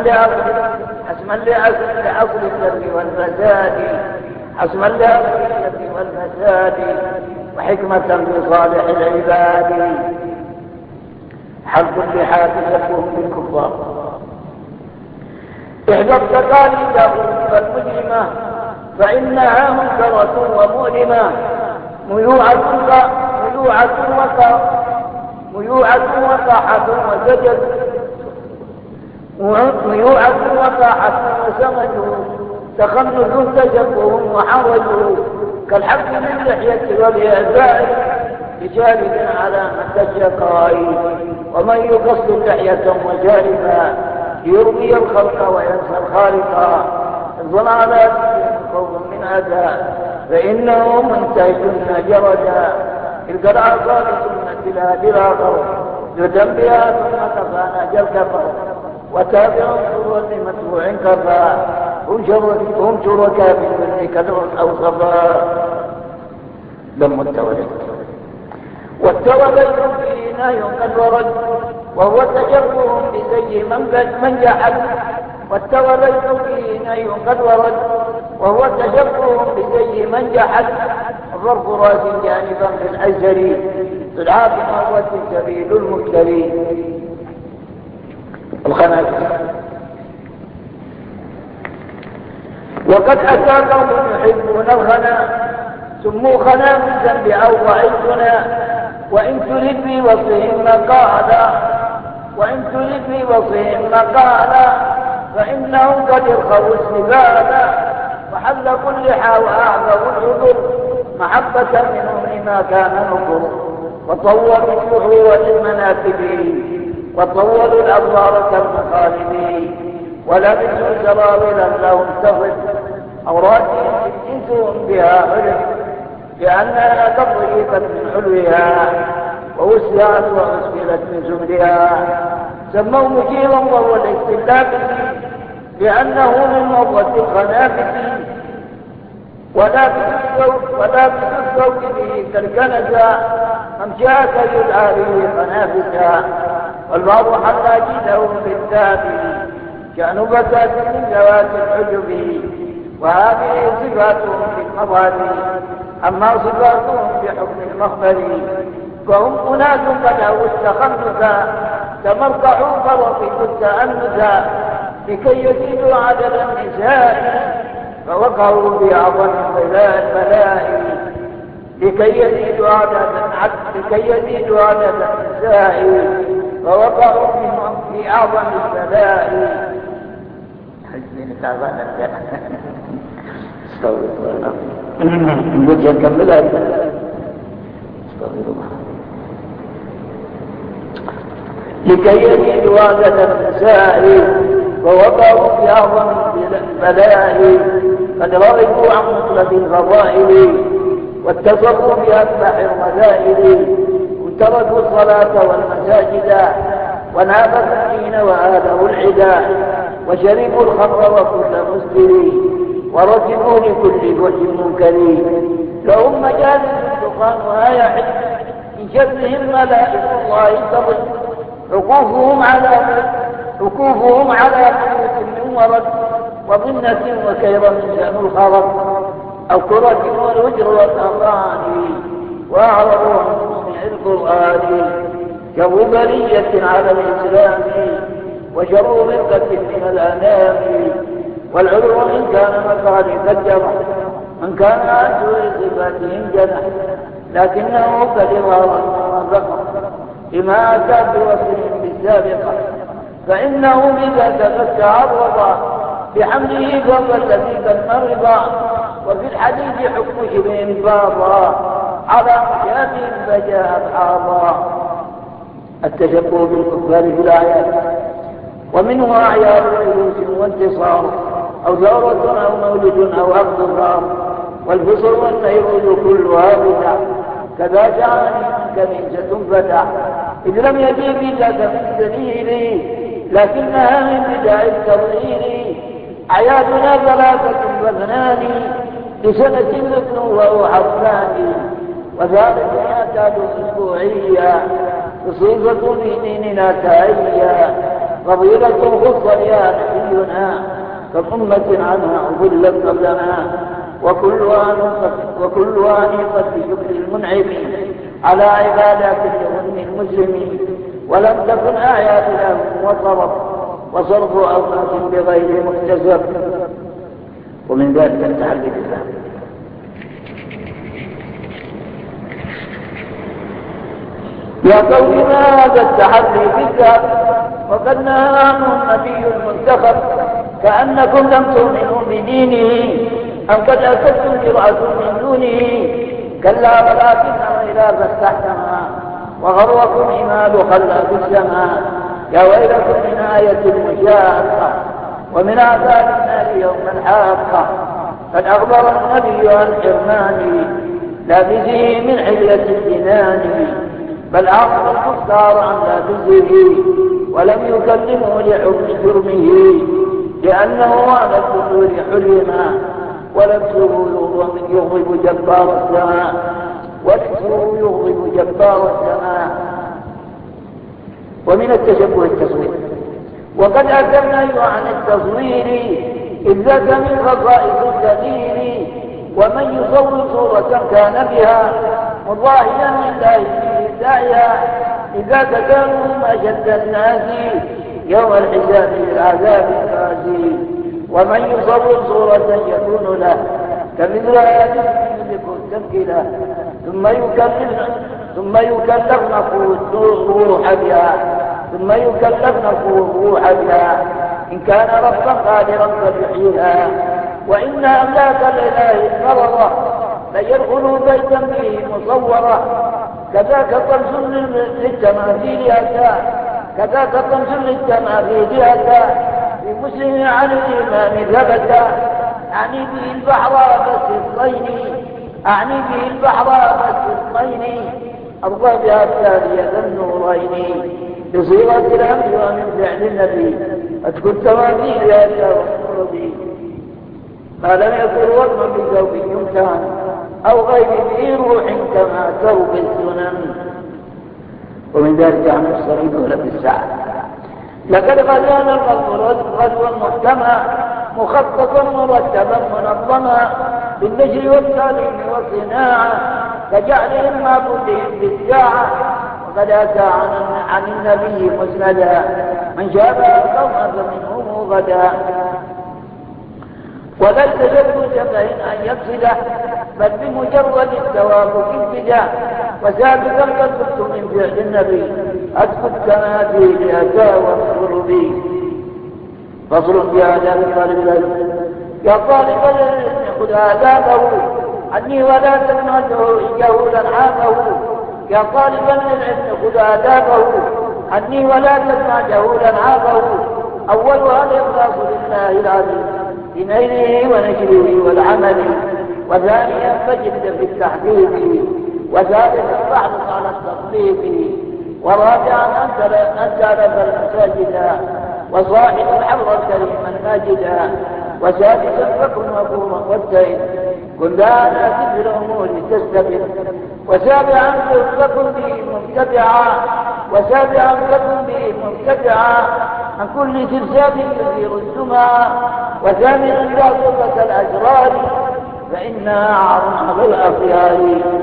لأصل الشر والفساد حسما لأصل الشر والفساد وحكمة لصالح العباد. حلق اللحاف يكون بالكفار. احذر تقاليد المجرمة فإنها منكرة ومؤلمة ميوعة وقاحة وسجد ميوعة وقاحة وسمج تخنث تشبه وحرج كالحب من لحية والإعزاء بشارب على مدى الشقاء. ومن يقص لحية وشاربا يرمي الخلق وينسى الخالق الظلالات خوف من أذى فإنه منتهج جردا تلك الأعصاب سنة الهادي الآخر يدم بها ثم كفانا الكفر وتابع صورة مدفوع كفى هم شركاء بالملك كدر أو صفا. لم والتولد فيه نهي قد ورد وهو تشبه بزي من جحد. والتولد فيه نهي قد ورد وهو تشبه بزي من جحد. ضرب راس جانبا للأجر تدعى بمروة سبيل المبتلي. الخنازير. وقد أتى قوم يحبون الخنا سموا خنا من ذنب أو ضعيفنا. وإن ترد في وصفهم مقالا فإنهم قد يرخوا السبالا وحلقوا اللحى وأعظموا العذر محبة منهم لما كان نكر. وطولوا الشهور للمناكب وطولوا الأبصار كالمخالب ولبسوا سراويلا لهم تصف أوراتهم جنسهم بها عرف لأنها تضيفت من حلوها ووسعت وأسفلت من زمرها. سموا مجيرا وهو الاستلاف لأنه من موضة الخنافس ولا بالصوت به كالكنسة ممشاك يدعى به خنافسا. والبعض حتى جيده بالذات كأنه بسات من ذوات الحجب وهذه صفاتهم في المظهر. أما صفاتهم في حكم المخبر فهم أناس بدأوا التخنث تمرقعوا فرقوا التأنث لكي يزيدوا عدد النساء فوقعوا في أعظم البلاء لكي يزيدوا عدد النساء فوقعوا في أعظم البلاء. حزين تعبان استغفر الله نرجع نكملها. استغفر الله. لكي يزيدوا عدد النساء فوقعوا في أعظم البلاء قد رغبوا عن مطلب الفضائل واتصفوا بأسبح الرذائل وتركوا الصلاة والمساجد ونابوا الدين وآذوا العدا وشربوا الخمر وكل مسكر وركبوا لكل وجه منكر لهم مجالس دخانها يحل من شرهم ملائكة الله تضل عكوفهم على بيوت من ورد وظنة وكيرا شأن الخرق أو كرة والوجر والأغاني وأعرضوا عن سمع القرآن شروا برية على الإسلام وشروا رقة من الأنام والعلو إن كان مخالف الجرح من كان عن سوء صفاتهم جنح لكنه كالإظهار المنافقة لما أتى بوصفهم بالسابقة فإنه بذا تفك عرضا بحمله فوق الذي المرضى وفي الحديث حكم شبه فاضا على مشابه فجاء أصحابا التشبه بالكفار في الآيات ومنه أعياد جلوس وانتصار أو ثورة أو مولد أو عقد النار والفصل والنيرود كلها بدع كذا جاءني كنيسة فتح إذ لم يجي بذاك من دليل لكنها من بدع التضليل أعيادنا 3 لسنة مثل وحفلان وذلك يعتاد أسبوعيا تصيبة في ديننا تائيا فضيلة خص يا نبينا كأمة عنها أضلت قبلنا وكلها نيقت بشكر المنعم على عبادات اليوم المسلمين ولم تكن آيات لهم وصرف أوقات بغير مكتسب ومن ذلك التحلي بالله. يا قوم هذا التحلي بالله وقد نهى عنه النبي المنتخب كأنكم لم تؤمنوا بدينه أم قد أسدتم جرأة من دونه كلا ولكن إذا فاستحكما وغركم إمال خلى في السماء يا ويلكم من آية المشاقة ومن عذاب النار يوم الحاقة قد أخبر النبي عن حرمان لابسه من حلية الجنان بل أخبر المختار عن لابسه ولم يكلمه لحكم جرمه لأنه على الدخول حرما ولبسه يغضب جبار السماء ومن التشبه التصوير وقد أتى النهي عن التصوير إذ ذاك من خصائص الدليل ومن يصور صورة كان بها مضاهيا لله في داعيها إذا كانوا هم أشد الناس يوم الحساب للعذاب القاسي ومن يصور صورة يكون له كمثل هذه التمكينة ثم يكلف الروح بها إن كان ربا قادرا فبحيها وإن أملاك الإله المرضى ليدخلوا بيتا به مصورة كذاك طمس للتماثيل أتى في مسلم عن الإمام ثبت أعني به البحر بس الطين أرضى بها التالية النورين بصيغة الأمر ومن فعل النبي أتكن تماثيل أتى والمرضي ما لم يكن وضما بزوج يمتان أو غير ذي روح كما ثوب السنن ومن ذلك عن الصعيد ولا في الساعة لقد غزانا الغزو محكما مخططا مرتبا منظما بالنشر والتعليم والصناعة كجعلهم معبودين بالساعة. وقد أتى عن النبي مسندا من شابه القوم فمنهم غدا. وليس شرط شبه أن يقصده بل بمجرد التوافق البدع. وسابقا قد قلت من فعل النبي أسكت كما فيه لأتى واصبر بي. فصل في آداب طالب العلم. يا طالب العلم خذ آدابه عني ولا تنهجه جهولا عامه. يا طالبا للعلم خذ آدابه عني ولا تسمع جهولا عامه. أولها الإخلاص لله العظيم في نيله ونشره والعمل. وثانيا فجد في التحقيق. وثالثا فاحرص على التصديق. ورابعا أن تعرف المساجد وصاحب الحر الكريم الماجدا. وسادسا فكن وقوما والسيد كن لا ناسب في الامور تستبد. وسابعا فكن به مبتدعا. عن كل ترساب يثير السمع. وثامنا تعصبة الاشرار فانها عار على الاخيار.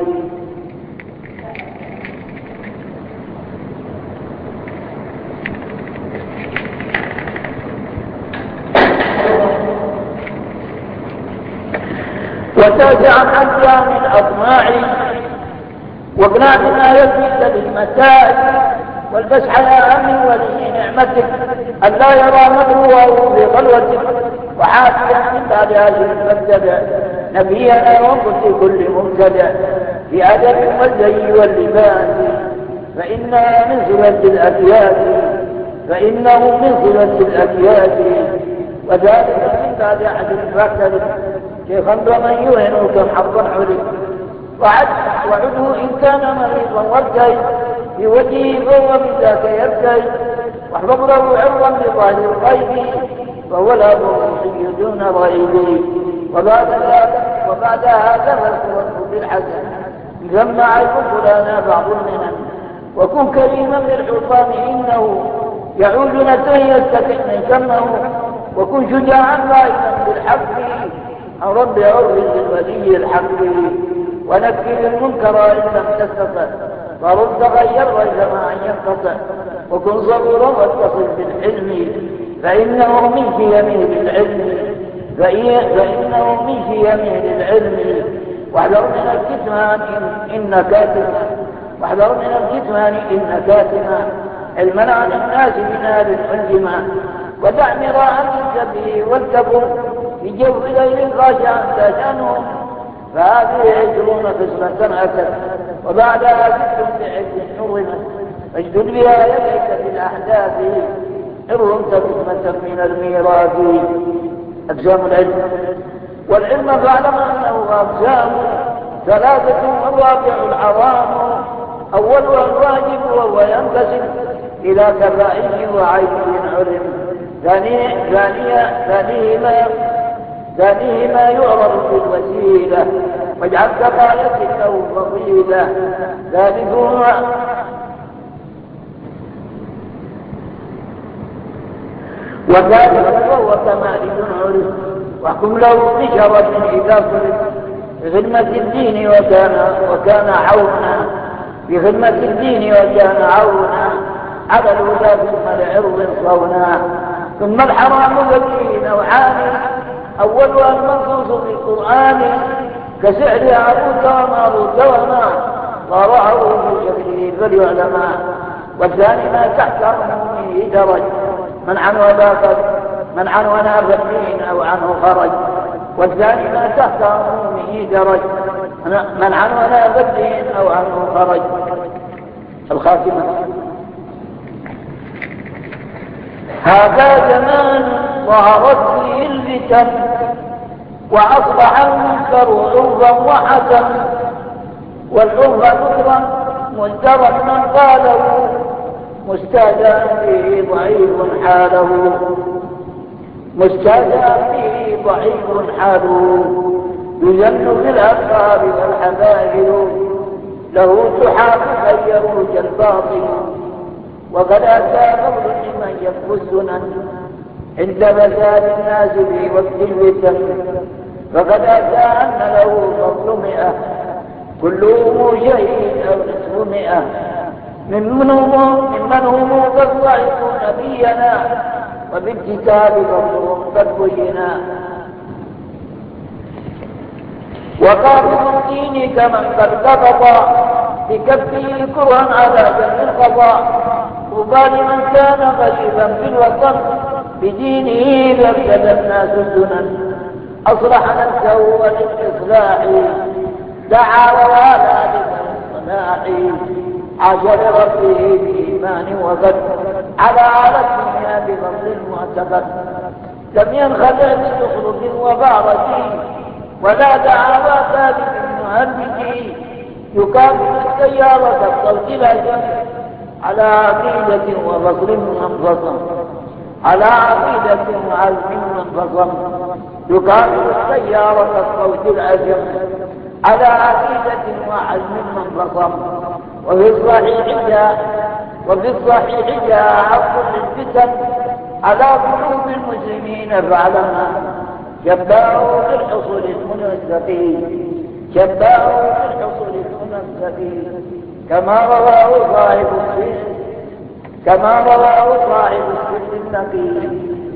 وترجع عن جامع الأطماع واقنع بما يفيد بالمتاع. والبسح يا أمي ولي نعمتك ألا يرى مكروه في خلوتك. وحافظا من بعد هذه المبتدع نبينا وقت كل مبتدع في أدب والزي واللباس فإنه من صلة الأكياس. وذلك من بعد أحد المعتدل شيخا بمن يهن كم حظا علم. وعده إن كان مريضا والجاي في وجهه فهو بذاك يبتي. واحفظ له عرضا بظاهر الغيب فهو الأبوحي دون ريب. وبعد هذا فالقوة بالحسن ثم عيب فلانا بعض المنن. وكن كريما للحطام إنه يعود نتن يستكن كمه. وكن شجاعا قائما بالحق عن رب عرف للولي الحق. ونكفي المنكر إن لم تستطع فرد غير رجما أن ينقطع. وكن صبورا واتصل بالحلم فإنه من شيمه للعلم. واحذر من الكتمان إن كاتما علما عن الناس بنار الحلما. ودع مراء به والتقم في جو ليل خاشعا تشأنهم فهذه 20 خصلة أتت وبعدها 6 بعز حرمت. فاجدد بها يديك في الأحداث حرمت قسمة من الميراث. أقسام العلم. والعلم فاعلم أنه أقسام 3 والرابع الحرام. أولها الواجب وهو ينقسم إلى كفائه وعيب حرم. ثانيه ما يعرض بالوسيلة واجعل كفاية له فضيلة. ثالثها وهو كمال عرف. واحكم له بشرف إذا صرف بخدمة الدين وكان عونا على الهدى ثم لعرض صونا. ثم الحرام فيه نوعان. أولها المنصوص في القرآن كسعر عروت وماروت وما ضرعه في شكله فليعلما. والثاني ما تحت عمومه درج من عن ونافى الدين أو عنه خرج. والثاني ما تحت عمومه درج من عن ونافى الدين أو عنه خرج. الخاتمة. هذا زمان ظهرت فيه الفتن وأصبح المنكر عرضا وحسن. والعرف كفرا منكرا من قاله مستهزئا به ضعيف حاله. يزن في الأبصار والحبائل له تحاف أن يروج الباطل. وقد أتى قول لمن يبكو السنن عند فساد الناس في وقت الفتن، فقد أتى أن له فضل 100 كلهم شهيد أو نصف 100 ممن هم قد ضعفوا نبينا وبالكتاب فضلهم قد بينا. وقابل الدين كمن قد قبض بكفه كرها على جنب القضاء، طوبى لمن كان غريبا في الوطن بدينه فابتدى الناس السنن، أصلح نفسه وللإصلاح دعا ووالى للصلاح، عاش لربه بإيمان وقد على الدنيا بفضل معتقد، لم ينخدع بزخرف وغارة ولا دعا ثابت مهمد، يكافئ السيارة الصوت الأجل على عقيدة وبصر منفصل، على عقيدة وعزم منفصل، يكافئ السيارة الصوت الأجل على عقيدة وعزم منفصل. وفي الصحيح جاء حق للفتن على قلوب المسلمين فاعلمها، شباهوا في الحصول المنزقين، شباهوا في الحصول المنزقين، كما رواه صاحب السر النقي،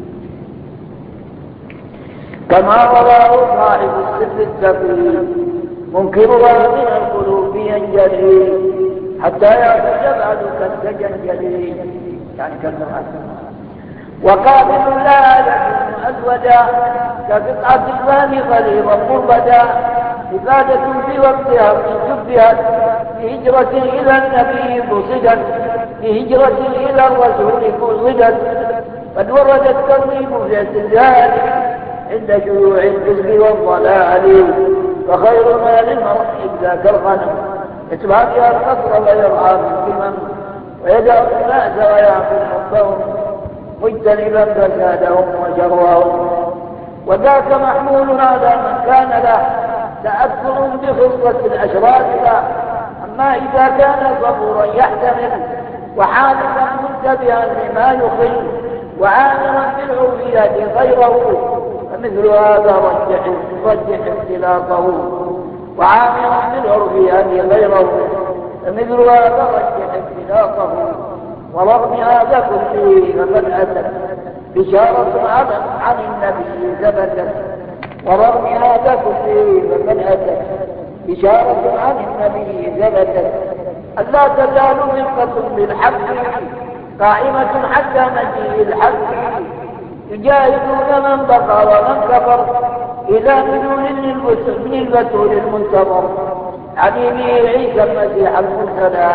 كما رواه صاحب السر التقي، منكرها من القلوب ينجلي حتى يعتجب عدوك السجنجلي، يعني كالمرأة. وقابل لا يكون أزوجا كقطعة الفم غليظا مربدا، إفادة في وقتها شبهت بهجرة إلى النبي قصدت، بهجرة إلى الرسول قصدت، قد ورد الترميم في الزلزال عند شيوع الكذب والضلال، فخير ما للمرء ذاك الغنم يتبع بها القصر ويرعى بالكمم، ويدع الناس ويعقل حبهم مجتنبا فسادهم وشرهم، وذاك محمول على من كان له تأثر بخصلة الأشرار له، أما إذا كان صبورا يحتمل وحالفا منتبها لما يخل وعاملا بالعرفيات غيره، فمثل هذا رجح اختلاطه، وعاملا بالعرفيات غيره فمثل هذا رجح اختلاطه. ورغم هذا كله فقد أتت بشارة عن النبي ثبتت، ورغم هذا كله فقد أتت بشارة عن النبي ثبتت، ألا تزال فرقة بالحق قائمة حتى مجيء الحق، يجاهدون من بقى ومن كفر إلى بدون من البتول المنتظر، حبيبه عيسى المسيح المرسلى،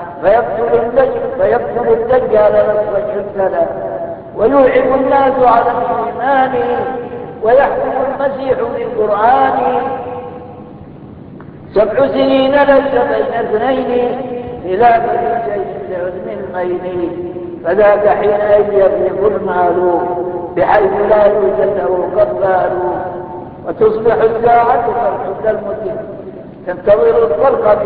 فيقتل الدجال نصف السلام، ويوعب الناس على الإيمان، ويحكم المسيح بالقرآن. 7 سنين ليس بين اثنين خلافة شيء لعزم المين، فذاك حين يبلغ المال بحيث لا يوجد له قبال، وتصبح الساعة فرحة المتن تنتظر الخلق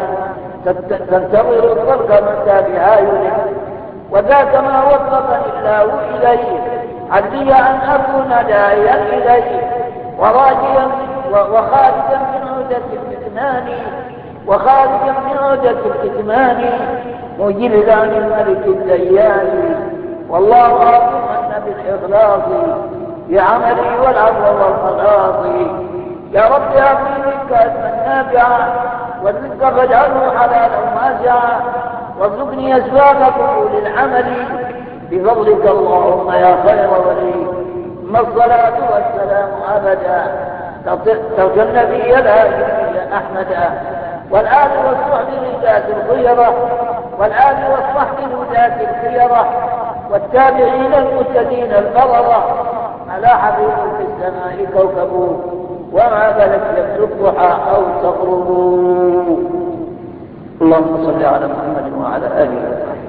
متى بها يلح، وذاك ما وفقني الله إليه علي أن أكون داعيا إليه، وراجيا وخارجا من عودة الكتمان مجلدا الملك الديان، والله أعلم بالإخلاص بعملي والعفو والخلاص. يا رب أعطني منك أسما نافعا، والرزق فاجعله حلالا واسعا، وارزقني أسباب قبول العمل بفضلك اللهم يا خير ولي. ثم الصلاة والسلام أبدا ترجى النبي الهادي أحمدا، والآل والصحب الهداة الخيرة، والتابعين المهتدين البررة، على حبيب في السماء كوكبه، وما بلت يبدو الضحى أو تغرب. اللهم صل على محمد وعلى آله وصحبه.